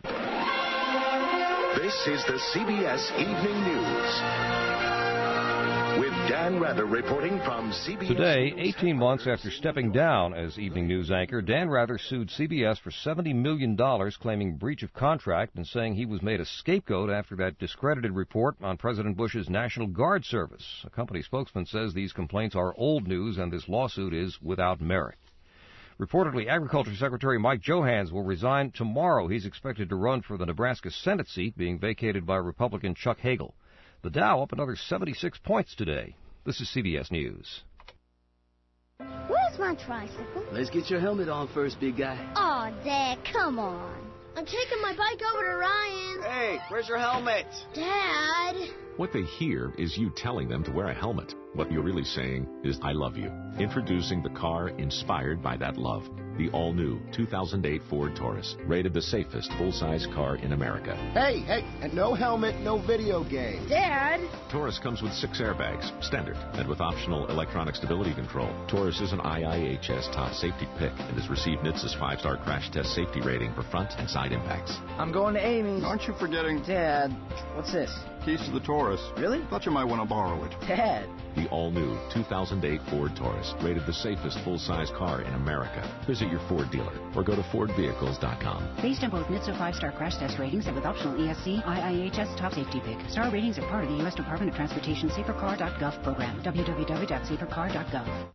This is the C B S Evening News. With Dan Rather reporting from C B S. Today, eighteen months after stepping down as Evening News anchor, Dan Rather sued C B S for seventy million dollars, claiming breach of contract and saying he was made a scapegoat after that discredited report on President Bush's National Guard service. A company spokesman says these complaints are old news and this lawsuit is without merit. Reportedly, Agriculture Secretary Mike Johans will resign tomorrow. He's expected to run for the Nebraska Senate seat, being vacated by Republican Chuck Hagel. The Dow up another seventy-six points today. This is C B S News. Where's my tricycle? Let's get your helmet on first, big guy. Aw, oh, Dad, come on. I'm taking my bike over to Ryan's. Hey, where's your helmet? Dad. What they hear is you telling them to wear a helmet. What you're really saying is, I love you. Introducing the car inspired by that love. The all-new two thousand eight Ford Taurus, rated the safest full-size car in America. Hey, hey, and no helmet, no video game. Dad. Taurus comes with six airbags, standard, and with optional electronic stability control. Taurus is an I I H S top safety pick and has received N H T S A's five-star crash test safety rating for front and side impacts. I'm going to Amy's. Aren't you forgetting? Dad, what's this? Keys to the Taurus. Really? Thought you might want to borrow it. Dad. The all-new two thousand eight Ford Taurus, rated the safest full-size car in America. Visit your Ford dealer or go to Ford Vehicles dot com. Based on both N H T S A five-star crash test ratings and with optional E S C, I I H S top safety pick. Star ratings are part of the U S Department of Transportation Safer Car dot gov program. w w w dot safer car dot gov.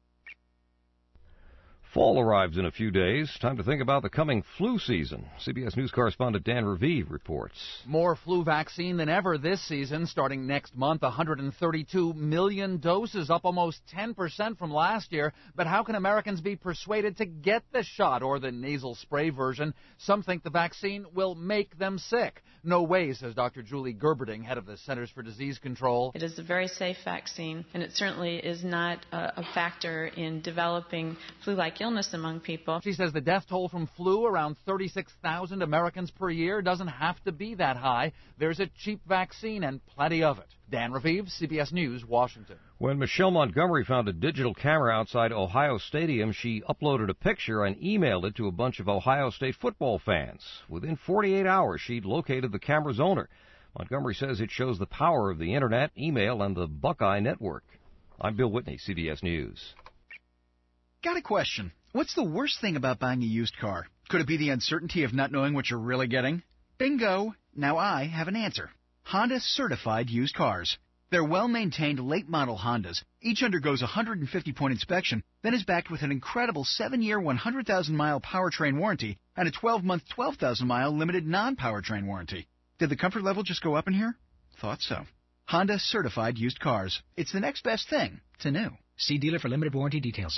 Fall arrives in a few days. Time to think about the coming flu season. C B S News correspondent Dan Raviv reports. More flu vaccine than ever this season. Starting next month, one hundred thirty-two million doses, up almost ten percent from last year. But how can Americans be persuaded to get the shot or the nasal spray version? Some think the vaccine will make them sick. No way, says Doctor Julie Gerberding, head of the Centers for Disease Control. It is a very safe vaccine, and it certainly is not a, a factor in developing flu-like illness among people. She says the death toll from flu, around thirty-six thousand Americans per year, doesn't have to be that high. There's a cheap vaccine and plenty of it. Dan Raviv, C B S News, Washington. When Michelle Montgomery found a digital camera outside Ohio Stadium, she uploaded a picture and emailed it to a bunch of Ohio State football fans. Within forty-eight hours, she'd located the camera's owner. Montgomery says it shows the power of the Internet, email, and the Buckeye Network. I'm Bill Whitney, C B S News. Got a question. What's the worst thing about buying a used car? Could it be the uncertainty of not knowing what you're really getting? Bingo! Now I have an answer. Honda Certified Used Cars. They're well-maintained late-model Hondas. Each undergoes a one hundred fifty point inspection, then is backed with an incredible seven-year, one hundred thousand mile powertrain warranty and a twelve-month, twelve thousand mile limited non-powertrain warranty. Did the comfort level just go up in here? Thought so. Honda Certified Used Cars. It's the next best thing to new. See dealer for limited warranty details.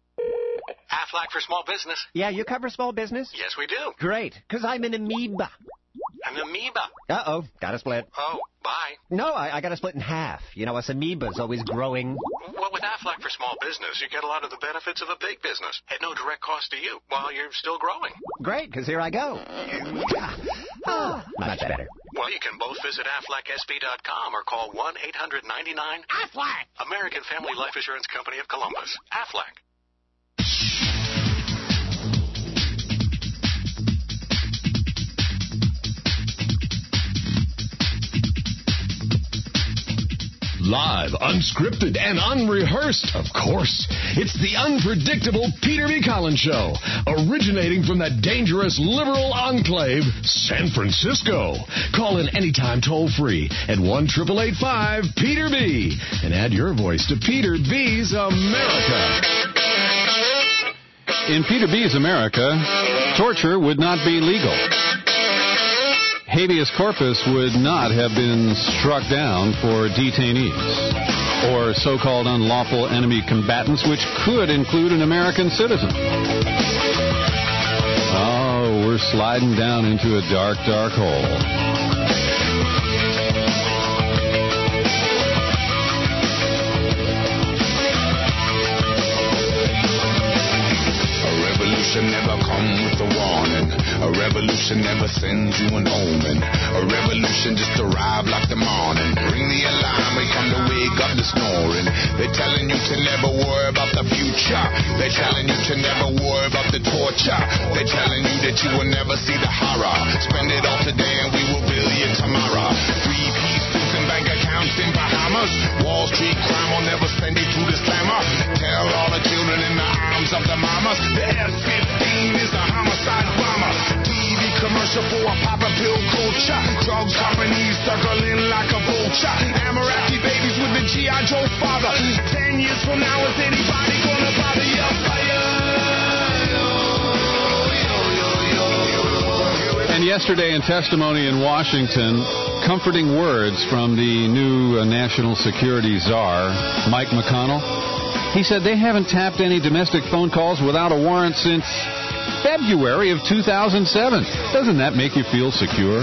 Aflac for small business. Yeah, you cover small business? Yes, we do. Great, because I'm an amoeba. An amoeba. Uh-oh, got to split. Oh, bye. No, I, I got to split in half. You know, us amoebas always growing. Well, with Aflac for small business, you get a lot of the benefits of a big business at no direct cost to you while you're still growing. Great, because here I go. Oh, much better. Well, you can both visit Aflac S B dot com or call one eight hundred ninety-nine Aflac. American Family Life Assurance Company of Columbus. Aflac. Live, unscripted, and unrehearsed, of course. It's the unpredictable Peter B. Collins Show, originating from that dangerous liberal enclave, San Francisco. Call in anytime toll-free at one eight eight five Peter B. and add your voice to Peter B's America. In Peter B's America, torture would not be legal. Habeas corpus would not have been struck down for detainees or so-called unlawful enemy combatants, which could include an American citizen. Oh, we're sliding down into a dark, dark hole. Never come with a warning. A revolution never sends you an omen. A revolution just arrive like the morning. Ring the alarm, we come to wake up the snoring. They're telling you to never worry about the future. They're telling you to never worry about the torture. They're telling you that you will never see the horror. Spend it all today and we will bill you tomorrow. Three-piece suits and bank accounts in Bahamas. Wall Street crime will never send you to the slammer. Tell all the children in the arms of the mamas. The F fifteen is a homicide bomber. T V commercial for a popper pill culture. Drug companies circling like a vulture. Amaraki babies with the G I. Joe father. Ten years from now, is anybody gonna bother your fire? yesterday in testimony in Washington, comforting words from the new uh, national security czar, Mike McConnell. He said they haven't tapped any domestic phone calls without a warrant since February of two thousand seven. Doesn't that make you feel secure?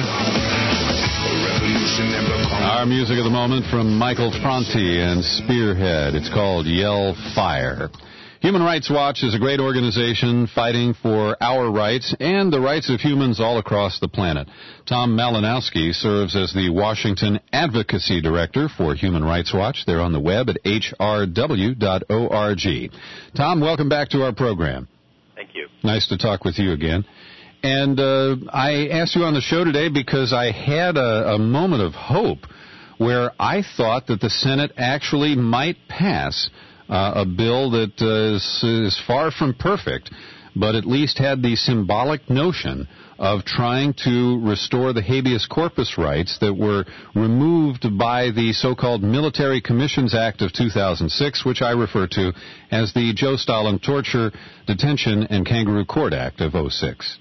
Our music of the moment from Michael Franti and Spearhead. It's called Yell Fire. Human Rights Watch is a great organization fighting for our rights and the rights of humans all across the planet. Tom Malinowski serves as the Washington Advocacy Director for Human Rights Watch. They're on the web at H R W dot org. Tom, welcome back to our program. Thank you. Nice to talk with you again. And uh, I asked you on the show today because I had a, a moment of hope where I thought that the Senate actually might pass Uh, a bill that uh, is, is far from perfect, but at least had the symbolic notion of trying to restore the habeas corpus rights that were removed by the so-called Military Commissions Act of two thousand six, which I refer to as the Joe Stalin Torture, Detention, and Kangaroo Court Act of oh six.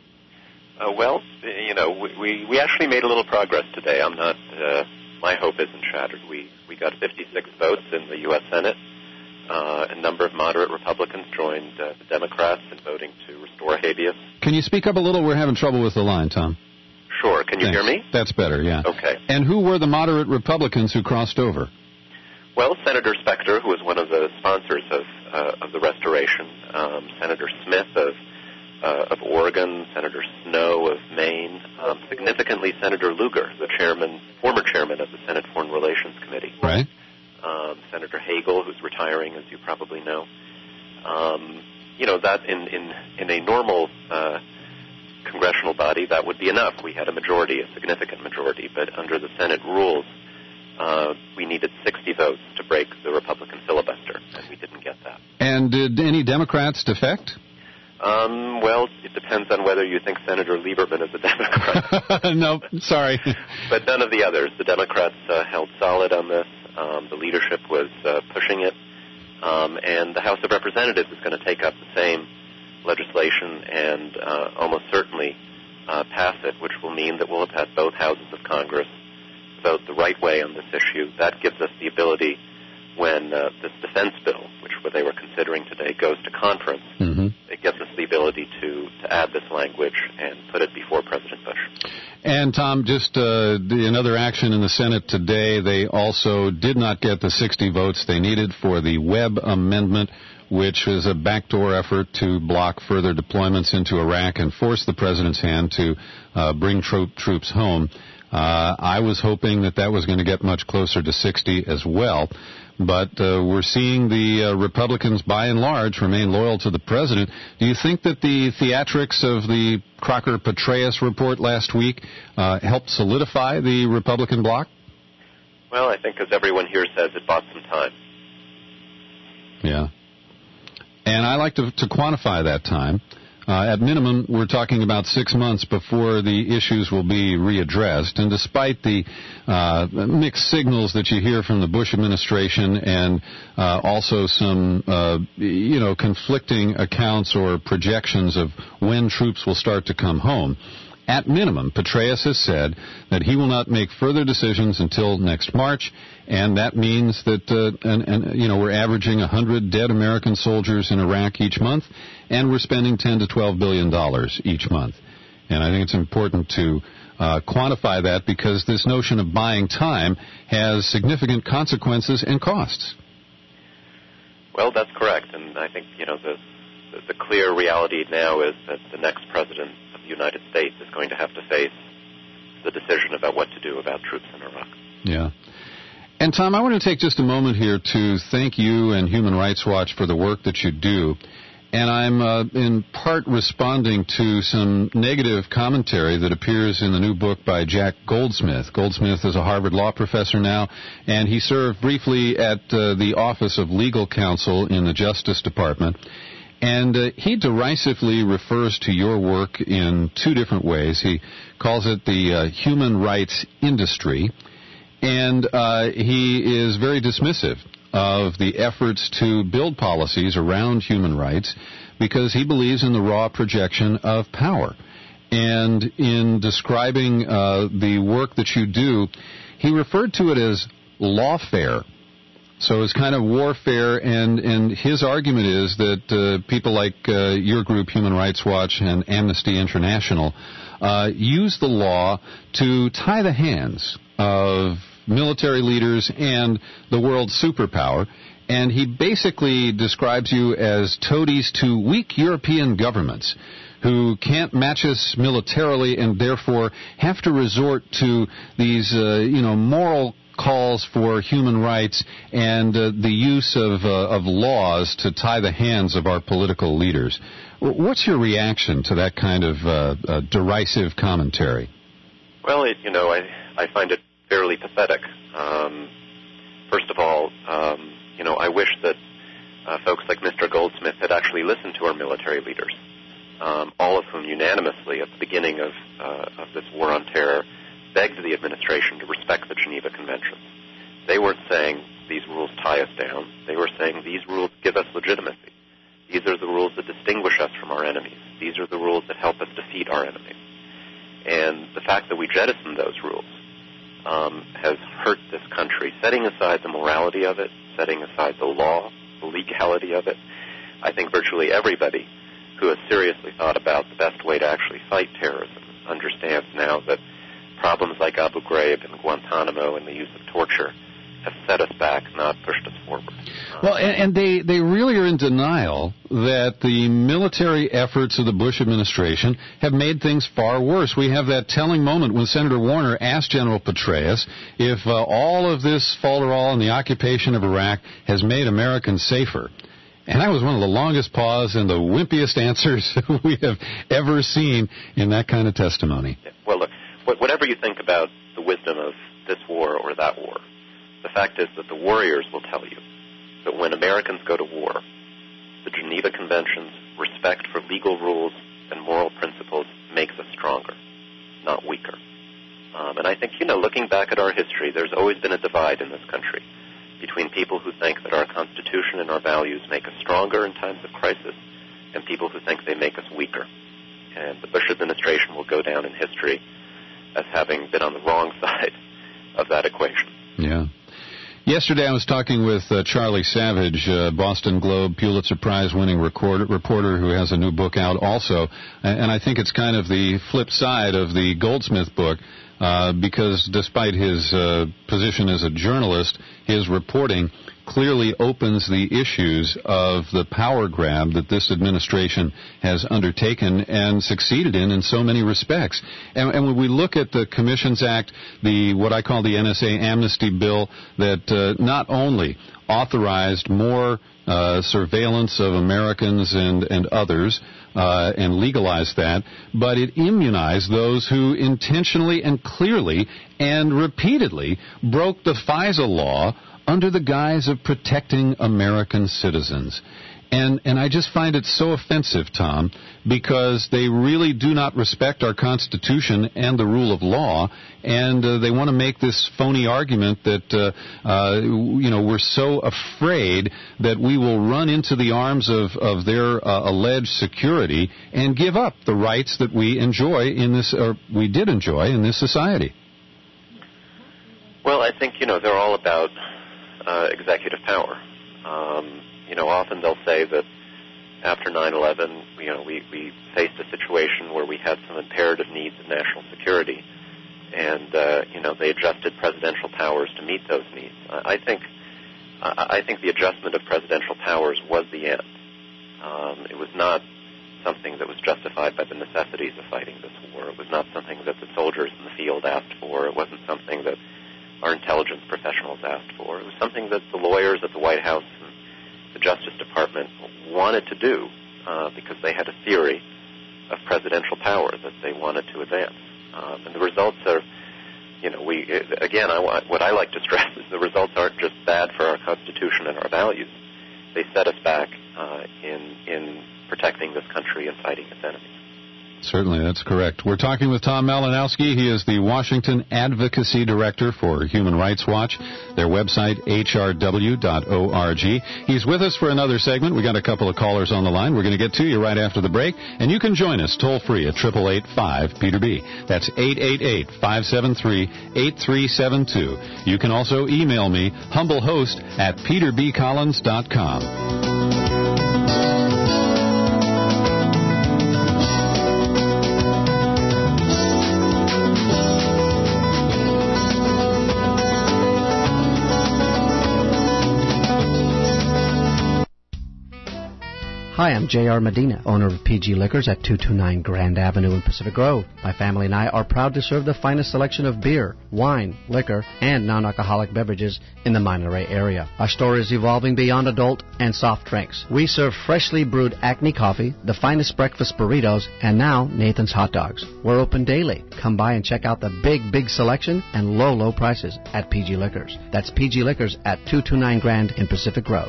Uh, well, you know, we, we actually made a little progress today. I'm not, uh, my hope isn't shattered. We, we got fifty-six votes in the U S Senate. Uh, a number of moderate Republicans joined uh, the Democrats in voting to restore habeas. Can you speak up a little? We're having trouble with the line, Tom. Sure. Can you Thanks. hear me? That's better, yeah. Okay. And who were the moderate Republicans who crossed over? Well, Senator Specter, who was one of the sponsors of, uh, of the restoration, um, Senator Smith of, uh, of Oregon, Senator Snowe of Maine, um, significantly Senator Lugar, the chairman, former chairman of the Senate Foreign Relations Committee. Right. Um, Senator Hagel, who's retiring, as you probably know. Um, you know, that in, in, in a normal uh, congressional body, that would be enough. We had a majority, a significant majority, but under the Senate rules, uh, we needed sixty votes to break the Republican filibuster, and we didn't get that. And did any Democrats defect? Um, well, it depends on whether you think Senator Lieberman is a Democrat. No, sorry. But none of the others. The Democrats uh, held solid on this. Um, the leadership was uh, pushing it, um, and the House of Representatives is going to take up the same legislation and uh, almost certainly uh, pass it, which will mean that we'll have had both houses of Congress vote the right way on this issue. That gives us the ability, when uh, this defense bill, which they were considering today, goes to conference, mm-hmm. it gives us the ability to, to add this language and put it before President Bush. And, Tom, just uh, the, another action in the Senate today, they also did not get the sixty votes they needed for the Webb Amendment, which is a backdoor effort to block further deployments into Iraq and force the president's hand to uh, bring tro- troops home. Uh, I was hoping that that was going to get much closer to sixty as well. But uh, we're seeing the uh, Republicans, by and large, remain loyal to the president. Do you think that the theatrics of the Crocker-Petraeus report last week uh, helped solidify the Republican bloc? Well, I think, as everyone here says, it bought some time. Yeah. And I like to, to quantify that time. Uh, at minimum, we're talking about six months before the issues will be readdressed. And despite the uh, mixed signals that you hear from the Bush administration and uh, also some, uh, you know, conflicting accounts or projections of when troops will start to come home, at minimum, Petraeus has said that he will not make further decisions until next March, and that means that, uh, and, and you know, we're averaging one hundred dead American soldiers in Iraq each month, and we're spending ten to twelve billion dollars each month. And I think it's important to uh, quantify that because this notion of buying time has significant consequences and costs. Well, that's correct, and I think, you know, the the clear reality now is that the next president of the United States is going to have to face the decision about what to do about troops in Iraq. Yeah. And, Tom, I want to take just a moment here to thank you and Human Rights Watch for the work that you do. And I'm uh, in part responding to some negative commentary that appears in the new book by Jack Goldsmith. Goldsmith is a Harvard law professor now, and he served briefly at uh, the Office of Legal Counsel in the Justice Department. And uh, he derisively refers to your work in two different ways. He calls it the uh, human rights industry, and uh, he is very dismissive of the efforts to build policies around human rights because he believes in the raw projection of power. And in describing uh, the work that you do, he referred to it as lawfare. So it's kind of warfare, and, and his argument is that uh, people like uh, your group, Human Rights Watch and Amnesty International, uh, use the law to tie the hands of military leaders and the world superpower. And he basically describes you as toadies to weak European governments who can't match us militarily and therefore have to resort to these, uh, you know, moral calls for human rights and uh, the use of, uh, of laws to tie the hands of our political leaders. What's your reaction to that kind of uh, uh, derisive commentary? Well, it, you know, I, I find it fairly pathetic. Um, first of all, um, you know, I wish that uh, folks like Mister Goldsmith had actually listened to our military leaders, um, all of whom unanimously at the beginning of, uh, of this war on terror begged the administration to respect the Geneva Conventions. They weren't saying these rules tie us down. They were saying these rules give us legitimacy. These are the rules that distinguish us from our enemies. These are the rules that help us defeat our enemies. And the fact that we jettisoned those rules um, has hurt this country, setting aside the morality of it, setting aside the law, the legality of it. I think virtually everybody who has seriously thought about the best way to actually fight terrorism understands now that problems like Abu Ghraib and Guantanamo and the use of torture have set us back, not pushed us forward. Well, and, and they, they really are in denial that the military efforts of the Bush administration have made things far worse. We have that telling moment when Senator Warner asked General Petraeus if uh, all of this falderall and the occupation of Iraq has made Americans safer. And that was one of the longest pause and the wimpiest answers we have ever seen in that kind of testimony. Yeah. Well, look, whatever you think about the wisdom of this war or that war, the fact is that the warriors will tell you that when Americans go to war, the Geneva Conventions, respect for legal rules and moral principles makes us stronger, not weaker. Um, and I think, you know, looking back at our history, there's always been a divide in this country between people who think that our Constitution and our values make us stronger in times of crisis and people who think they make us weaker. And the Bush administration will go down in history as having been on the wrong side of that equation. Yeah. Yesterday I was talking with uh, Charlie Savage, uh, Boston Globe Pulitzer Prize-winning record- reporter who has a new book out also, and, and I think it's kind of the flip side of the Goldsmith book, uh, because despite his uh, position as a journalist, his reporting clearly opens the issues of the power grab that this administration has undertaken and succeeded in in so many respects. And, and when we look at the Commissions Act, the what I call the N S A amnesty bill, that uh, not only authorized more uh, surveillance of Americans and, and others uh, and legalized that, but it immunized those who intentionally and clearly and repeatedly broke the FISA law under the guise of protecting American citizens. And and I just find it so offensive, Tom, because they really do not respect our Constitution and the rule of law, and uh, they want to make this phony argument that, uh, uh, you know, we're so afraid that we will run into the arms of, of their uh, alleged security and give up the rights that we enjoy in this, or we did enjoy in this society. Well, I think, you know, they're all about Uh, executive power. Um, you know, often they'll say that after nine eleven, you know, we, we faced a situation where we had some imperative needs of national security, and uh, you know, they adjusted presidential powers to meet those needs. I, I think, I, I think the adjustment of presidential powers was the end. Um, it was not something that was justified by the necessities of fighting this war. It was not something that the soldiers in the field asked for. It wasn't something that our intelligence professionals asked for. It was something that the lawyers at the White House and the Justice Department wanted to do uh, because they had a theory of presidential power that they wanted to advance. Um, and the results are, you know, we again, I, what I like to stress is the results aren't just bad for our Constitution and our values. They set us back uh, in in protecting this country and fighting its enemies. Certainly, that's correct. We're talking with Tom Malinowski. He is the Washington Advocacy Director for Human Rights Watch. Their website, H R W dot org. He's with us for another segment. We got a couple of callers on the line. We're going to get to you right after the break. And you can join us toll-free at eight eight eight, five, Peter B. That's eight eight eight, five seven three, eight three seven two. You can also email me, humblehost at peter b collins dot com. Hi, I'm J R Medina, owner of P G Liquors at two twenty-nine Grand Avenue in Pacific Grove. My family and I are proud to serve the finest selection of beer, wine, liquor, and non-alcoholic beverages in the Monterey area. Our store is evolving beyond adult and soft drinks. We serve freshly brewed Acme coffee, the finest breakfast burritos, and now Nathan's hot dogs. We're open daily. Come by and check out the big, big selection and low, low prices at P G Liquors. That's P G Liquors at two twenty-nine Grand in Pacific Grove.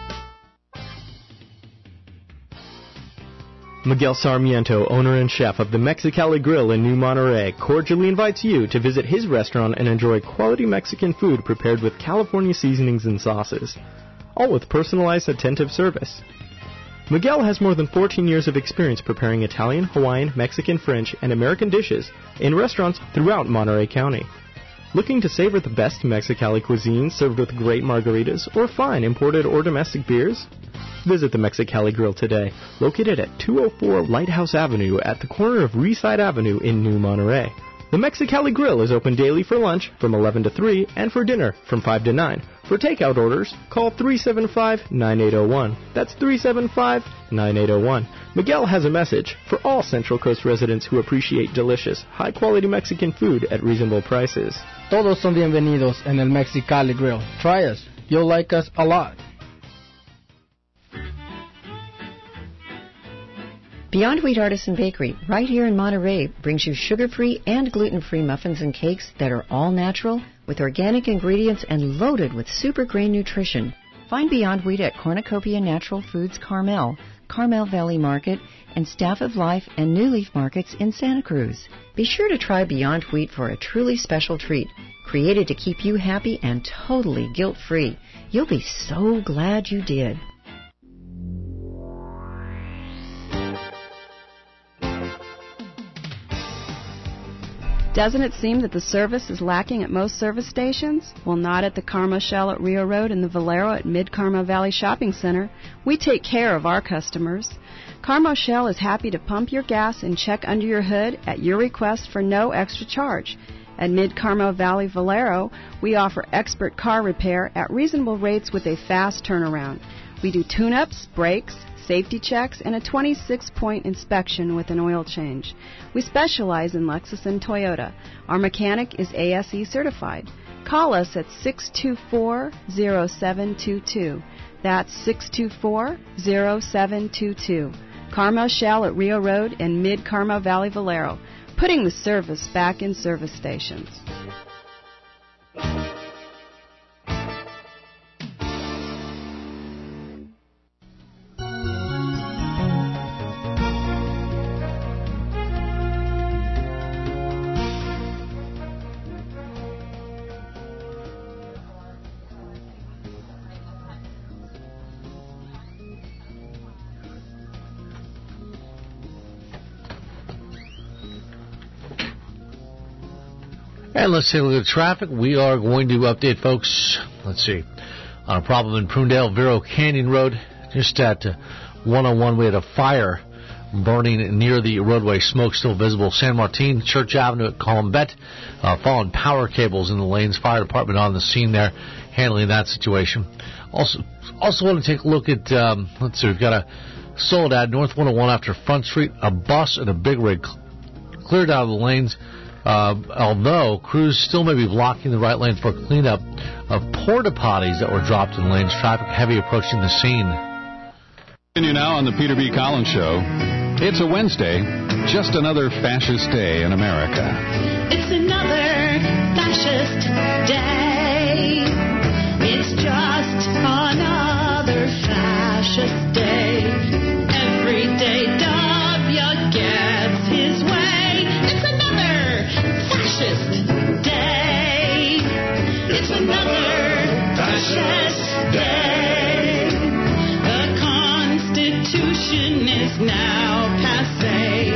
Miguel Sarmiento, owner and chef of the Mexicali Grill in New Monterey, cordially invites you to visit his restaurant and enjoy quality Mexican food prepared with California seasonings and sauces, all with personalized, attentive service. Miguel has more than fourteen years of experience preparing Italian, Hawaiian, Mexican, French, and American dishes in restaurants throughout Monterey County. Looking to savor the best Mexicali cuisine served with great margaritas or fine imported or domestic beers? Visit the Mexicali Grill today, located at two oh four Lighthouse Avenue at the corner of Reeside Avenue in New Monterey. The Mexicali Grill is open daily for lunch from eleven to three and for dinner from five to nine. For takeout orders, call three seven five, nine eight zero one. That's three seven five, nine eight zero one. Miguel has a message for all Central Coast residents who appreciate delicious, high-quality Mexican food at reasonable prices. Todos son bienvenidos en el Mexicali Grill. Try us. You'll like us a lot. Beyond Wheat Artisan Bakery, right here in Monterey, brings you sugar-free and gluten-free muffins and cakes that are all natural, with organic ingredients and loaded with super grain nutrition. Find Beyond Wheat at Cornucopia Natural Foods Carmel, Carmel Valley Market, and Staff of Life and New Leaf Markets in Santa Cruz. Be sure to try Beyond Wheat for a truly special treat, created to keep you happy and totally guilt-free. You'll be so glad you did. Doesn't it seem that the service is lacking at most service stations? Well, not at the Carmel Shell at Rio Road and the Valero at Mid-Carmel Valley Shopping Center. We take care of our customers. Carmel Shell is happy to pump your gas and check under your hood at your request for no extra charge. At Mid-Carmel Valley Valero, we offer expert car repair at reasonable rates with a fast turnaround. We do tune-ups, brakes, safety checks, and a twenty-six point inspection with an oil change. We specialize in Lexus and Toyota. Our mechanic is A S E certified. Call us at six two four, zero seven two two. That's six two four, zero seven two two. Carmel Shell at Rio Road and Mid-Carmel Valley Valero, putting the service back in service stations. And let's take a look at traffic. We are going to update folks, let's see, on a problem in Prunedale, Vero Canyon Road. Just at uh, one oh one, we had a fire burning near the roadway, smoke still visible. San Martin, Church Avenue at Columbet, uh, fallen power cables in the lanes. Fire department on the scene there, handling that situation. Also, also want to take a look at, um, let's see, we've got a Soledad, North one oh one after Front Street, a bus and a big rig cleared out of the lanes. Uh, although crews still may be blocking the right lane for cleanup of porta potties that were dropped in lanes. Traffic heavy approaching the scene. Continue now on the Peter B. Collins Show. It's a Wednesday, just another fascist day in America. It's another fascist day. It's just another fascist day. Every day W gets his is now passé.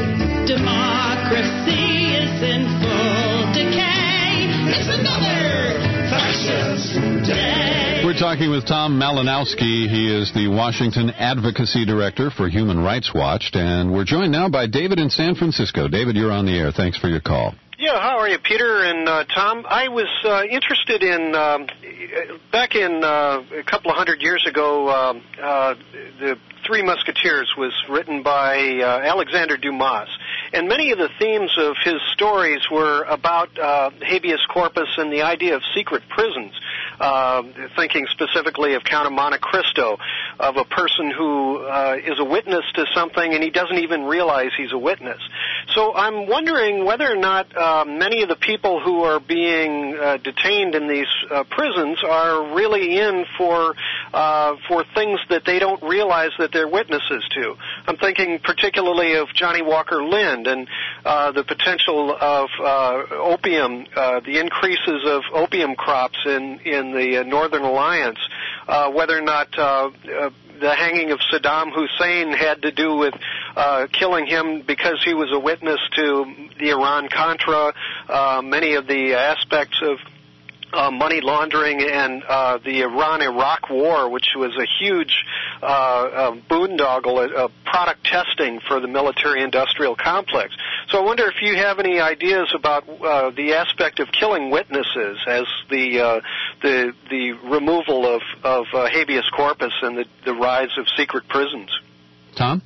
Democracy is in full decay. It's another fascist day. We're talking with Tom Malinowski. He is the Washington Advocacy Director for Human Rights Watch, and we're joined now by David in San Francisco. David, you're on the air. Thanks for your call. Yeah, how are you, Peter and uh, Tom? I was uh, interested in, um, back in uh, a couple of hundred years ago, um, uh, the Three Musketeers was written by uh, Alexander Dumas. And many of the themes of his stories were about uh, habeas corpus and the idea of secret prisons, uh, thinking specifically of Count of Monte Cristo, of a person who uh, is a witness to something and he doesn't even realize he's a witness. So I'm wondering whether or not uh, many of the people who are being uh, detained in these uh, prisons are really in for uh, for things that they don't realize that they're witnesses to. I'm thinking particularly of Johnny Walker Lind and uh, the potential of uh, opium, uh, the increases of opium crops in, in the uh, Northern Alliance, uh, whether or not uh, uh, the hanging of Saddam Hussein had to do with uh, killing him because he was a witness to the Iran-Contra, uh, many of the aspects of Uh, money laundering and uh, the Iran-Iraq war, which was a huge uh, uh, boondoggle, a, a product testing for the military-industrial complex. So I wonder if you have any ideas about uh, the aspect of killing witnesses as the uh, the the removal of of uh, habeas corpus and the, the rise of secret prisons. Tom?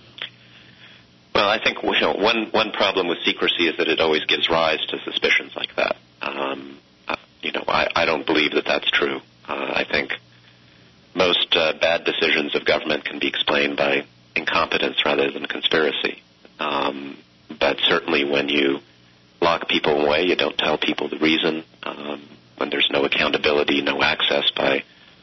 Well, I think you know, one one problem with secrecy is that it always gives rise to suspicions like that. Um, You know, I, I don't believe that that's true. Uh, I think most uh, bad decisions of government can be explained by incompetence rather than conspiracy. Um, but certainly when you lock people away, you don't tell people the reason. Um, when there's no accountability, no access by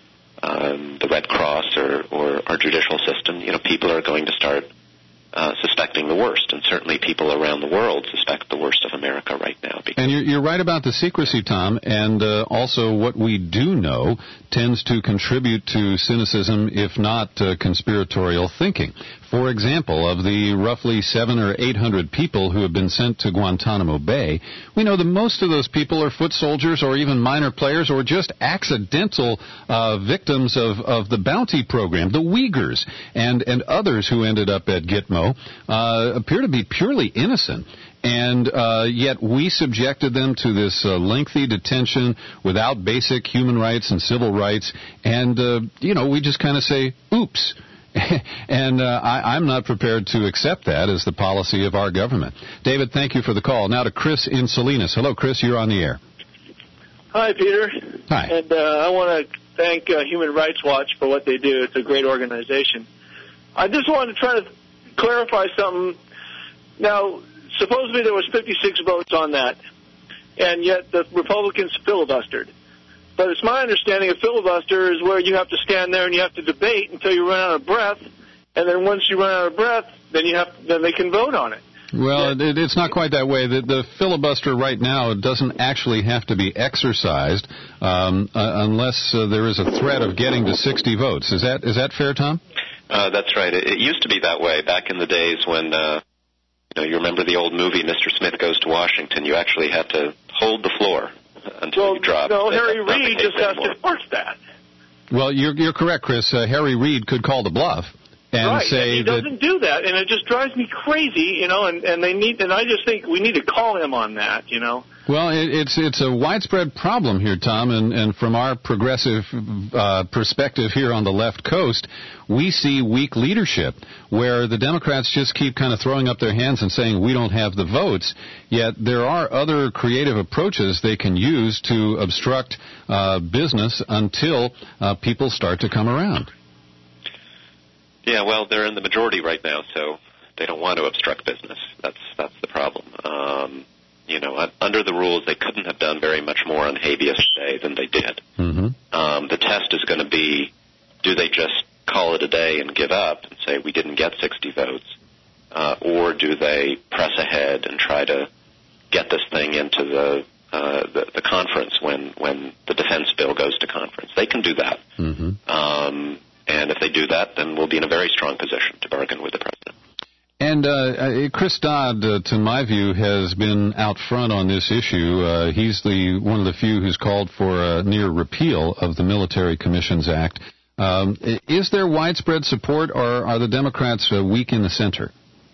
um, the Red Cross or, or our judicial system, you know, people are going to start Uh, suspecting the worst, and certainly people around the world suspect the worst of America right now. And you're, you're right about the secrecy, Tom, and uh, also what we do know tends to contribute to cynicism, if not uh, conspiratorial thinking. For example, of the roughly seven or eight hundred people who have been sent to Guantanamo Bay, we know that most of those people are foot soldiers or even minor players or just accidental uh, victims of, of the bounty program. The Uyghurs and, and others who ended up at Gitmo uh, appear to be purely innocent. And uh, yet we subjected them to this uh, lengthy detention without basic human rights and civil rights. And, uh, you know, we just kind of say, oops. and uh, I, I'm not prepared to accept that as the policy of our government. David, thank you for the call. Now to Chris in Salinas. Hello, Chris. You're on the air. Hi, Peter. Hi. And uh, I want to thank uh, Human Rights Watch for what they do. It's a great organization. I just wanted to try to clarify something. Now, supposedly there was fifty-six votes on that, and yet the Republicans filibustered. But it's my understanding a filibuster is where you have to stand there and you have to debate until you run out of breath, and then once you run out of breath, then you have then they can vote on it. Well, it, it's not quite that way. The, the filibuster right now doesn't actually have to be exercised um, uh, unless uh, there is a threat of getting to sixty votes. Is that is that fair, Tom? Uh, that's right. It, it used to be that way back in the days when, uh, you know, you remember the old movie Mister Smith Goes to Washington. You actually had to hold the floor until well, you dropped. No, That's Harry not Reid just has to enforce that. Well, you're, you're correct, Chris. Uh, Harry Reid could call the bluff and right, say and he that doesn't do that, and it just drives me crazy, you know. And, and they need, and I just think we need to call him on that, you know. Well, it, it's it's a widespread problem here, Tom, and, and from our progressive uh, perspective here on the left coast, we see weak leadership, where the Democrats just keep kind of throwing up their hands and saying we don't have the votes, yet there are other creative approaches they can use to obstruct uh, business until uh, people start to come around. Yeah, well, they're in the majority right now, so they don't want to obstruct business. That's that's the problem. Um, You know, under the rules, they couldn't have done very much more on habeas today than they did. Mm-hmm. Um, the test is going to be, do they just call it a day and give up and say we didn't get sixty votes, uh, or do they press ahead and try to get this thing into the, uh, the the conference when when the defense bill goes to conference? They can do that. Mm-hmm. Um, And if they do that, then we'll be in a very strong position to bargain with the president. And uh, Chris Dodd, uh, to my view, has been out front on this issue. Uh, he's the one of the few who's called for a near repeal of the Military Commissions Act. Um, is there widespread support, or are the Democrats uh, weak in the center?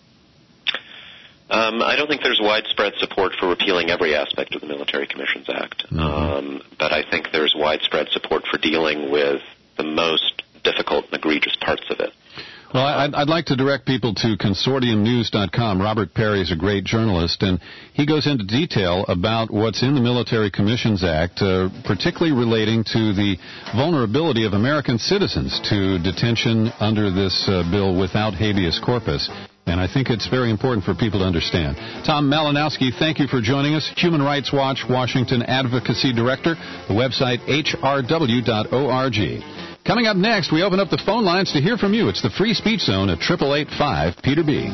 Um, I don't think there's widespread support for repealing every aspect of the Military Commissions Act, mm-hmm. um, but I think there's widespread support for dealing with the most difficult and egregious parts of it. Well, I'd, I'd like to direct people to consortium news dot com. Robert Perry is a great journalist, and he goes into detail about what's in the Military Commissions Act, uh, particularly relating to the vulnerability of American citizens to detention under this uh, bill without habeas corpus. And I think it's very important for people to understand. Tom Malinowski, thank you for joining us. Human Rights Watch Washington Advocacy Director, the website H R W dot org. Coming up next, we open up the phone lines to hear from you. It's the Free Speech Zone at eight eight eight five Peter B.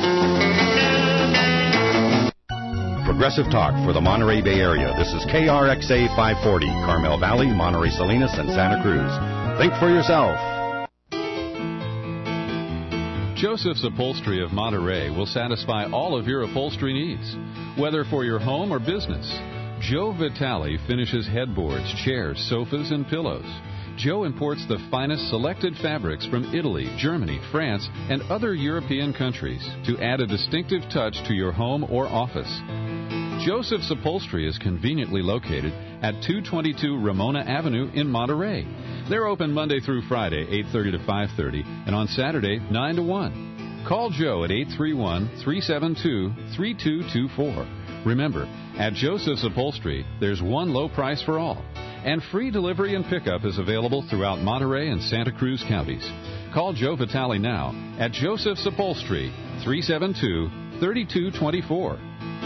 Progressive Talk for the Monterey Bay Area. This is K R X A five forty, Carmel Valley, Monterey Salinas, and Santa Cruz. Think for yourself. Joseph's Upholstery of Monterey will satisfy all of your upholstery needs, whether for your home or business. Joe Vitale finishes headboards, chairs, sofas, and pillows. Joe imports the finest selected fabrics from Italy, Germany, France, and other European countries to add a distinctive touch to your home or office. Joseph's Upholstery is conveniently located at two twenty-two Ramona Avenue in Monterey. They're open Monday through Friday, eight thirty to five thirty, and on Saturday, nine to one. Call Joe at eight three one, three seven two, three two two four. Remember, at Joseph's Upholstery, there's one low price for all. And free delivery and pickup is available throughout Monterey and Santa Cruz counties. Call Joe Vitale now at Joseph's Upholstery, three seven two, three two two four.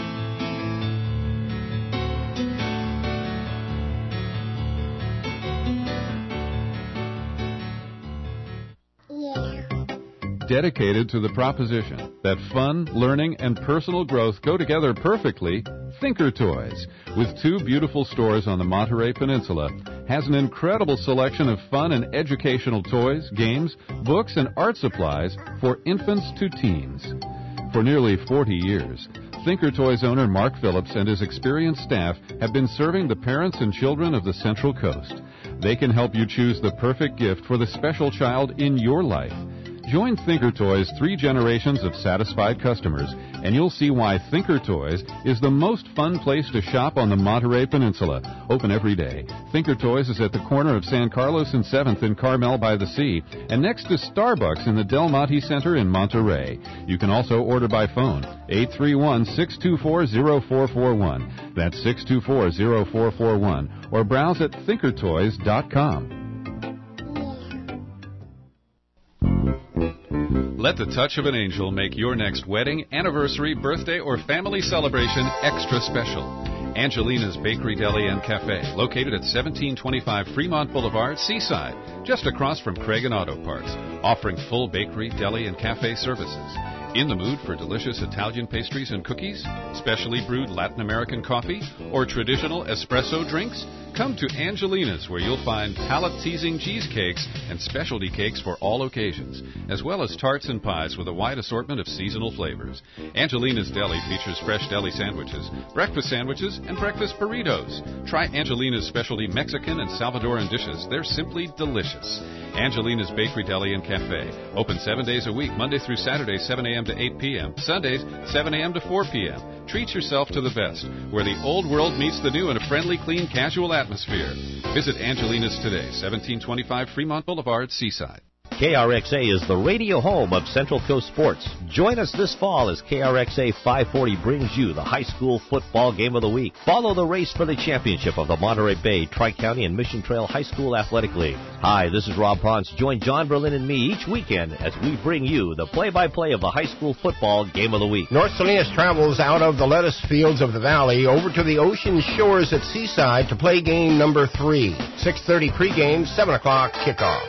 Dedicated to the proposition that fun, learning, and personal growth go together perfectly, Thinker Toys, with two beautiful stores on the Monterey Peninsula, has an incredible selection of fun and educational toys, games, books, and art supplies for infants to teens. For nearly forty years, Thinker Toys owner Mark Phillips and his experienced staff have been serving the parents and children of the Central Coast. They can help you choose the perfect gift for the special child in your life. Join Thinker Toys' three generations of satisfied customers, and you'll see why Thinker Toys is the most fun place to shop on the Monterey Peninsula. Open every day. Thinker Toys is at the corner of San Carlos and seventh in Carmel by the Sea, and next to Starbucks in the Del Monte Center in Monterey. You can also order by phone, eight three one, six two four, zero four four one. That's six two four, zero four four one. Or browse at thinker toys dot com. Let the touch of an angel make your next wedding, anniversary, birthday, or family celebration extra special. Angelina's Bakery, Deli, and Cafe, located at seventeen twenty-five Fremont Boulevard, Seaside, just across from Craig and Auto Parts, offering full bakery, deli, and cafe services. In the mood for delicious Italian pastries and cookies, specially brewed Latin American coffee, or traditional espresso drinks? Come to Angelina's, where you'll find palate-teasing cheesecakes and specialty cakes for all occasions, as well as tarts and pies with a wide assortment of seasonal flavors. Angelina's Deli features fresh deli sandwiches, breakfast sandwiches, and breakfast burritos. Try Angelina's specialty Mexican and Salvadoran dishes. They're simply delicious. Angelina's Bakery, Deli, and Cafe. Open seven days a week, Monday through Saturday, seven a.m. to eight p.m. Sundays, seven a.m. to four p.m. Treat yourself to the best, where the old world meets the new in a friendly, clean, casual atmosphere. Visit Angelina's today, seventeen twenty-five Fremont Boulevard, Seaside. K R X A is the radio home of Central Coast sports. Join us this fall as K R X A five forty brings you the high school football game of the week. Follow the race for the championship of the Monterey Bay, Tri-County, and Mission Trail High School Athletic League. Hi, this is Rob Ponce. Join John Berlin and me each weekend as we bring you the play-by-play of the high school football game of the week. North Salinas travels out of the lettuce fields of the valley over to the ocean shores at Seaside to play game number three. six thirty pregame, seven o'clock kickoff.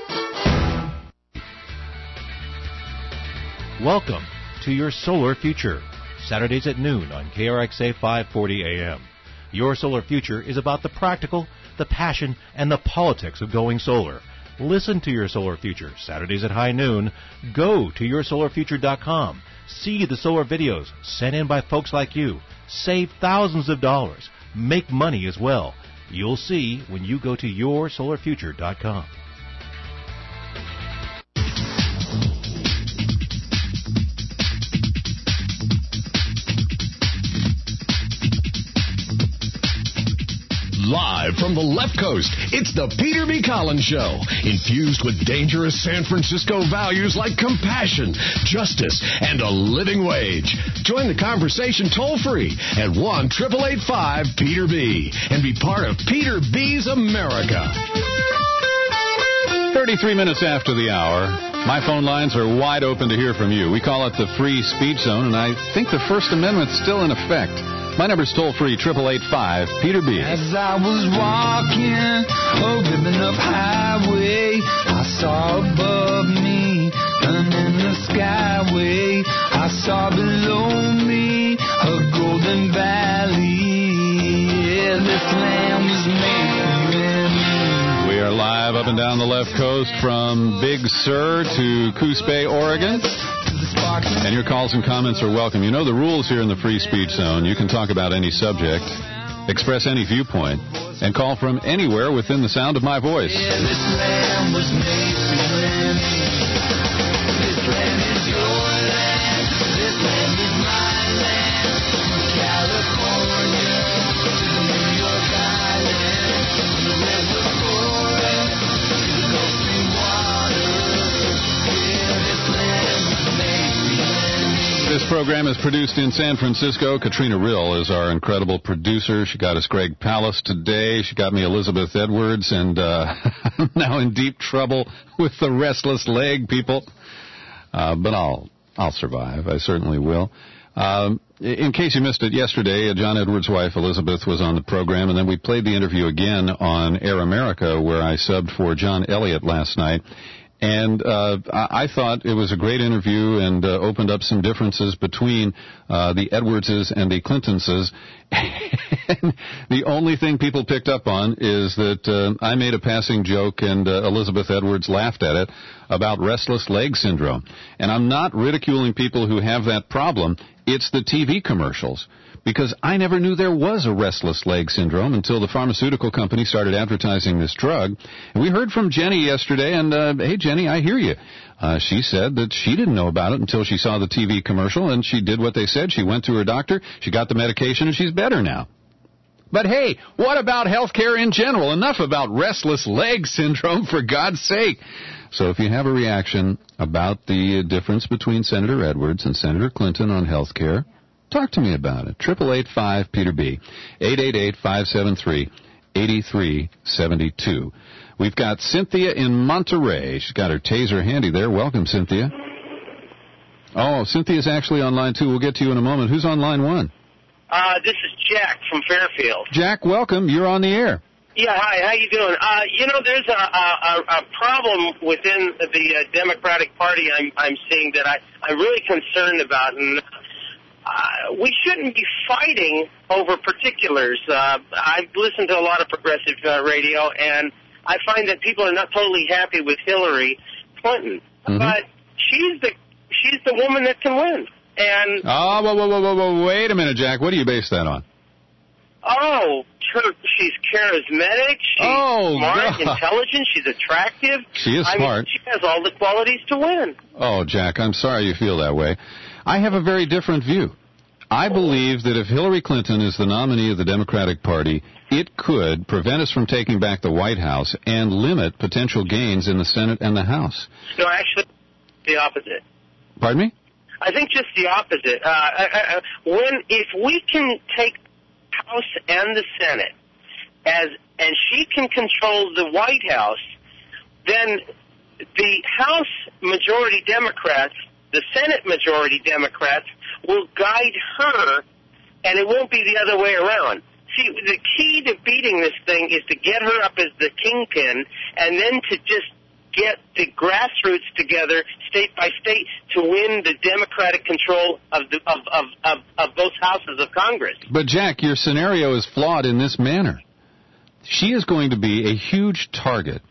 Welcome to Your Solar Future, Saturdays at noon on K R X A five forty A M. Your Solar Future is about the practical, the passion, and the politics of going solar. Listen to Your Solar Future, Saturdays at high noon. Go to your solar future dot com. See the solar videos sent in by folks like you. Save thousands of dollars. Make money as well. You'll see when you go to your solar future dot com. Live from the left coast, it's the Peter B. Collins Show, infused with dangerous San Francisco values like compassion, justice, and a living wage. Join the conversation toll-free at one eight eight eight five Peter B. and be part of Peter B's America. thirty-three minutes after the hour. My phone lines are wide open to hear from you. We call it the free speech zone, and I think the First Amendment's still in effect. My number's toll-free, eight eight eight five Peter B. As I was walking a ribbon of highway, I saw above me and in the skyway, I saw below me a golden valley. Yeah, this land was made for you and me. We are live up and down the left coast from Big Sur to Coos Bay, Oregon. And your calls and comments are welcome. You know the rules here in the free speech zone. You can talk about any subject, express any viewpoint, and call from anywhere within the sound of my voice. Yeah, this land was made for you and me. This land is your land. This land is my land. From California to the New York Island, from the river forest to the Gulf Stream water. Yeah, this land was made for you and me. This program is produced in San Francisco. Katrina Rill is our incredible producer. She got us Greg Palast today. She got me Elizabeth Edwards, and uh, I'm now in deep trouble with the restless leg, people. Uh, but I'll I'll survive. I certainly will. Um, in case you missed it yesterday, John Edwards' wife Elizabeth was on the program, and then we played the interview again on Air America, where I subbed for John Elliott last night. And uh, I thought it was a great interview and uh, opened up some differences between uh, the Edwardses and the Clintonses. And the only thing people picked up on is that uh, I made a passing joke, and uh, Elizabeth Edwards laughed at it, about restless leg syndrome. And I'm not ridiculing people who have that problem. It's the T V commercials. Because I never knew there was a restless leg syndrome until the pharmaceutical company started advertising this drug. And we heard from Jenny yesterday, and, uh, hey, Jenny, I hear you. Uh, she said that she didn't know about it until she saw the T V commercial, and she did what they said. She went to her doctor, she got the medication, and she's better now. But, hey, what about health care in general? Enough about restless leg syndrome, for God's sake. So if you have a reaction about the difference between Senator Edwards and Senator Clinton on health care, talk to me about it. eight eight eight five Peter B. eight eight eight five seven three eight three seven two. We've got Cynthia in Monterey. She's got her taser handy there. Welcome, Cynthia. Oh, Cynthia's actually on line two. We'll get to you in a moment. Who's on line one? Uh, this is Jack from Fairfield. Jack, welcome. You're on the air. Yeah, hi. How you doing? Uh, you know, there's a, a, a problem within the uh, Democratic Party I'm, I'm seeing that I, I'm really concerned about, and uh, we shouldn't be fighting over particulars. Uh, I've listened to a lot of progressive uh, radio, and I find that people are not totally happy with Hillary Clinton, mm-hmm. but she's the she's the woman that can win. And oh, whoa, whoa, whoa, whoa, whoa, wait a minute, Jack. What do you base that on? Oh, her, she's charismatic, she's oh, smart, God. intelligent, she's attractive. She is I smart. Mean, she has all the qualities to win. Oh, Jack, I'm sorry you feel that way. I have a very different view. I believe that if Hillary Clinton is the nominee of the Democratic Party, it could prevent us from taking back the White House and limit potential gains in the Senate and the House. No, actually, the opposite. Pardon me? I think just the opposite. Uh, I, I, when if we can take House and the Senate as and she can control the White House, then the House majority Democrats, the Senate majority Democrats will guide her, and it won't be the other way around. See, the key to beating this thing is to get her up as the kingpin, and then to just get the grassroots together, state by state, to win the Democratic control of, the, of, of, of, of both houses of Congress. But, Jack, your scenario is flawed in this manner. She is going to be a huge target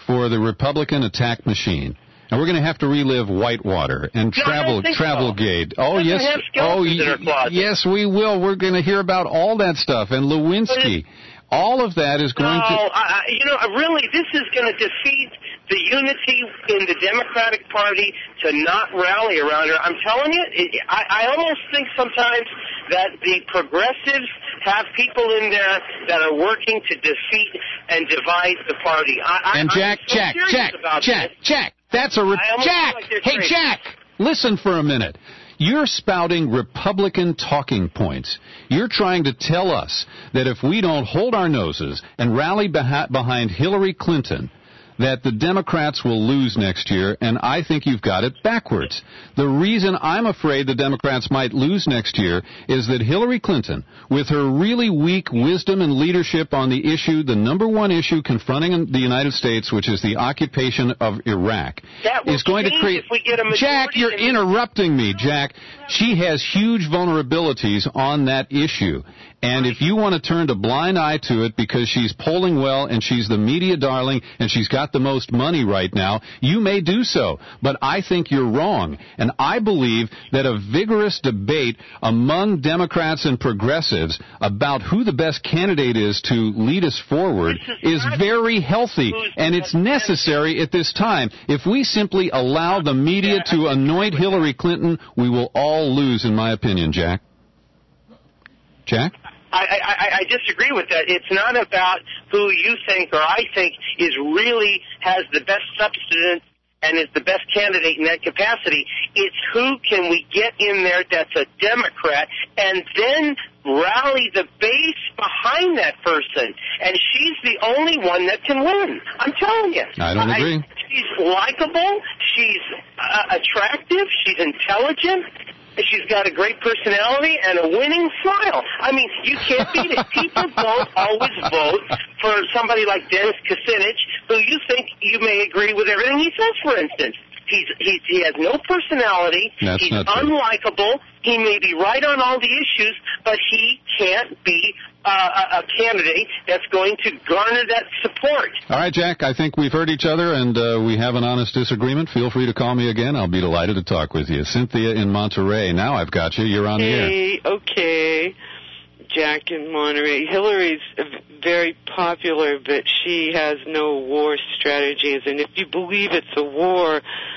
for the Republican attack machine. And we're going to have to relive Whitewater and No, I travel don't think Travelgate. so. Oh Doesn't yes, have oh skeletons in her y- closet. yes, we will. We're going to hear about all that stuff and Lewinsky. All of that is going no, to. I, I- you know, really, this is going to defeat the unity in the Democratic Party to not rally around her. I'm telling you, it, I, I almost think sometimes that the progressives have people in there that are working to defeat and divide the party. I, And I, Jack, I'm so Jack, serious Jack, about Jack, this. Jack. That's a re- I almost Jack. feel like they're Hey, crazy. Jack. Listen for a minute. You're spouting Republican talking points. You're trying to tell us that if we don't hold our noses and rally beha- behind Hillary Clinton, that the Democrats will lose next year, and I think you've got it backwards. The reason I'm afraid the Democrats might lose next year is that Hillary Clinton, with her really weak wisdom and leadership on the issue, the number one issue confronting the United States, which is the occupation of Iraq, That will is going to change create... if we get a majority Jack, you're in the- interrupting me, Jack. She has huge vulnerabilities on that issue. And if you want to turn a blind eye to it because she's polling well and she's the media darling and she's got the most money right now, you may do so. But I think you're wrong. And I believe that a vigorous debate among Democrats and progressives about who the best candidate is to lead us forward is very healthy. And it's necessary at this time. If we simply allow the media to anoint Hillary Clinton, we will all lose, in my opinion, Jack. Jack? I, I, I disagree with that. It's not about who you think or I think is really has the best substance and is the best candidate in that capacity. It's who can we get in there that's a Democrat and then rally the base behind that person. And she's the only one that can win. I'm telling you. I don't agree. I, she's likable. She's uh, attractive. She's intelligent. She's got a great personality and a winning smile. I mean, you can't beat it. People don't always vote for somebody like Dennis Kucinich, who you think you may agree with everything he says, for instance. He's, he's, he has no personality. That's He's not true. unlikable. He may be right on all the issues, but he can't be uh, a, a candidate that's going to garner that support. All right, Jack, I think we've heard each other, and uh, we have an honest disagreement. Feel free to call me again. I'll be delighted to talk with you. Cynthia in Monterey. Now I've got you. You're on the air. Hey, okay. Jack in Monterey. Hillary's very popular, but she has no war strategies. And if you believe it's a war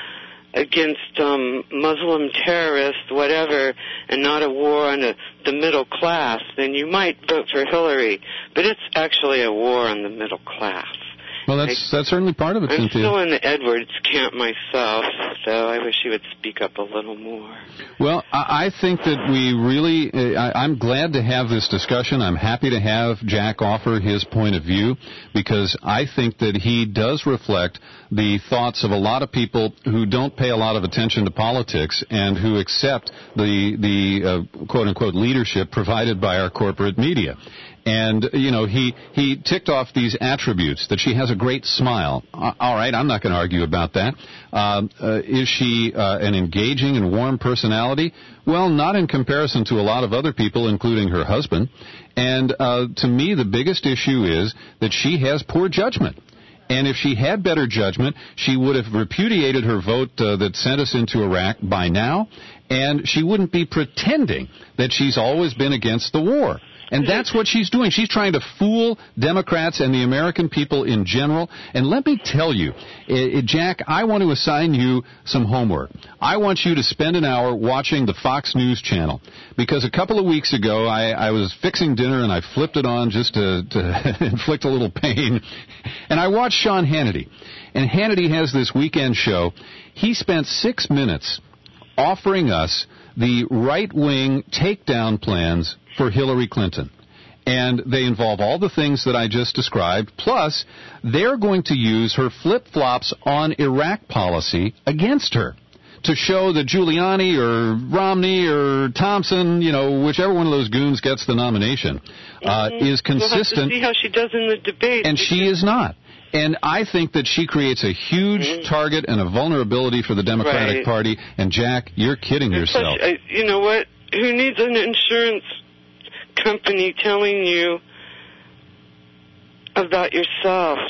against um, Muslim terrorists, whatever, and not a war on a, the middle class, then you might vote for Hillary. But it's actually a war on the middle class. Well, that's that's certainly part of it, I'm Cynthia. still in the Edwards camp myself, so I wish he would speak up a little more. Well, I, I think that we really, uh, I, I'm glad to have this discussion. I'm happy to have Jack offer his point of view because I think that he does reflect the thoughts of a lot of people who don't pay a lot of attention to politics and who accept the, the uh, quote-unquote leadership provided by our corporate media. And, you know, he, he ticked off these attributes, that she has a great smile. Uh, all right, I'm not going to argue about that. Uh, uh, is she uh, an engaging and warm personality? Well, not in comparison to a lot of other people, including her husband. And uh, to me, the biggest issue is that she has poor judgment. And if she had better judgment, she would have repudiated her vote uh, that sent us into Iraq by now, and she wouldn't be pretending that she's always been against the war. And that's what she's doing. She's trying to fool Democrats and the American people in general. And let me tell you, uh, Jack, I want to assign you some homework. I want you to spend an hour watching the Fox News channel. Because a couple of weeks ago, I, I was fixing dinner and I flipped it on just to, to inflict a little pain. And I watched Sean Hannity. And Hannity has this weekend show. He spent six minutes offering us the right-wing takedown plans for Hillary Clinton. And they involve all the things that I just described, plus they're going to use her flip-flops on Iraq policy against her to show that Giuliani or Romney or Thompson, you know, whichever one of those goons gets the nomination, uh, Mm-hmm. is consistent. We'll have to see how she does in the debate. And she is not. And I think that she creates a huge mm-hmm. target and a vulnerability for the Democratic right. Party. And, Jack, you're kidding It's yourself. Such, uh, you know what? Who needs an insurance company telling you about yourself?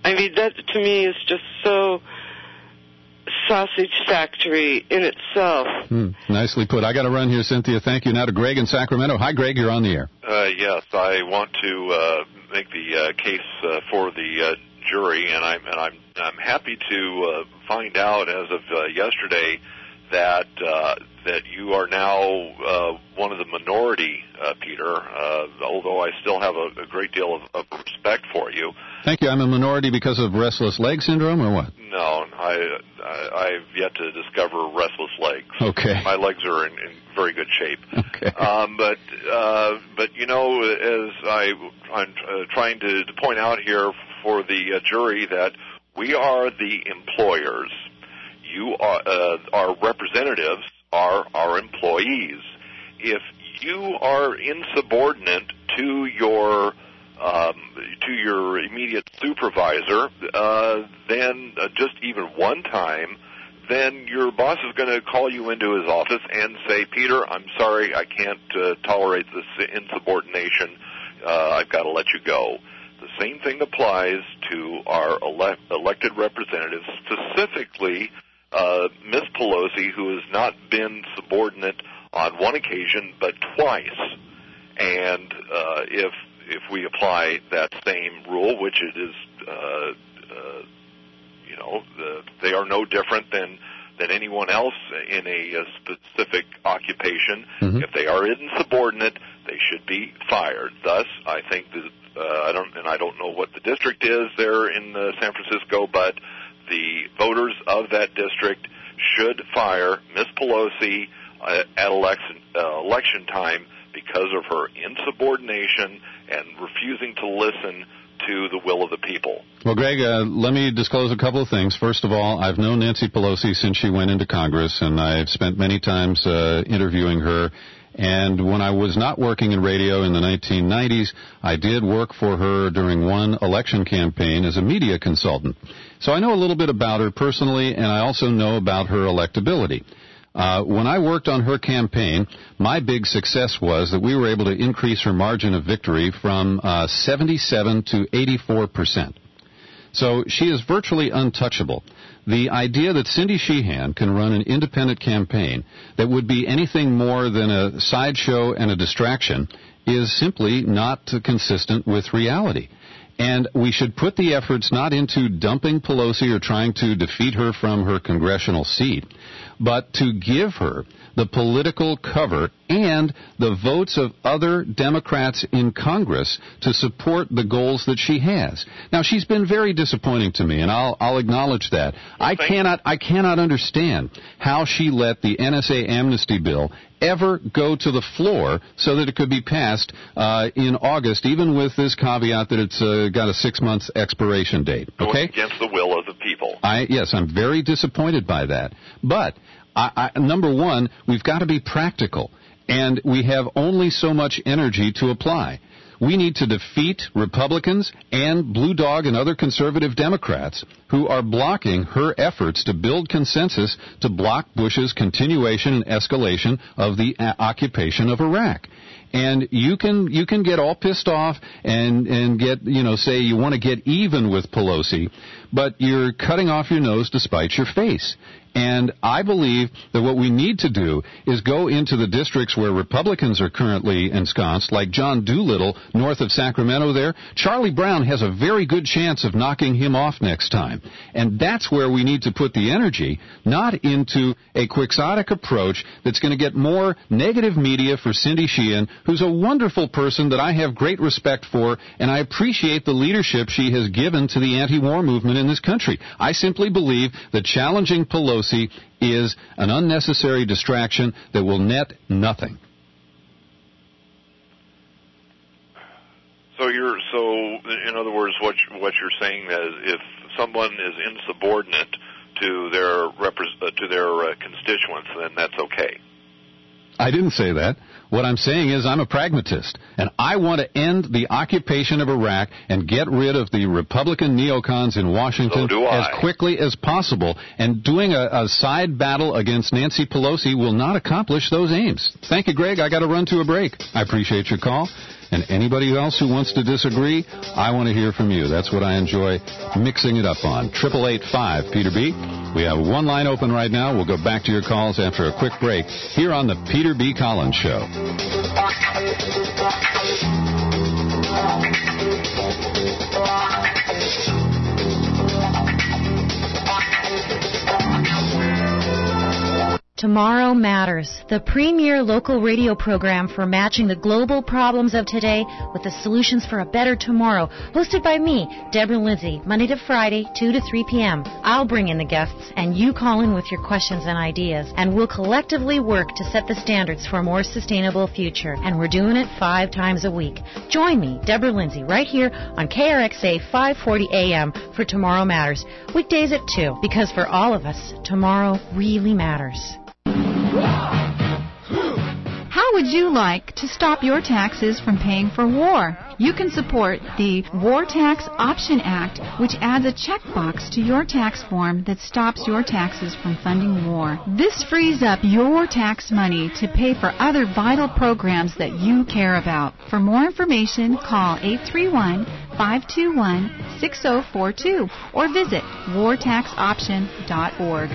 I mean, that to me is just so sausage factory in itself. Hmm, nicely put. I got to run here, Cynthia. Thank you. Now to Greg in Sacramento. Hi, Greg. You're on the air. Uh, yes, I want to uh, make the uh, case uh, for the uh, jury, and I'm and I'm I'm happy to uh, find out as of uh, yesterday that uh, that you are now uh, one of the minority, uh, Peter. Uh, although I still have a, a great deal of, of respect for you. Thank you. I'm a minority because of restless leg syndrome, or what? No, I, I I've yet to discover restless legs. Okay. My legs are in, in very good shape. Okay. Um, but uh, but you know, as I I'm uh, trying to, to point out here for the uh, jury that we are the employers. You are uh, our representatives are our employees. If you are insubordinate to your um, to your immediate supervisor, uh, then uh, just even one time, then your boss is going to call you into his office and say, Peter, I'm sorry, I can't uh, tolerate this insubordination. Uh, I've got to let you go. The same thing applies to our ele- elected representatives, specifically uh, Miz Pelosi, who has not been subordinate on one occasion but twice. And uh, if if we apply that same rule, which it is, uh, uh, you know, the, they are no different than than anyone else in a, a specific occupation. Mm-hmm. If they are insubordinate, they should be fired. Thus, I think that uh, I don't, and I don't know what the district is there in uh, San Francisco, but the voters of that district should fire Miz Pelosi uh, at election uh, election time because of her insubordination and refusing to listen to the will of the people. Well, Greg, uh, let me disclose a couple of things. First of all, I've known Nancy Pelosi since she went into Congress, and I've spent many times uh, interviewing her. And when I was not working in radio in the nineteen nineties, I did work for her during one election campaign as a media consultant. So I know a little bit about her personally, and I also know about her electability. Uh, when I worked on her campaign, my big success was that we were able to increase her margin of victory from uh, seventy-seven to eighty-four percent. So she is virtually untouchable. The idea that Cindy Sheehan can run an independent campaign that would be anything more than a sideshow and a distraction is simply not consistent with reality. And we should put the efforts not into dumping Pelosi or trying to defeat her from her congressional seat, but to give her the political cover and the votes of other Democrats in Congress to support the goals that she has. Now, she's been very disappointing to me, and I'll, I'll acknowledge that. I cannot, I cannot understand how she let the N S A amnesty bill ever go to the floor so that it could be passed uh, in August, even with this caveat that it's uh, got a six-month expiration date. Okay? Going against the will of the people. I, yes, I'm very disappointed by that. But, I, I, number one, we've got to be practical, and we have only so much energy to apply. We need to defeat Republicans and Blue Dog and other conservative Democrats who are blocking her efforts to build consensus to block Bush's continuation and escalation of the uh, occupation of Iraq. And you can you can get all pissed off and, and get, you know, say you want to get even with Pelosi, but you're cutting off your nose to spite your face. And I believe that what we need to do is go into the districts where Republicans are currently ensconced, like John Doolittle, north of Sacramento there. Charlie Brown has a very good chance of knocking him off next time. And that's where we need to put the energy, not into a quixotic approach that's going to get more negative media for Cindy Sheehan, who's a wonderful person that I have great respect for, and I appreciate the leadership she has given to the anti-war movement in this country. I simply believe that challenging Pelosi is an unnecessary distraction that will net nothing. So you're so in other words, what what you're saying is if someone is insubordinate to their repre- uh, to their uh, constituents, then that's okay. I didn't say that. What I'm saying is I'm a pragmatist, and I want to end the occupation of Iraq and get rid of the Republican neocons in Washington so as quickly as possible, and doing a, a side battle against Nancy Pelosi will not accomplish those aims. Thank you, Greg. I got to run to a break. I appreciate your call. And anybody else who wants to disagree, I want to hear from you. That's what I enjoy mixing it up on. eight eight eight five Peter B. We have one line open right now. We'll go back to your calls after a quick break here on the Peter B. Collins Show. Tomorrow Matters, the premier local radio program for matching the global problems of today with the solutions for a better tomorrow. Hosted by me, Deborah Lindsay, Monday to Friday, two to three p.m. I'll bring in the guests, and you call in with your questions and ideas, and we'll collectively work to set the standards for a more sustainable future. And we're doing it five times a week. Join me, Deborah Lindsay, right here on K R X A five forty A M for Tomorrow Matters. Weekdays at two, because for all of us, tomorrow really matters. How would you like to stop your taxes from paying for war? You can support the War Tax Option Act, which adds a checkbox to your tax form that stops your taxes from funding war. This frees up your tax money to pay for other vital programs that you care about. For more information, call eight three one, five two one, six zero four two or visit war tax option dot org.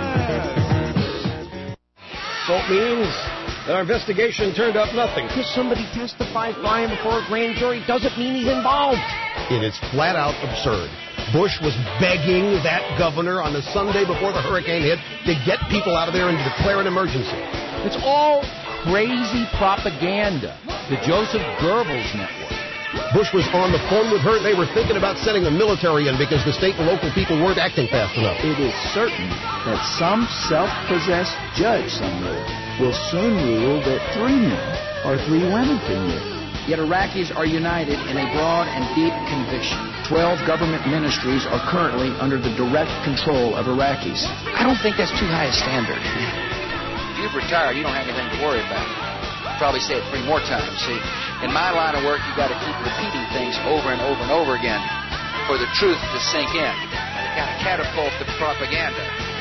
So it means our investigation turned up nothing. Because somebody testified by him before a grand jury doesn't mean he's involved. It is flat out absurd. Bush was begging that governor on the Sunday before the hurricane hit to get people out of there and to declare an emergency. It's all crazy propaganda. The Joseph Goebbels network. Bush was on the phone with her. They were thinking about sending the military in because the state and local people weren't acting fast enough. It is certain that some self-possessed judge somewhere will soon rule that three men or three women can live. Yet Iraqis are united in a broad and deep conviction. Twelve government ministries are currently under the direct control of Iraqis. I don't think that's too high a standard. If you've retired, you don't have anything to worry about. Probably say it three more times. See, in my line of work, you got to keep repeating things over and over and over again for the truth to sink in. To kind of catapult the propaganda.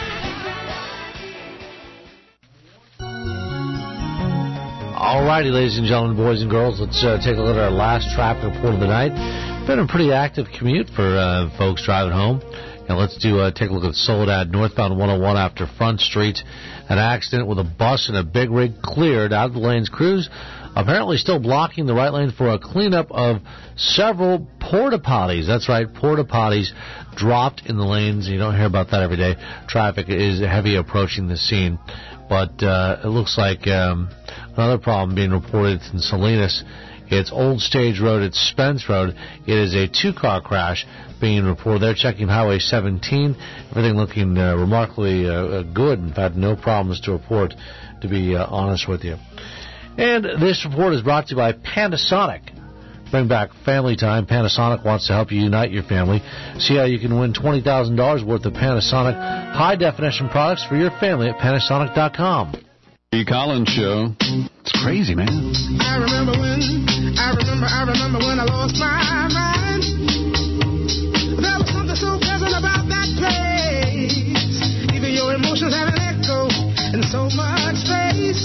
All righty, ladies and gentlemen, boys and girls, let's uh, take a look at our last traffic report of the night. Been a pretty active commute for uh, folks driving home. And let's do uh, take a look at Soledad, northbound one oh one after Front Street. An accident with a bus and a big rig cleared out of the lanes. Crews apparently still blocking the right lane for a cleanup of several porta potties. That's right, porta potties dropped in the lanes. You don't hear about that every day. Traffic is heavy approaching the scene. But uh, it looks like um, another problem being reported in Salinas. It's Old Stage Road. It's Spence Road. It is a two-car crash being reported. They're checking Highway seventeen. Everything looking uh, remarkably uh, good. In fact, no problems to report, to be uh, honest with you. And this report is brought to you by Panasonic. Bring back family time. Panasonic wants to help you unite your family. See how you can win twenty thousand dollars worth of Panasonic high-definition products for your family at Panasonic dot com. The Collins Show. It's crazy, man. I remember when, I remember, I remember when I lost my mind. There was something so pleasant about that place. Even your emotions have an echo in so much space.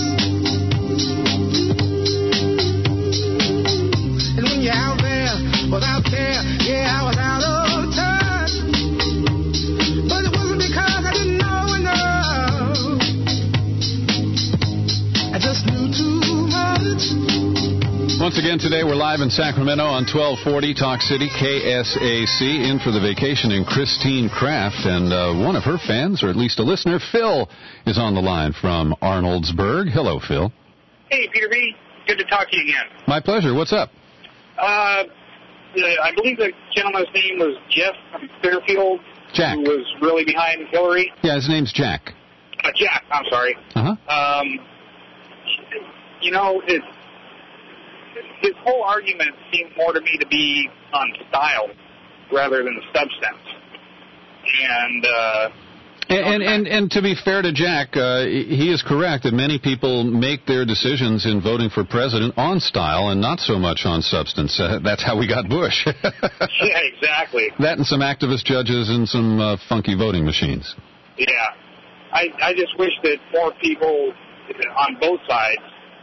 And when you're out there without care, yeah, I was out of touch. But it wasn't because I didn't know enough. I just knew too much. Once again, today we're live in Sacramento on twelve forty Talk City, K S A C. In for the vacation in Christine Kraft, and uh, one of her fans, or at least a listener, Phil, is on the line from Arnoldsburg. Hello, Phil. Hey, Peter B. Good to talk to you again. My pleasure. What's up? Uh, I believe the gentleman's name was Jeff from Fairfield. Jack. Who was really behind Hillary. Yeah, his name's Jack. Uh, Jack, I'm sorry. Uh-huh. Um, you know, his, his whole argument seemed more to me to be on style rather than the substance. And, uh... And, and, and, and to be fair to Jack, uh, he is correct that many people make their decisions in voting for president on style and not so much on substance. Uh, that's how we got Bush. Yeah, exactly. That and some activist judges and some uh, funky voting machines. Yeah. I, I just wish that more people on both sides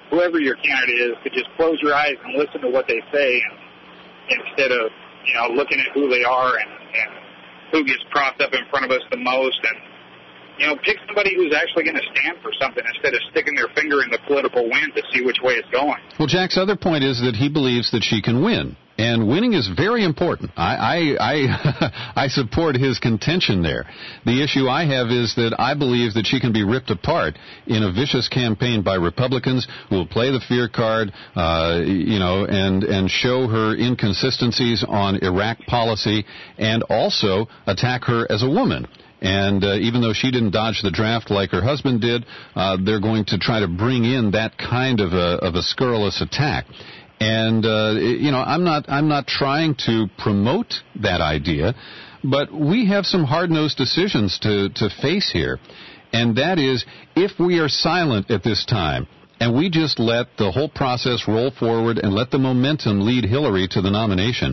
whoever your candidate is, to just close your eyes and listen to what they say, and, instead of you know looking at who they are and, and who gets propped up in front of us the most, and you know pick somebody who's actually going to stand for something instead of sticking their finger in the political wind to see which way it's going. Well, Jack's other point is that he believes that she can win. And winning is very important. I I I, I support his contention there. The issue I have is that I believe that she can be ripped apart in a vicious campaign by Republicans who will play the fear card, uh, you know, and and show her inconsistencies on Iraq policy, and also attack her as a woman. And uh, even though she didn't dodge the draft like her husband did, uh, they're going to try to bring in that kind of a of a scurrilous attack. And, uh, you know, I'm not, I'm not trying to promote that idea, but we have some hard-nosed decisions to, to face here. And that is, if we are silent at this time, and we just let the whole process roll forward and let the momentum lead Hillary to the nomination,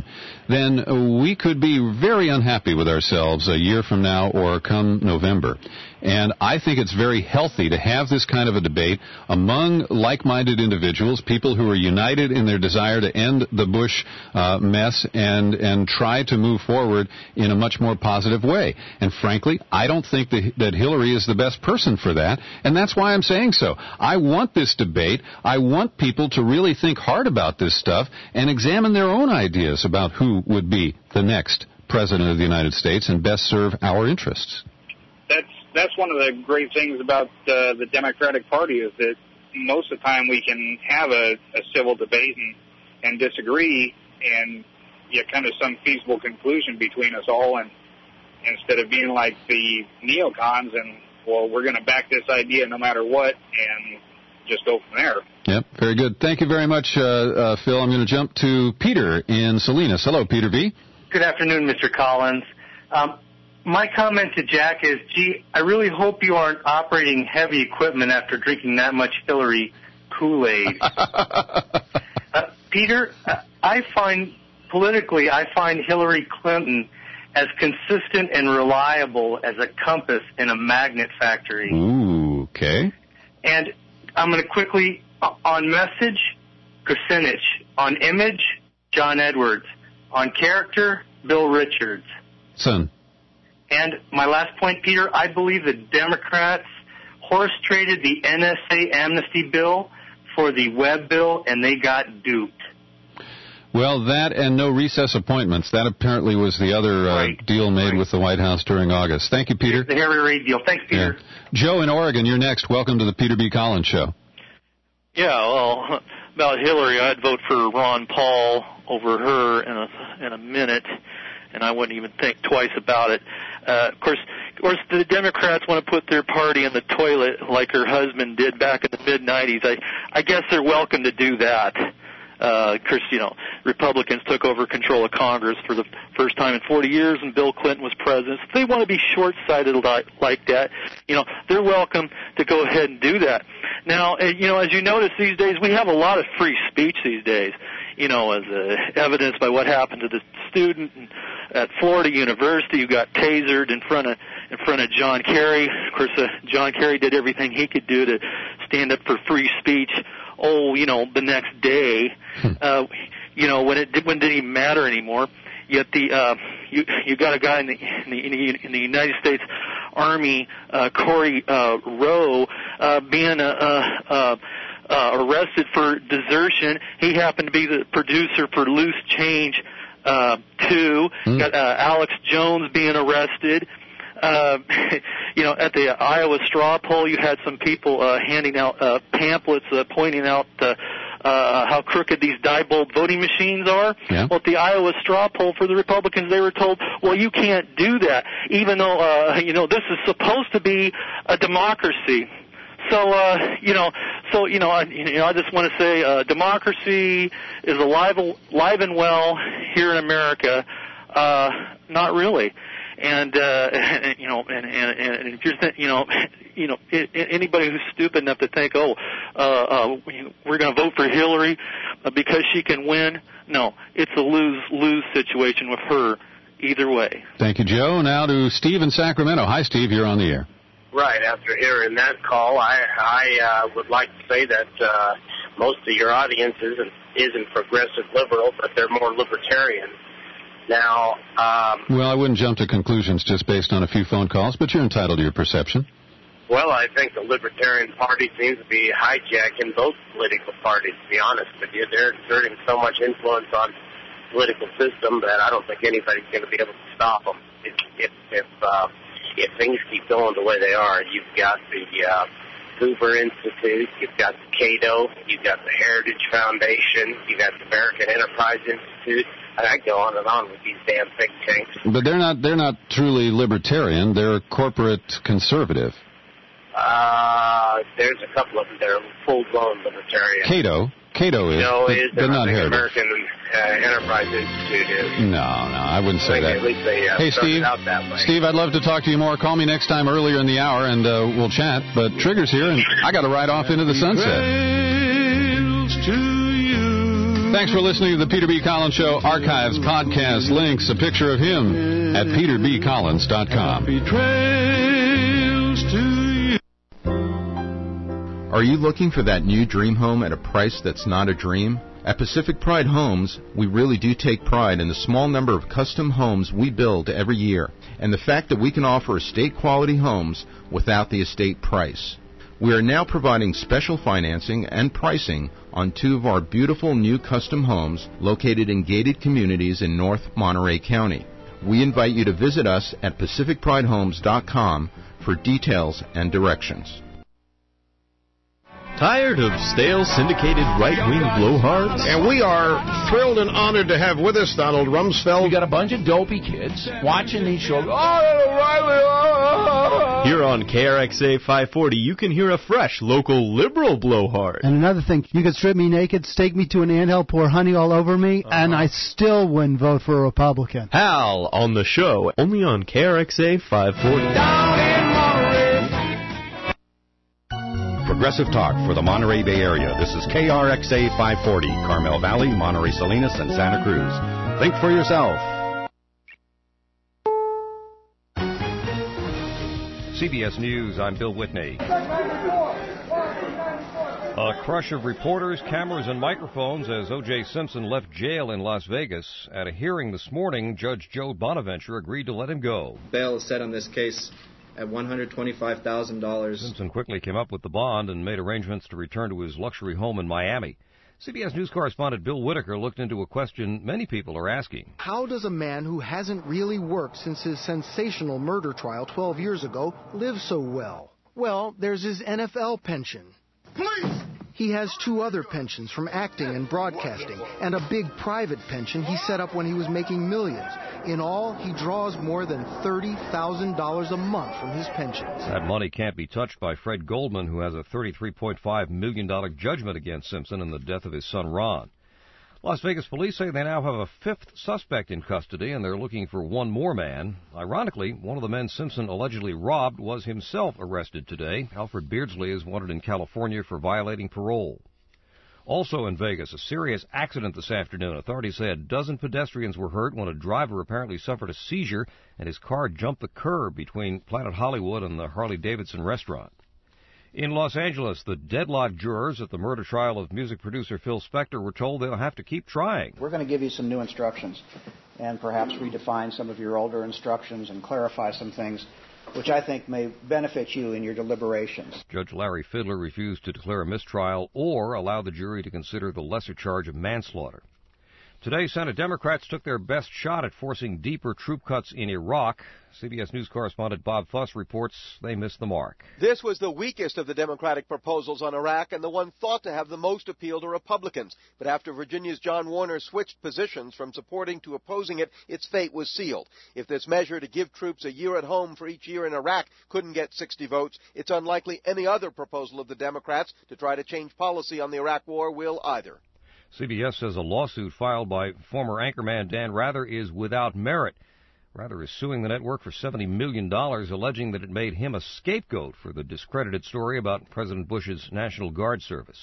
then we could be very unhappy with ourselves a year from now or come November. And I think it's very healthy to have this kind of a debate among like-minded individuals, people who are united in their desire to end the Bush uh, mess and and try to move forward in a much more positive way. And frankly, I don't think that, that Hillary is the best person for that, and that's why I'm saying so. I want this debate. I want people to really think hard about this stuff and examine their own ideas about who would be the next president of the United States and best serve our interests. That's that's one of the great things about uh, the Democratic Party is that most of the time we can have a, a civil debate and, and disagree and get kind of some feasible conclusion between us all, and instead of being like the neocons and, well, we're going to back this idea no matter what and just go from there. Yep, very good. Thank you very much, uh, uh, Phil. I'm going to jump to Peter in Salinas. Hello, Peter B. Good afternoon, Mister Collins. Um, my comment to Jack is, gee, I really hope you aren't operating heavy equipment after drinking that much Hillary Kool-Aid. uh, Peter, I find, politically, I find Hillary Clinton as consistent and reliable as a compass in a magnet factory. Ooh, okay. And I'm going to quickly, on message, Kucinich. On image, John Edwards. On character, Bill Richards. Son. And my last point, Peter, I believe the Democrats horse-traded the N S A amnesty bill for the Webb bill, and they got duped. Well, that and no recess appointments. That apparently was the other uh, right. deal made right. with the White House during August. Thank you, Peter. The Harry Reid deal. Thanks, Peter. Yeah. Joe in Oregon, you're next. Welcome to the Peter B. Collins Show. Yeah, well, about Hillary, I'd vote for Ron Paul over her in a in a minute, and I wouldn't even think twice about it. Uh, of course, of course, the Democrats want to put their party in the toilet like her husband did back in the mid nineties. I I guess they're welcome to do that. Uh, of course, you know, Republicans took over control of Congress for the first time in forty years, and Bill Clinton was president. So if they want to be short-sighted like, like that, you know, they're welcome to go ahead and do that. Now, uh, you know, as you notice these days, we have a lot of free speech these days, you know, as uh, evidenced by what happened to the student at Florida University who got tasered in front of in front of John Kerry. Of course, uh, John Kerry did everything he could do to stand up for free speech. Oh, you know, the next day, uh, you know, when it did, when it didn't even matter anymore. Yet the uh, you you got a guy in the in the, in the United States Army, uh, Corey uh, Rowe, uh, being uh, uh, uh, arrested for desertion. He happened to be the producer for Loose Change uh, two. Mm. Got uh, Alex Jones being arrested. Uh, you know, at the Iowa straw poll, you had some people uh, handing out uh, pamphlets uh, pointing out uh, uh, how crooked these Diebold voting machines are. Yeah. Well, at the Iowa straw poll for the Republicans, they were told, well, you can't do that, even though, uh, you know, this is supposed to be a democracy. So, uh, you know, so, you know, I, you know, I just want to say uh, democracy is alive, alive and well here in America. Uh, not really. And, uh, and, you know, and, and, and if you're, th- you know, you know, anybody who's stupid enough to think, oh, uh, uh, we're going to vote for Hillary because she can win, no, it's a lose-lose situation with her either way. Thank you, Joe. Now to Steve in Sacramento. Hi, Steve. You're on the air. Right. After hearing that call, I, I uh, would like to say that uh, most of your audience isn't, isn't progressive liberal, but they're more libertarian. Now, um, Well, I wouldn't jump to conclusions just based on a few phone calls, but you're entitled to your perception. well, I think the Libertarian Party seems to be hijacking both political parties, to be honest with you. They're exerting so much influence on the political system that I don't think anybody's going to be able to stop them. If, if, if, uh, if things keep going the way they are, you've got the uh, Hoover Institute, you've got the Cato, you've got the Heritage Foundation, you've got the American Enterprise Institute. And I go on and on with these damn think tanks. But they're not they're not truly libertarian. They're corporate conservative. Uh, there's a couple of them that are full-blown libertarian. Cato. Cato is, No, but, is but not the Heritage. American uh, Enterprise Institute is. No, no, I wouldn't I say think that. at least they uh, Hey, started Steve. out that way. Steve, I'd love to talk to you more. Call me next time earlier in the hour, and uh, we'll chat. But Trigger's here, and I got to ride off into the sunset. Thanks for listening to the Peter B. Collins Show. Archives, podcasts, links, a picture of him at peter b collins dot com. Are you looking for that new dream home at a price that's not a dream? At Pacific Pride Homes, we really do take pride in the small number of custom homes we build every year, and the fact that we can offer estate-quality homes without the estate price. We are now providing special financing and pricing on two of our beautiful new custom homes located in gated communities in North Monterey County. We invite you to visit us at pacific pride homes dot com for details and directions. Tired of stale, syndicated right-wing blowhards? And we are thrilled and honored to have with us Donald Rumsfeld. We got a bunch of dopey kids watching these shows. Oh, O'Reilly! Here on K R X A five forty, you can hear a fresh, local, liberal blowhard. And another thing, you could strip me naked, stake me to an anthill, pour honey all over me, uh-huh. and I still wouldn't vote for a Republican. Hal on the show, only on K R X A five forty. Down in Monterey. Progressive Talk for the Monterey Bay Area. This is K R X A five forty, Carmel Valley, Monterey Salinas, and Santa Cruz. Think for yourself. C B S News, I'm Bill Whitney. A crush of reporters, cameras, and microphones as O J. Simpson left jail in Las Vegas. At a hearing this morning, Judge Joe Bonaventure agreed to let him go. Bail is set on this case at one hundred twenty-five thousand dollars. Simpson quickly came up with the bond and made arrangements to return to his luxury home in Miami. C B S News correspondent Bill Whitaker looked into a question many people are asking. How does a man who hasn't really worked since his sensational murder trial twelve years ago live so well? Well, there's his N F L pension. Please! He has two other pensions from acting and broadcasting, and a big private pension he set up when he was making millions. In all, he draws more than thirty thousand dollars a month from his pensions. That money can't be touched by Fred Goldman, who has a thirty-three point five million dollars judgment against Simpson in the death of his son Ron. Las Vegas police say they now have a fifth suspect in custody, and they're looking for one more man. Ironically, one of the men Simpson allegedly robbed was himself arrested today. Alfred Beardsley is wanted in California for violating parole. Also in Vegas, a serious accident this afternoon. Authorities say a dozen pedestrians were hurt when a driver apparently suffered a seizure and his car jumped the curb between Planet Hollywood and the Harley-Davidson restaurant. In Los Angeles, the deadlocked jurors at the murder trial of music producer Phil Spector were told they'll have to keep trying. We're going to give you some new instructions and perhaps redefine some of your older instructions and clarify some things which I think may benefit you in your deliberations. Judge Larry Fidler refused to declare a mistrial or allow the jury to consider the lesser charge of manslaughter. Today, Senate Democrats took their best shot at forcing deeper troop cuts in Iraq. C B S News correspondent Bob Fuss reports they missed the mark. This was the weakest of the Democratic proposals on Iraq and the one thought to have the most appeal to Republicans. But after Virginia's John Warner switched positions from supporting to opposing it, its fate was sealed. If this measure to give troops a year at home for each year in Iraq couldn't get sixty votes, it's unlikely any other proposal of the Democrats to try to change policy on the Iraq war will either. C B S says a lawsuit filed by former anchorman Dan Rather is without merit. Rather is suing the network for seventy million dollars, alleging that it made him a scapegoat for the discredited story about President Bush's National Guard service.